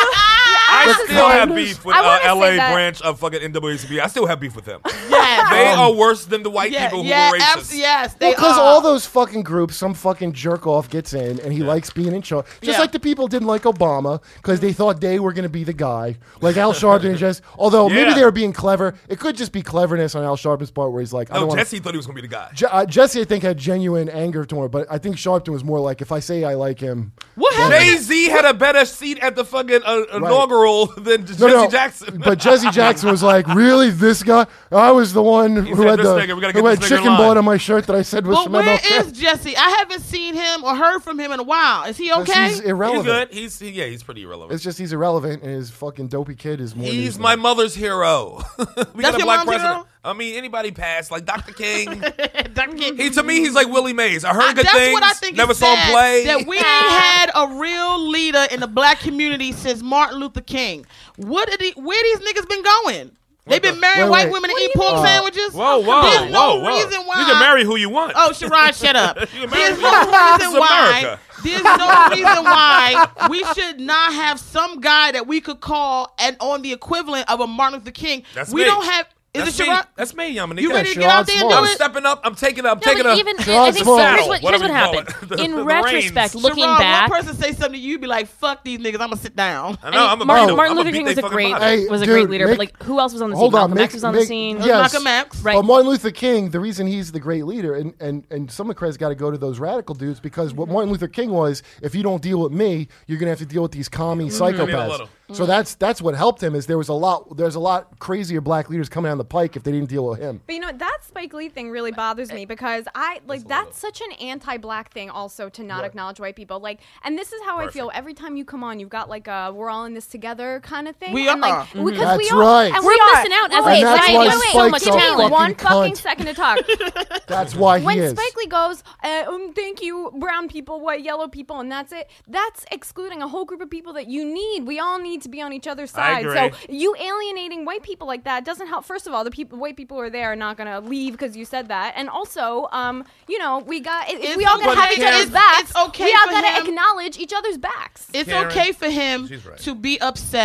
S4: I
S3: That's
S4: still have
S3: fine.
S4: beef with
S5: I
S4: uh,
S5: wanna say
S4: L A
S5: that-
S4: branch of fucking N double A C P. I still have beef with them.
S7: Yes.
S4: They are worse than the white
S7: yeah,
S4: people who
S7: yeah,
S4: were racist.
S7: abs- yes, they
S3: Because
S7: are.
S3: all those fucking groups, some fucking jerk off gets in and he likes being in charge. Just
S7: Yeah.
S3: like the people didn't like Obama because they thought they were going to be the guy. Like Al Sharpton and just, although maybe
S4: Yeah.
S3: they were being clever. It could just be cleverness on Al Sharpton's part where he's like, I
S4: No,
S3: don't want
S4: Jesse thought he was going to be the guy.
S3: Je- uh, Jesse, I think, had genuine anger toward him, but I think Sharpton was more like, if I say I like him.
S7: What happened?
S4: Jay Z had a better seat at the fucking uh, inaugural than Jesse
S3: No, no,
S4: Jackson.
S3: But Jesse Jackson was like, really, this guy? I was the one who
S4: said,
S3: had
S4: "This
S3: the
S4: nigga, we gotta
S3: who
S4: get
S3: had
S4: this nigga in
S3: chicken
S4: line."
S3: blood on my shirt that I said was
S7: But
S3: from
S7: where
S3: M L K.
S7: is Jesse? I haven't seen him or heard from him in a while. Is he
S3: 'Cause
S7: okay?
S3: He's
S4: He's
S3: irrelevant.
S4: good. He's he, yeah, he's pretty irrelevant.
S3: It's just he's irrelevant, and his fucking dopey kid is more.
S4: He's
S3: news
S4: my
S3: than-
S4: mother's hero. we
S7: That's
S4: got a
S7: your
S4: black
S7: mom's
S4: president.
S7: hero?
S4: I mean, anybody passed like Doctor King.
S7: Doctor King.
S4: he to me, he's like Willie Mays. I heard
S7: I-
S4: good
S7: that's
S4: things.
S7: what I think.
S4: Never
S7: is
S4: saw him
S7: sad,
S4: play.
S7: That we ain't had a real leader in the black community since Martin Luther King. What did he? Where these niggas been going? They've been
S4: the-
S7: marrying
S3: Wait,
S7: white
S3: wait.
S7: women to
S5: What do
S7: eat
S5: you
S7: pork
S3: mean?
S7: sandwiches.
S4: Whoa, whoa,
S7: There's no
S4: whoa, whoa!
S7: reason why.
S4: You can marry who you want.
S7: Oh, Sherrod, shut up.
S4: You can marry
S7: There's
S4: who
S7: no
S4: you want. This
S7: reason
S4: is
S7: why.
S4: America.
S7: There's no reason why we should not have some guy that we could call and on the equivalent of a Martin Luther King.
S4: That's
S7: we
S4: me.
S7: don't have. Is
S4: That's
S7: it
S4: me.
S7: Sherrod?
S4: That's me, Yamanika.
S7: You ready to
S3: Sherrod
S7: get out there and
S3: Small.
S7: do
S4: I'm
S7: it?
S4: stepping up. I'm taking up. I'm
S6: No,
S4: taking
S6: but
S4: a.
S6: even
S3: Sherrod
S6: I think
S3: Small.
S6: here's what,
S4: Whatever
S6: here's what
S4: you call
S6: happened.
S4: it. The-
S6: In
S4: the
S6: retrospect,
S4: reins.
S6: looking
S7: Sherrod,
S6: back,
S7: one person say something to you, you be like, "Fuck these niggas, I'm gonna sit down."
S4: I know. I'm a
S6: Martin,
S3: Oh.
S6: Martin
S4: I'm
S6: Luther
S4: beat
S6: King
S4: they
S6: was a
S4: fucking
S6: great
S4: body.
S3: Hey,
S6: was a
S3: dude,
S6: great leader,
S3: make-
S6: but like who else was on the
S3: Hold
S6: scene?
S3: on,
S6: Malcolm
S3: make-
S6: X was on
S3: make-
S6: the scene.
S3: yes.
S7: Malcolm X.
S6: Right.
S3: But Martin Luther King, the reason he's the great leader, and, and, and some of the credit's got to go to those radical dudes because what Martin Luther King was, if you don't deal with me, you're gonna have to deal with these commie
S4: I need a
S3: psychopaths.
S4: little.
S3: So that's that's what helped him. Is there was a lot there's a lot crazier black leaders coming down the pike if they didn't deal with him.
S5: But you know that Spike Lee thing really bothers me because I like that's such an anti-black thing also to not acknowledge white people. Like, and this is how I feel every time you come on. You've got like a "we're all in this together" kind of thing.
S7: We
S5: and,
S7: are.
S5: like, because we
S3: That's
S5: are,
S3: right.
S5: and
S6: We're
S5: we are.
S6: missing out as
S5: Wait,
S6: a
S5: wait,
S3: that's
S5: wait,
S3: why
S5: wait, wait.
S6: so much
S3: Spike's a
S6: talent.
S3: fucking
S5: One fucking
S3: cunt.
S5: second to talk.
S3: That's why he
S5: When
S3: is.
S5: Spike Lee goes, uh, um, thank you, brown people, white, yellow people, and that's it. That's excluding a whole group of people that you need. We all need to be on each other's
S4: I
S5: side.
S4: agree.
S5: So you alienating white people like that doesn't help. First of all, the people, white people who are there are not going to leave because you said that. And also, um, you know, we got if
S7: It's
S5: we all
S7: okay-
S5: got to have each
S7: Karen,
S5: other's backs.
S7: it's okay
S5: we all
S7: for
S5: got to
S7: him-
S5: acknowledge each other's backs.
S7: It's
S4: Karen,
S7: okay for him
S4: she's right.
S7: to be upset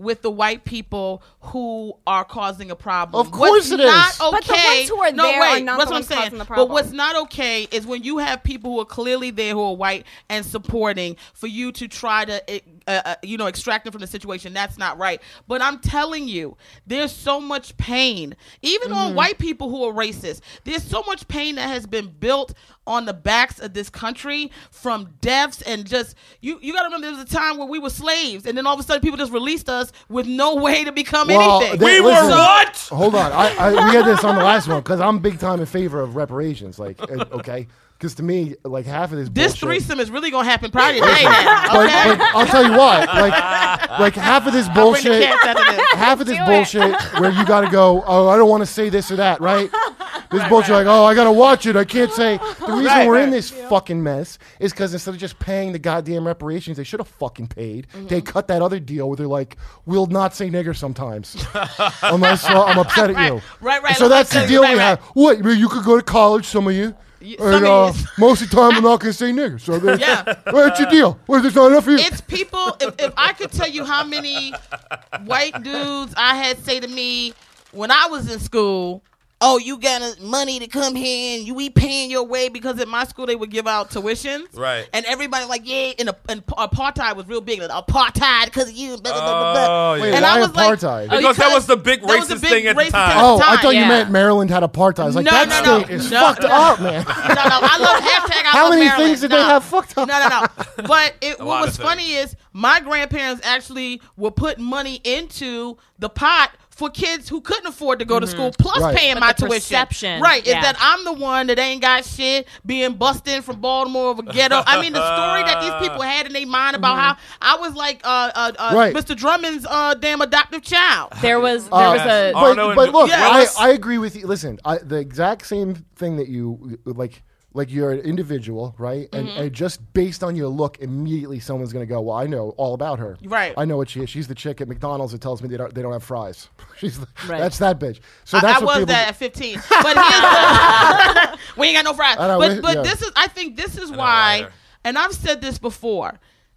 S7: with the white people who are causing a problem.
S3: Of course
S7: what's
S3: it
S7: not
S3: is.
S7: okay,
S5: But the ones who are
S7: no,
S5: there
S7: wait,
S5: are not
S7: that's
S5: the
S7: what I'm
S5: ones
S7: saying.
S5: causing the
S7: But
S5: problem.
S7: what's not okay is when you have people who are clearly there who are white and supporting for you to try to, uh, uh, you know, extract them from the situation. That's not right. But I'm telling you, there's so much pain, even on white people who are racist. There's so much pain that has been built on the backs of this country from deaths and just you. You got to remember, there was a time where we were slaves, and then all of a sudden, people just released us with no way to become
S3: Well,
S7: anything.
S3: they-
S4: We were
S3: listen,
S4: what?
S3: Hold on. I, I we had this on the last one because I'm big time in favor of reparations. Like, uh, okay, because to me, like half of this
S7: This
S3: bullshit,
S7: threesome is really gonna happen probably today now.
S3: But,
S7: Okay.
S3: but I'll tell you why. Like, like half of this
S7: Bring the
S3: bullshit,
S7: cats after this.
S3: half of this
S5: Do it.
S3: bullshit where you got to go. Oh, I don't want to say this or that. Right? This bullshit, like, oh, I gotta watch it. I can't say. The reason
S7: Right,
S3: we're
S7: right.
S3: in this fucking mess is because instead of just paying the goddamn reparations, they should have fucking paid.
S7: Mm-hmm.
S3: They cut that other deal where they're like, we'll not say nigger sometimes, unless uh, I'm upset at you.
S7: Right, right,
S3: So
S7: like
S3: that's
S7: I
S3: the
S7: said,
S3: deal
S7: right,
S3: we
S7: right.
S3: have. What? You you could go to college, some of you.
S7: Y-
S3: And
S7: some
S3: uh,
S7: of you.
S3: most of the time, we're not gonna say nigger. So there-
S7: Yeah.
S3: what's your deal? What, there's not enough for you?
S7: It's people. If, if I could tell you how many white dudes I had say to me when I was in school, "Oh, you got uh, money to come here and you we paying your way," because at my school they would give out tuitions.
S4: Right.
S7: And everybody like, yeah, and, and apartheid was real big. Like, apartheid because of you. Blah, blah, blah, blah, blah.
S4: Oh, yeah.
S3: Wait,
S7: And
S3: why
S7: I was like-
S3: apartheid?
S7: Oh,
S4: Because that was the big
S7: that was the
S4: racist
S7: big
S4: thing at the
S7: racist
S4: time.
S7: thing at
S3: Oh,
S7: the
S3: I thought you
S6: Yeah.
S3: meant Maryland had apartheid. I was like,
S7: No,
S3: that
S7: no, no.
S3: state is
S7: No,
S3: fucked
S7: no.
S3: up, man.
S7: No, no, I love hashtag. I
S3: How
S7: love
S3: many
S7: Maryland.
S3: things did
S7: No.
S3: they have fucked up?
S7: No, no, no. But it,
S4: A
S7: what
S4: lot
S7: was
S4: of
S7: funny is my grandparents actually were putting money into the pot for kids who couldn't afford to go to school, plus
S3: Right.
S7: paying
S6: But
S7: my
S6: the
S7: tuition.
S6: perception,
S7: Right,
S6: yeah.
S7: is that I'm the one that ain't got shit, being bused in from Baltimore over ghetto. I mean, the story that these people had in their mind about how I was like uh, uh, uh,
S3: Right.
S7: Mister Drummond's uh, damn adoptive child.
S6: There was there
S3: Uh,
S6: was a
S4: Arno
S3: But,
S4: and
S3: but look,
S7: Yeah.
S3: I,
S4: Willis.
S3: I agree with you. Listen, I, the exact same thing that you like. Like you're an individual, right? And,
S7: Mm-hmm.
S3: and just based on your look, immediately someone's gonna go, "Well, I know all about her.
S7: Right.
S3: I know what she is. She's the chick at McDonald's that tells me they don't they don't have fries. She's the,
S6: Right.
S3: that's that bitch. So
S7: I,
S3: that's
S7: I
S3: what
S7: was
S3: people
S7: that at fifteen, but here's the, we ain't got no fries.
S3: I know,
S7: but
S3: we-
S7: but
S3: yeah.
S7: this is, I think this is
S4: know
S7: why,
S4: either.
S7: and I've said this before.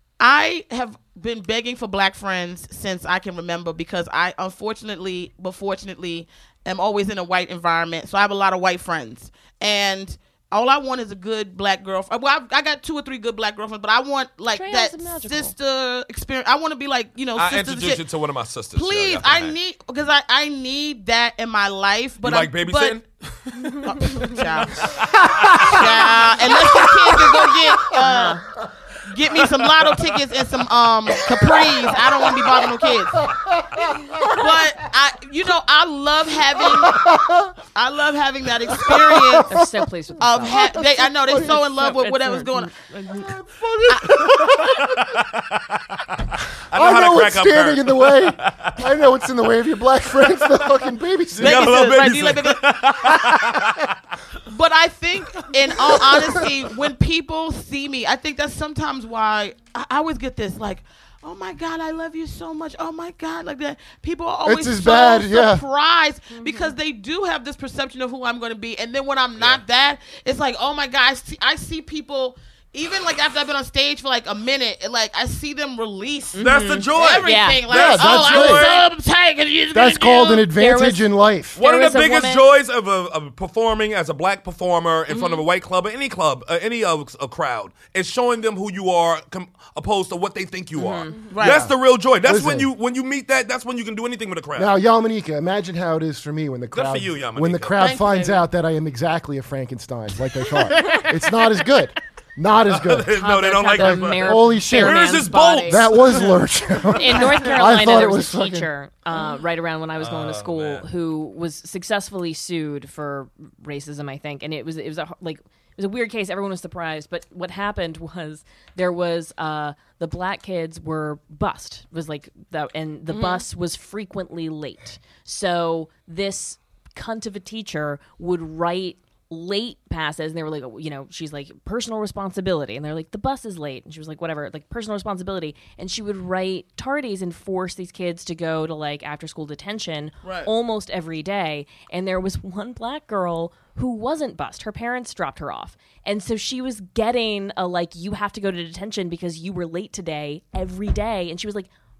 S7: I have been begging for black friends since I can remember because I unfortunately, but fortunately, am always in a white environment. So I have a lot of white friends, and all I want is a good black girlfriend. Well, I've, I got two or three good black girlfriends, but I want like
S6: Trey
S7: that
S6: has a magical.
S7: sister experience. I want to be like, you know,
S4: I
S7: sisters and
S4: introduced
S7: shit.
S4: you to one of my sisters. so
S7: Please,
S4: y'all can
S7: I
S4: hang.
S7: need because I, I need that in my life. But
S4: You like
S7: I'm,
S4: babysitting?
S7: But, child. Child. Unless the kids can go get uh, get me some lotto tickets and some um Capris. I don't want to be bothering no kids. But I, you know, I love having I love having that experience
S6: I'm so pleased with
S7: of
S6: myself.
S7: ha- they. I know they're so in love with
S6: It's
S7: whatever's
S6: a-
S7: going on.
S4: I know
S3: I
S4: how
S3: know
S4: to
S3: what's
S4: crack up
S3: standing
S4: her.
S3: in the way. I know what's in the way of your black friends. The fucking babysitter.
S4: You gotta love
S7: Babysitters, right? Do you like
S4: babysitters.
S7: baby- But I think, in all honesty, when people see me, I think that's sometimes why I, I always get this, like, "Oh my God, I love you so much. Oh my God," like that. People are always
S3: It's as
S7: so
S3: bad, yeah.
S7: surprised because they do have this perception of who I'm going to be, and then when I'm not that, it's like, "Oh my God," I see, I see people. Even like after I've been on stage for like a minute, and like I see them release
S4: That's the joy.
S7: everything.
S6: Yeah.
S7: Like,
S3: Yeah,
S7: oh,
S3: that's
S7: I'm
S3: right.
S7: so uptight 'cause you're
S3: That's
S7: gonna
S3: called
S7: do-
S3: an advantage
S6: was-
S3: in life.
S4: One
S6: There
S4: of the
S6: was a
S4: biggest
S6: woman-
S4: joys of, a, of performing as a black performer in front of a white club or any club, uh, any uh, a crowd, is showing them who you are com- opposed to what they think you are.
S7: Right.
S4: That's the real joy. That's when
S3: Listen.
S4: you when you meet that. That's when you can do anything with a crowd.
S3: Now, Yamanika, imagine how it is for me when the
S4: Good
S3: crowd
S4: for you, Yamanika.
S3: when the crowd
S7: Thank you,
S3: finds
S7: baby.
S3: out that I am exactly a Frankenstein, like they thought. It's not as good. Not as good.
S4: no, they don't like
S6: the
S4: that.
S6: mayor-
S3: Holy shit.
S6: Fair
S4: Where's
S6: man's
S4: his bolt?
S6: body.
S3: That was Lurch.
S6: In North
S3: I
S6: Carolina,
S3: thought
S6: there
S3: it
S6: was,
S3: was
S6: a
S3: fucking-
S6: teacher uh, right around when I was going to school
S4: man.
S6: who was successfully sued for racism, I think, and it was it was a, like it was a weird case. Everyone was surprised, but what happened was there was uh, the black kids were bused. It was like that, and the bus was frequently late. So this cunt of a teacher would write late passes, and they were like, you know, she's like, personal responsibility, and they're like, the bus is late, and she was like, whatever, like personal responsibility, and she would write tardies and force these kids to go to like after school detention
S7: Right.
S6: almost every day. And there was one black girl who wasn't bused. Her parents dropped her off, and so she was getting a like, you have to go to detention because you were late today every day, and she was like,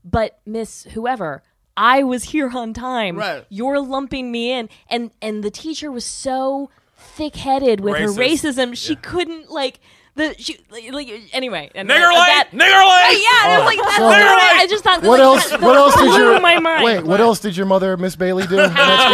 S6: but Miss whoever, I was here on time.
S7: Right.
S6: You're lumping me in. And and the teacher was so thick-headed with
S4: Racist.
S6: her racism, she couldn't, like, the she like, like anyway. And
S4: Nigger
S6: that,
S4: light!
S6: that-
S4: Nigger light!
S6: Yeah, it was like, that's
S3: So-
S6: what I I just thought,
S3: What
S6: like,
S3: else?
S6: that-
S3: What
S6: that
S3: else did
S6: blew
S3: your
S6: my mind.
S3: wait? What else did your mother, Miss Bailey, do? in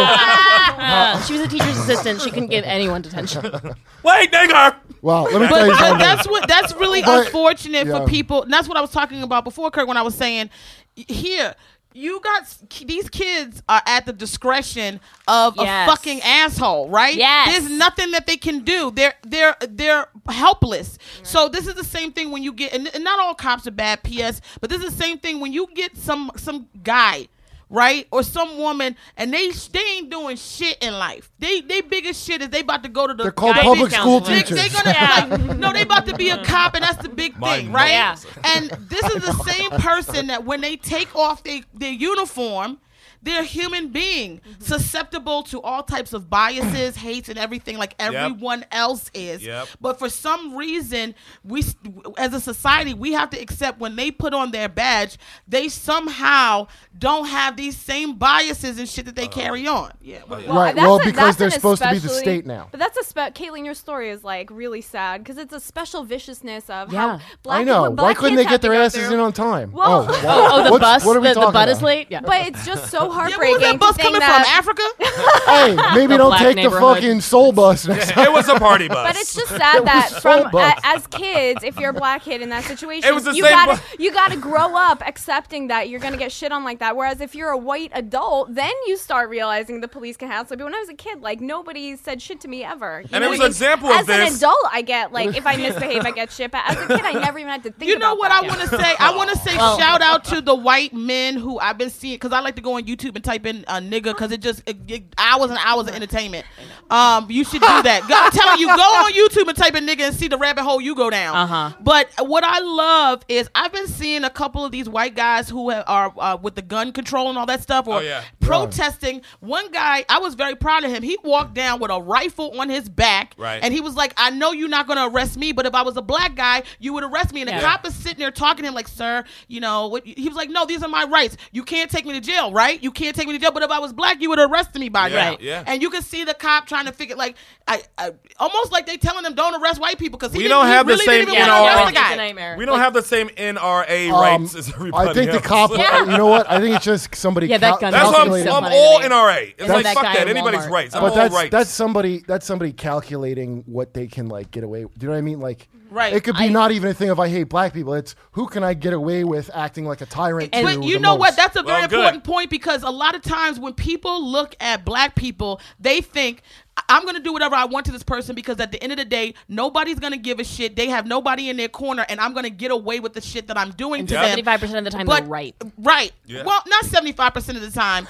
S3: that
S6: Uh, she was a teacher's assistant. She couldn't give anyone detention.
S4: Wait, nigger!
S3: school? Wow, let me tell
S7: But,
S3: you
S7: but
S3: something.
S7: that's what that's really
S3: But-
S7: unfortunate
S3: yeah.
S7: for people. And that's what I was talking about before, Kirk, when I was saying here. You got these kids are at the discretion of
S6: Yes.
S7: a fucking asshole, right?
S6: Yes.
S7: There's nothing that they can do. They're they're they're helpless. So this is the same thing when you get, and, and not all cops are bad, P S. But this is the same thing when you get some some guy, right, or some woman, and they they ain't doing shit in life. They they biggest shit is they about to go to the
S3: They're called
S6: Guidance
S3: public school
S6: counselor.
S7: they,
S3: teachers.
S7: they're gonna like, no, they about to be a cop, and that's the big
S4: My
S7: thing, right?
S6: Yeah.
S7: And this is the same person that when they take off they, their uniform, they're a human being, susceptible to all types of biases, hates, and everything like everyone else is.
S4: Yep.
S7: But for some reason, we, as a society, we have to accept when they put on their badge, they somehow don't have these same biases and shit that they carry on. Yeah. But,
S3: Right,
S5: that's
S3: well,
S5: a-
S3: because
S5: that's
S3: they're
S5: an
S3: supposed to be the
S5: especially-
S3: state now.
S5: But that's a spe- Caitlin, your story is like really sad because it's a special viciousness of
S6: Yeah.
S5: how black
S3: I know.
S5: what
S3: Why
S5: black
S3: couldn't
S5: kids
S3: they
S5: have
S3: get their
S5: to go
S3: asses
S5: through.
S3: in on time?
S5: Well-
S3: wow.
S6: Oh, the
S3: What's-
S6: bus.
S3: What are we
S6: the, the
S3: talking
S6: butt
S3: about?
S6: is late. Yeah.
S5: But it's just so
S7: yeah, what
S5: heartbreaking.
S7: was that bus
S5: to think
S7: coming
S5: that,
S7: from? Africa?
S3: Hey, maybe
S6: The
S3: don't
S6: black
S3: take the
S6: neighborhood.
S3: fucking soul bus next time.
S4: It was a party bus.
S5: But it's just sad that
S3: so
S5: from
S3: bus.
S5: a, as kids, if you're a black kid in that situation,
S4: It was the
S5: you
S4: same
S5: gotta
S4: bu-
S5: you gotta grow up accepting that you're gonna get shit on like that. Whereas if you're a white adult, then you start realizing the police can hassle you. But when I was a kid, like nobody said shit to me ever. You
S4: And
S5: know
S4: it was
S5: what I
S4: an
S5: mean?
S4: example of
S5: as
S4: this.
S5: an adult, I get like if I misbehave, I get shit. But as a kid, I never even had to think.
S7: You know
S5: about
S7: what
S5: that.
S7: I want to say? I want to say
S6: Well-
S7: shout out to the white men who I've been seeing because I like to go on YouTube and type in uh, nigga because it just it, it, hours and hours of entertainment. Um, you should do that. Go, I'm telling you, go on YouTube and type in nigga and see the rabbit hole you go down.
S6: Uh-huh.
S7: But what I love is I've been seeing a couple of these white guys who have, are uh, with the gun control and all that stuff or
S4: Oh, yeah.
S7: protesting. One guy, I was very proud of him. He walked down with a rifle on his back,
S4: Right.
S7: and he was like, "I know you're not going to arrest me, but if I was a black guy, you would arrest me." And the
S6: Yeah.
S7: cop is sitting there talking to him like, "Sir, you know what?" He was like, "No, these are my rights. You can't take me to jail, right? You can't take me to jail. But if I was black, you would have arrested me by
S4: Yeah,
S7: now."
S4: yeah.
S7: And you can see the cop trying to figure like, I, I almost like they telling him don't arrest white people because he,
S4: We
S7: didn't-
S4: don't
S7: he
S4: have the
S7: really
S4: same
S7: didn't
S4: in
S7: even
S4: our-
S7: want to arrest the
S6: It's a
S7: guy.
S6: nightmare.
S4: We don't have the same N R A
S3: Um,
S4: rights as everybody
S3: I think the
S4: else.
S3: cop. uh, you know what? I think it's just somebody.
S6: Yeah, that
S3: cal-
S6: gun
S4: That's why I'm,
S6: Calculated.
S4: I'm
S6: Somebody
S4: all
S6: to me.
S4: N R A. It's
S6: And
S4: like,
S6: that
S4: fuck
S6: guy
S4: that.
S6: in
S4: Anybody's
S6: Walmart.
S4: rights. I'm
S3: But
S4: all
S3: that's
S4: rights.
S3: that's somebody that's somebody calculating what they can like get away. Do you know what I mean? Like,
S7: Right.
S3: It could be
S7: I-
S3: not even a thing of I hate black people. It's who can I get away with acting like a tyrant to
S7: But you
S3: the
S7: know what?
S3: most.
S7: That's a very
S4: Well, good.
S7: important point because a lot of times when people look at black people, they think, I'm going to do whatever I want to this person because at the end of the day, nobody's going to give a shit. They have nobody in their corner, and I'm going to get away with the shit that I'm doing to them.
S6: seventy-five percent of the time
S7: But-
S6: they're right.
S7: Right.
S4: Yeah.
S7: Well, not seventy-five percent of the time.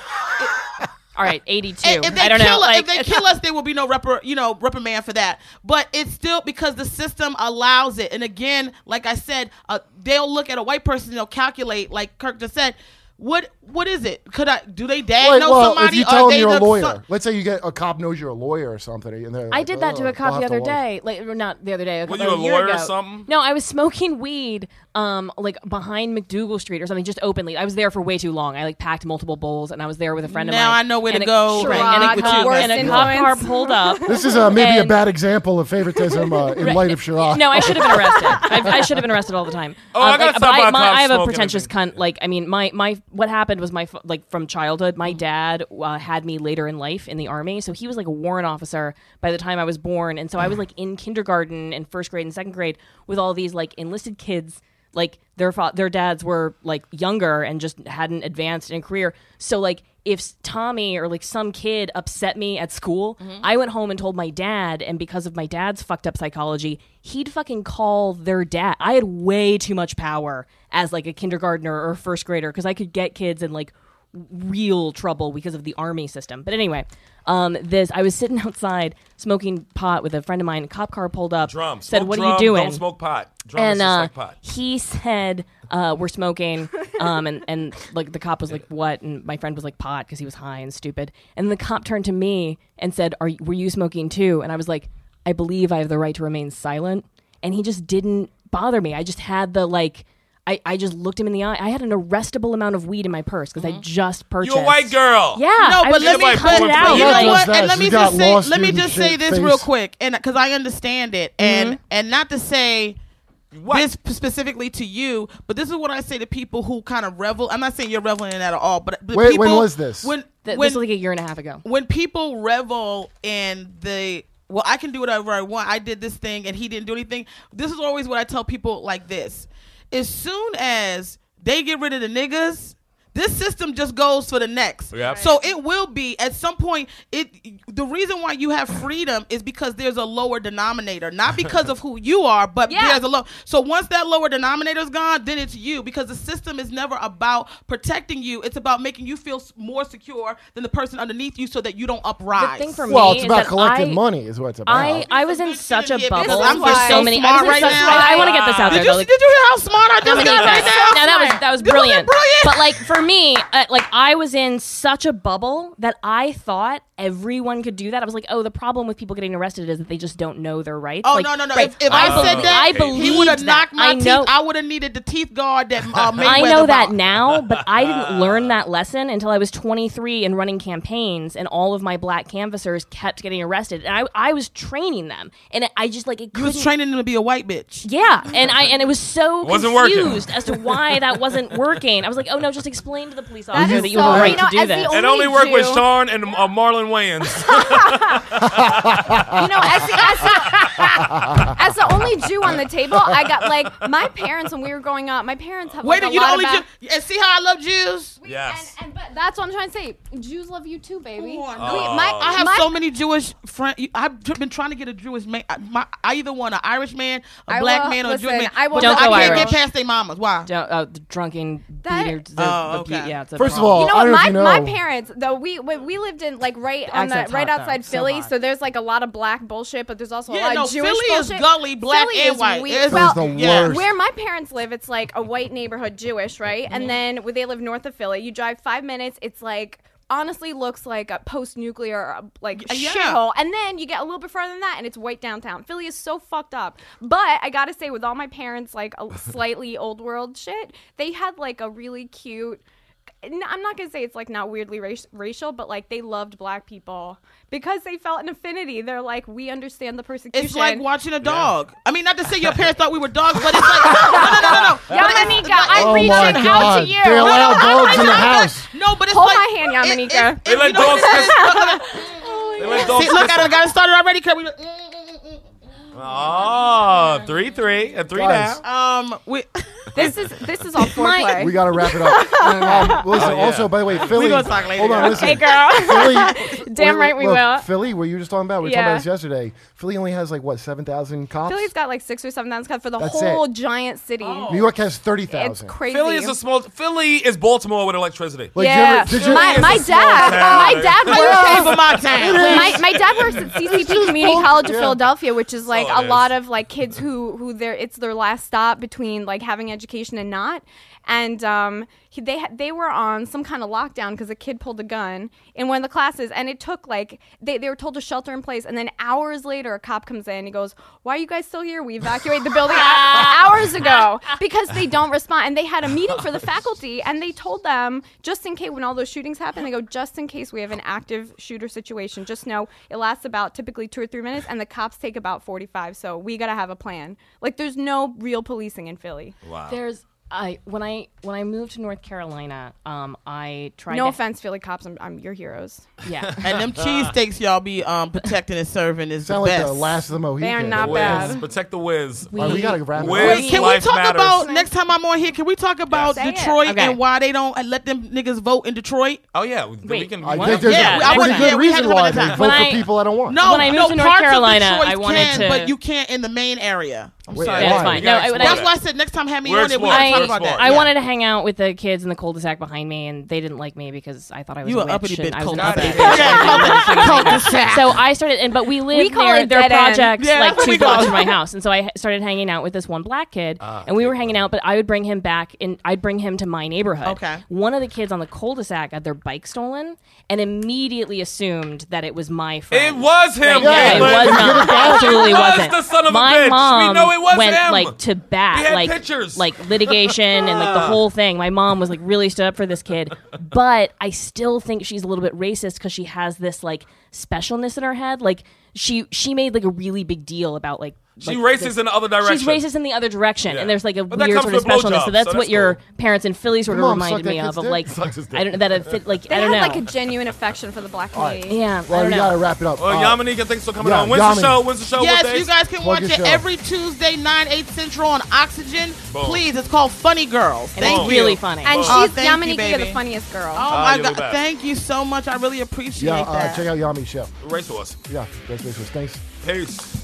S6: All right, eighty-two.
S7: And if they
S6: I don't
S7: kill
S6: know.
S7: us,
S6: Like,
S7: if they kill us, there will be no repr- you know, reprimand for that. But it's still because the system allows it. And again, like I said, uh, they'll look at a white person, they'll calculate, like Kirk just said, what what is it? Could I do they dad
S3: Wait,
S7: know
S3: well,
S7: somebody?
S3: if you
S7: Are
S3: tell them
S7: they
S3: you're a
S7: the
S3: lawyer,
S7: son-
S3: let's say you get a cop knows you're a lawyer or something. And they're
S6: I
S3: like,
S6: did that to
S3: "Oh,
S6: a cop
S3: I'll
S6: the
S3: have to
S6: other
S3: look."
S6: day. Like, or not the other day. A
S4: Were
S6: couple
S4: you a
S6: of year
S4: lawyer or
S6: ago.
S4: something?
S6: No, I was smoking weed, um, like behind McDougal Street or something, just openly. I was there for way too long. I like packed multiple bowls, and I was there with a friend of mine.
S7: Now I know where
S6: and
S7: to
S6: a-
S7: go.
S6: Right,
S5: and
S6: and a
S5: with
S6: cop,
S5: you.
S6: and a
S5: Worst
S6: cop car
S5: influence.
S6: pulled up.
S3: This is uh, maybe a
S6: And-
S3: bad example of favoritism uh, in light of Chirac.
S6: No, I should have been arrested. I, I should have been arrested all the time.
S4: Oh, I gotta
S6: like,
S4: stop
S6: but
S4: by
S6: I, my,
S4: cops
S6: I have a
S4: smoking
S6: pretentious
S4: anything.
S6: cunt. Like, I mean, my my what happened was my f- like from childhood. My dad uh, had me later in life in the army, so he was like a warrant officer by the time I was born, and so I was like in kindergarten and first grade and second grade with all these like enlisted kids. Like their fa- their dads were like younger and just hadn't advanced in a career. So like if s- Tommy or like some kid upset me at school, I went home and told my dad, and because of my dad's fucked up psychology, he'd fucking call their dad. I had way too much power as like a kindergartner or a first grader because I could get kids in like real trouble because of the army system. But anyway, um, this I was sitting outside smoking pot with a friend of mine. A cop car pulled up,
S4: Drum.
S6: said,
S4: Smoke
S6: "What
S4: drum,
S6: are you doing?"
S4: Don't smoke pot. Drum
S6: and
S4: is just
S6: uh,
S4: like pot.
S6: he said, uh, "We're smoking," um, and and like the cop was like, "What?" And my friend was like, "Pot," because he was high and stupid. And the cop turned to me and said, "Are you, were you smoking too?" And I was like, "I believe I have the right to remain silent." And he just didn't bother me. I just had the like. I, I just looked him in the eye. I had an arrestable amount of weed in my purse because I just purchased.
S4: You a white girl.
S6: Yeah.
S7: No,
S6: I
S7: but
S6: was
S7: let me
S6: just
S7: cut
S6: cut it
S7: it
S6: out.
S7: You
S3: Not
S7: know
S3: just
S7: what?
S3: that,
S7: And let
S3: she
S7: me
S3: got
S7: just say,
S3: lost
S7: let me
S3: student
S7: just say
S3: shit
S7: this
S3: face.
S7: real quick, and because I understand it, and and not to say
S4: What?
S7: this specifically to you, but this is what I say to people who kind of revel. I'm not saying you're reveling in that at all, but, but
S3: Wait,
S7: people,
S3: when was this?
S7: When
S6: Th-
S7: when
S6: this was like a year and a half ago.
S7: when people revel in the well, I can do whatever I want. I did this thing and he didn't do anything. This is always what I tell people like this. As soon as they get rid of the niggas, this system just goes for the next.
S4: Yep.
S7: So it will be at some point. It the reason why you have freedom is because there's a lower denominator, not because of who you are, but
S5: Yeah.
S7: there's a low. So once that lower denominator is gone, then it's you, because the system is never about protecting you. It's about making you feel s- more secure than the person underneath you, so that you don't uprise.
S6: The thing for
S3: Well,
S6: me
S3: it's
S6: is
S3: about
S6: that
S3: collecting
S6: I,
S3: money, is what it's about.
S6: I, I was in
S7: Good
S6: such
S7: shit
S6: a
S7: in here,
S6: bubble.
S7: because I'm
S6: for
S7: just
S6: so
S7: so
S6: many.
S7: smart
S6: I was in
S7: right
S6: such,
S7: now.
S6: I, I want to get this out
S7: Did
S6: there.
S7: you,
S6: though. Like,
S7: did you hear how smart I just
S6: Dominique,
S7: got right
S6: that-
S7: now?
S6: no, that was that was
S7: This
S6: brilliant.
S7: brilliant.
S6: But like for me, uh, like I was in such a bubble that I thought everyone could do that. I was like, oh, the problem with people getting arrested is that they just don't know their rights.
S7: Oh
S6: like,
S7: no no no!
S6: right,
S7: If, if
S6: I,
S7: I,
S6: be-
S7: said that,
S6: I
S7: he
S6: believed
S7: would have
S6: that.
S7: knocked my
S6: I
S7: teeth.
S6: know.
S7: I would have needed the teeth guard that uh, Mayweather
S6: I know that
S7: bought.
S6: now, but I didn't learn that lesson until I was twenty-three and running campaigns, and all of my black canvassers kept getting arrested, and I I was training them, and I just like it
S7: You was
S6: couldn't.
S7: training them to be a white bitch.
S6: Yeah, and I and it was so
S4: Wasn't working.
S6: confused as to why that wasn't working. I was like, oh no, just explain to the police
S5: That
S6: officer
S5: is
S6: that you
S5: so-
S6: have a right
S5: you know,
S6: to do
S5: as the
S6: this.
S5: only
S4: And only work with
S5: Jew-
S4: Sean and uh, Marlon Wayans.
S5: You know, as the, as, the, as the only Jew on the table, I got like my parents when we were growing up. My parents have
S7: Wait,
S5: like, a
S7: you the
S5: lot
S7: only
S5: about,
S7: Jew? And see how I love Jews?
S4: Yes.
S5: And, and but that's what I'm trying to say. Jews love you too, baby.
S7: Oh, I
S5: We-
S7: know.
S5: my,
S7: I have
S5: my,
S7: so many Jewish friends. I've been trying to get a Jewish man. I, my, I either want an Irish man, a
S5: I
S7: black
S5: will-
S7: man, or a
S5: listen,
S7: Jewish man.
S5: I will
S7: But
S6: Don't
S7: I
S6: go
S7: can't
S6: Irish.
S7: get past their mamas. Why?
S6: Don't, uh, the drunken
S5: That-
S6: beater. The,
S7: Oh,
S6: the
S7: okay.
S6: pe- yeah, it's a
S3: First of
S6: problem.
S3: all,
S5: You know
S3: I
S5: what?
S3: don't know
S5: My
S3: if you know.
S5: my parents though we we, we lived in like right on the
S6: accent's
S5: right
S6: hot,
S5: outside
S6: though. So
S5: Philly,
S6: hot.
S5: so there's like a lot of black bullshit, but there's also a
S7: Yeah,
S5: lot
S7: no,
S5: of Jewish
S7: Philly is
S5: bullshit.
S7: gully, black
S5: Philly
S7: and
S5: is
S7: white.
S5: weird.
S7: It's-
S5: Well,
S3: Philly's the
S7: yeah.
S3: worst.
S5: where my parents live, it's like a white neighborhood Jewish, right? And then where they live north of Philly, you drive five minutes, it's like honestly looks like a post-nuclear uh, like
S7: Yeah.
S5: shithole, and then you get a little bit further than that, and it's white downtown. Philly is so fucked up. But I gotta say, with all my parents like a slightly old world shit, they had like a really cute. n- I'm not gonna say it's like not weirdly rac- racial, but like they loved black people because they felt an affinity. They're like, we understand the persecution.
S7: It's like watching a dog. I mean, not to say your parents thought we were dogs, but it's like no, no, no, no, no.
S5: Yamanika, I'm
S3: Oh my
S5: reaching out
S3: God.
S5: to you.
S3: They allow
S7: No, no,
S3: dogs in the house.
S7: No, but it's
S5: Hold
S7: like
S5: my hand,
S7: it-
S5: Yamanika.
S7: it-
S4: They
S7: it-
S4: let
S7: you know
S4: dogs
S7: what it
S4: kiss-
S7: is?
S4: They let dogs
S7: See, look
S4: kiss-
S7: at it. Got it started already. Can we? mm,
S4: Oh, three, three, and three
S3: Guys.
S4: down.
S7: Um, we.
S5: This is this is all foreplay.
S3: We got to wrap it up. Um, listen,
S4: Oh, yeah.
S3: also, by the way, Philly.
S7: gonna talk later,
S3: hold on,
S7: guys.
S3: listen.
S5: Hey, girl.
S3: Philly,
S5: Damn
S3: wait,
S5: right we
S3: look,
S5: will.
S3: Philly, what you were just talking about, we were talking
S5: Yeah.
S3: about this yesterday. Philly only has like what seven thousand cops.
S5: Philly's got like six or seven thousand cuts for the
S3: That's
S5: whole
S3: it.
S5: giant city.
S3: New York has thirty
S5: It's
S3: thousand.
S5: crazy.
S4: Philly is a small. Philly is Baltimore with electricity.
S3: Like,
S5: yeah,
S3: did you ever, did you,
S5: my,
S4: Philly
S5: my
S4: is a small
S5: dad,
S4: town.
S5: my dad
S7: Hey,
S5: works.
S7: for my town.
S5: My, my dad works at C C P Community College of
S3: Yeah.
S5: Philadelphia, which is like
S4: Oh, it
S5: a lot
S4: is.
S5: of like kids who who their it's their last stop between like having education and not. And um, he, they ha- they were on some kind of lockdown because a kid pulled a gun in one of the classes, and it took like they, they were told to shelter in place, and then hours later a cop comes in and he goes, "Why are you guys still here? We evacuated the building hou- hours ago," because they don't respond. And they had a meeting for the faculty, and they told them just in case when all those shootings happen, they go, just in case we have an active shooter situation, just know it lasts about typically two or three minutes, and the cops take about forty-five. So we gotta have a plan. Like there's no real policing in Philly.
S4: Wow.
S6: There's I when I when I moved to North Carolina, um, I tried.
S5: No
S6: to,
S5: offense, Philly cops. I'm, I'm your heroes.
S6: Yeah.
S7: And them cheesesteaks y'all be um protecting and serving is the
S3: sound like
S7: best.
S3: the last of the Mohicans.
S5: They are not
S4: Whiz.
S5: bad.
S4: Protect the whiz.
S3: All right, we gotta wrap it
S4: Whiz.
S3: up.
S7: Wait, can we
S4: Life
S7: talk
S4: matters.
S7: about next time I'm on here? Can we talk about
S5: Say it.
S7: Detroit
S6: Okay.
S7: and why they don't let them niggas vote in Detroit?
S4: Oh yeah, we, we
S6: Wait,
S4: can.
S3: I
S6: What?
S3: think there's
S7: Yeah,
S3: a
S7: I
S3: pretty
S7: would-
S3: good
S7: yeah, we had
S3: reason
S7: to
S3: why
S7: run
S3: they
S7: that
S3: vote
S7: time.
S6: When
S3: for
S6: I-
S3: people I don't want.
S7: No,
S6: When I moved
S7: no,
S6: to North
S7: parts
S6: Carolina,
S7: of Detroit
S6: I wanted
S7: can,
S6: to-
S7: but you can't in the main area. I'm
S3: Wait,
S7: sorry.
S6: That's
S3: why?
S6: fine.
S4: You
S6: No,
S4: gotta
S6: I,
S4: explore
S6: I,
S7: That's why I said next time have me
S4: We're
S7: on it. We
S4: exploring,
S7: gotta
S4: we're
S7: talk about that.
S4: exploring.
S6: I
S7: Yeah.
S6: wanted to hang out with the kids in the cul-de-sac behind me, and they didn't like me because I thought I was
S7: You
S6: a
S7: an
S6: witch.
S7: uppity
S6: and
S7: bitch
S6: I was an
S7: cul-de-sac.
S6: uppity
S4: Got it.
S6: bitch.
S7: Yeah, cul-de-sac.
S6: So I started, and but we lived
S5: We call
S6: near
S5: it
S6: their
S5: dead end.
S6: projects
S7: Yeah,
S6: like two
S7: we call
S6: blocks
S7: it-
S6: from my house, and so I started hanging out with this one black kid,
S4: Ah,
S6: and we
S4: okay,
S6: were hanging out. But I would bring him back, and I'd bring him to my neighborhood.
S7: Okay.
S6: One of the kids on the cul-de-sac had their bike stolen, and immediately assumed that it was my friend.
S4: It was him.
S6: Yeah, it
S4: Caitlin.
S6: was not. Absolutely
S4: It was
S6: wasn't.
S4: the son of a
S6: my
S4: bitch.
S6: Mom,
S4: We know it it was
S6: went
S4: him.
S6: like to bat,
S4: He had
S6: like
S4: pictures.
S6: like litigation and like the whole thing. My mom was like really stood up for this kid, but I still think she's a little bit racist because she has this like specialness in her head. Like she she made like a really big deal about like.
S4: She's
S6: like,
S4: racist
S6: this,
S4: in the other direction.
S6: She's racist in the other direction,
S4: Yeah.
S6: and there's like a
S4: But that
S6: weird
S4: comes
S6: sort of
S4: with
S6: specialness.
S4: blowjobs,
S6: So that's
S4: so
S6: what
S4: that's
S6: your
S4: cool.
S6: parents in Philly sort of
S3: Mom,
S6: reminded
S3: suck that
S6: me
S3: kid's
S6: of. Of
S3: dick.
S6: like,
S3: Sucks his dick.
S6: I don't that it fit like
S5: They
S6: I don't
S5: have
S6: know.
S5: like a genuine affection for the black community.
S6: yeah, I
S3: Well,
S6: don't
S3: we
S6: know.
S3: gotta wrap it up.
S4: Well,
S3: Uh,
S4: Yamanika, thanks for coming
S3: yeah,
S4: on. When's
S3: Yami.
S4: the show? When's the show?
S7: Yes,
S4: what days?
S7: you guys can
S3: Plug
S7: watch
S3: your
S7: it
S3: show.
S7: every Tuesday, nine, eight Central on Oxygen.
S4: Boom.
S7: Please, it's called Funny Girls.
S6: And
S7: Thank
S6: it's
S7: you.
S6: really funny.
S5: And
S7: Oh,
S5: she's
S7: thank you,
S5: Yamanika, the
S7: baby.
S5: funniest girl.
S7: Oh
S4: Ah,
S7: my
S4: you're the
S7: God!
S4: best.
S7: Thank you so much. I really appreciate
S3: Yeah, uh,
S7: that.
S3: check out Yami's show.
S4: Racehorse.
S3: Yeah, that's Racehorse. Thanks.
S4: Peace.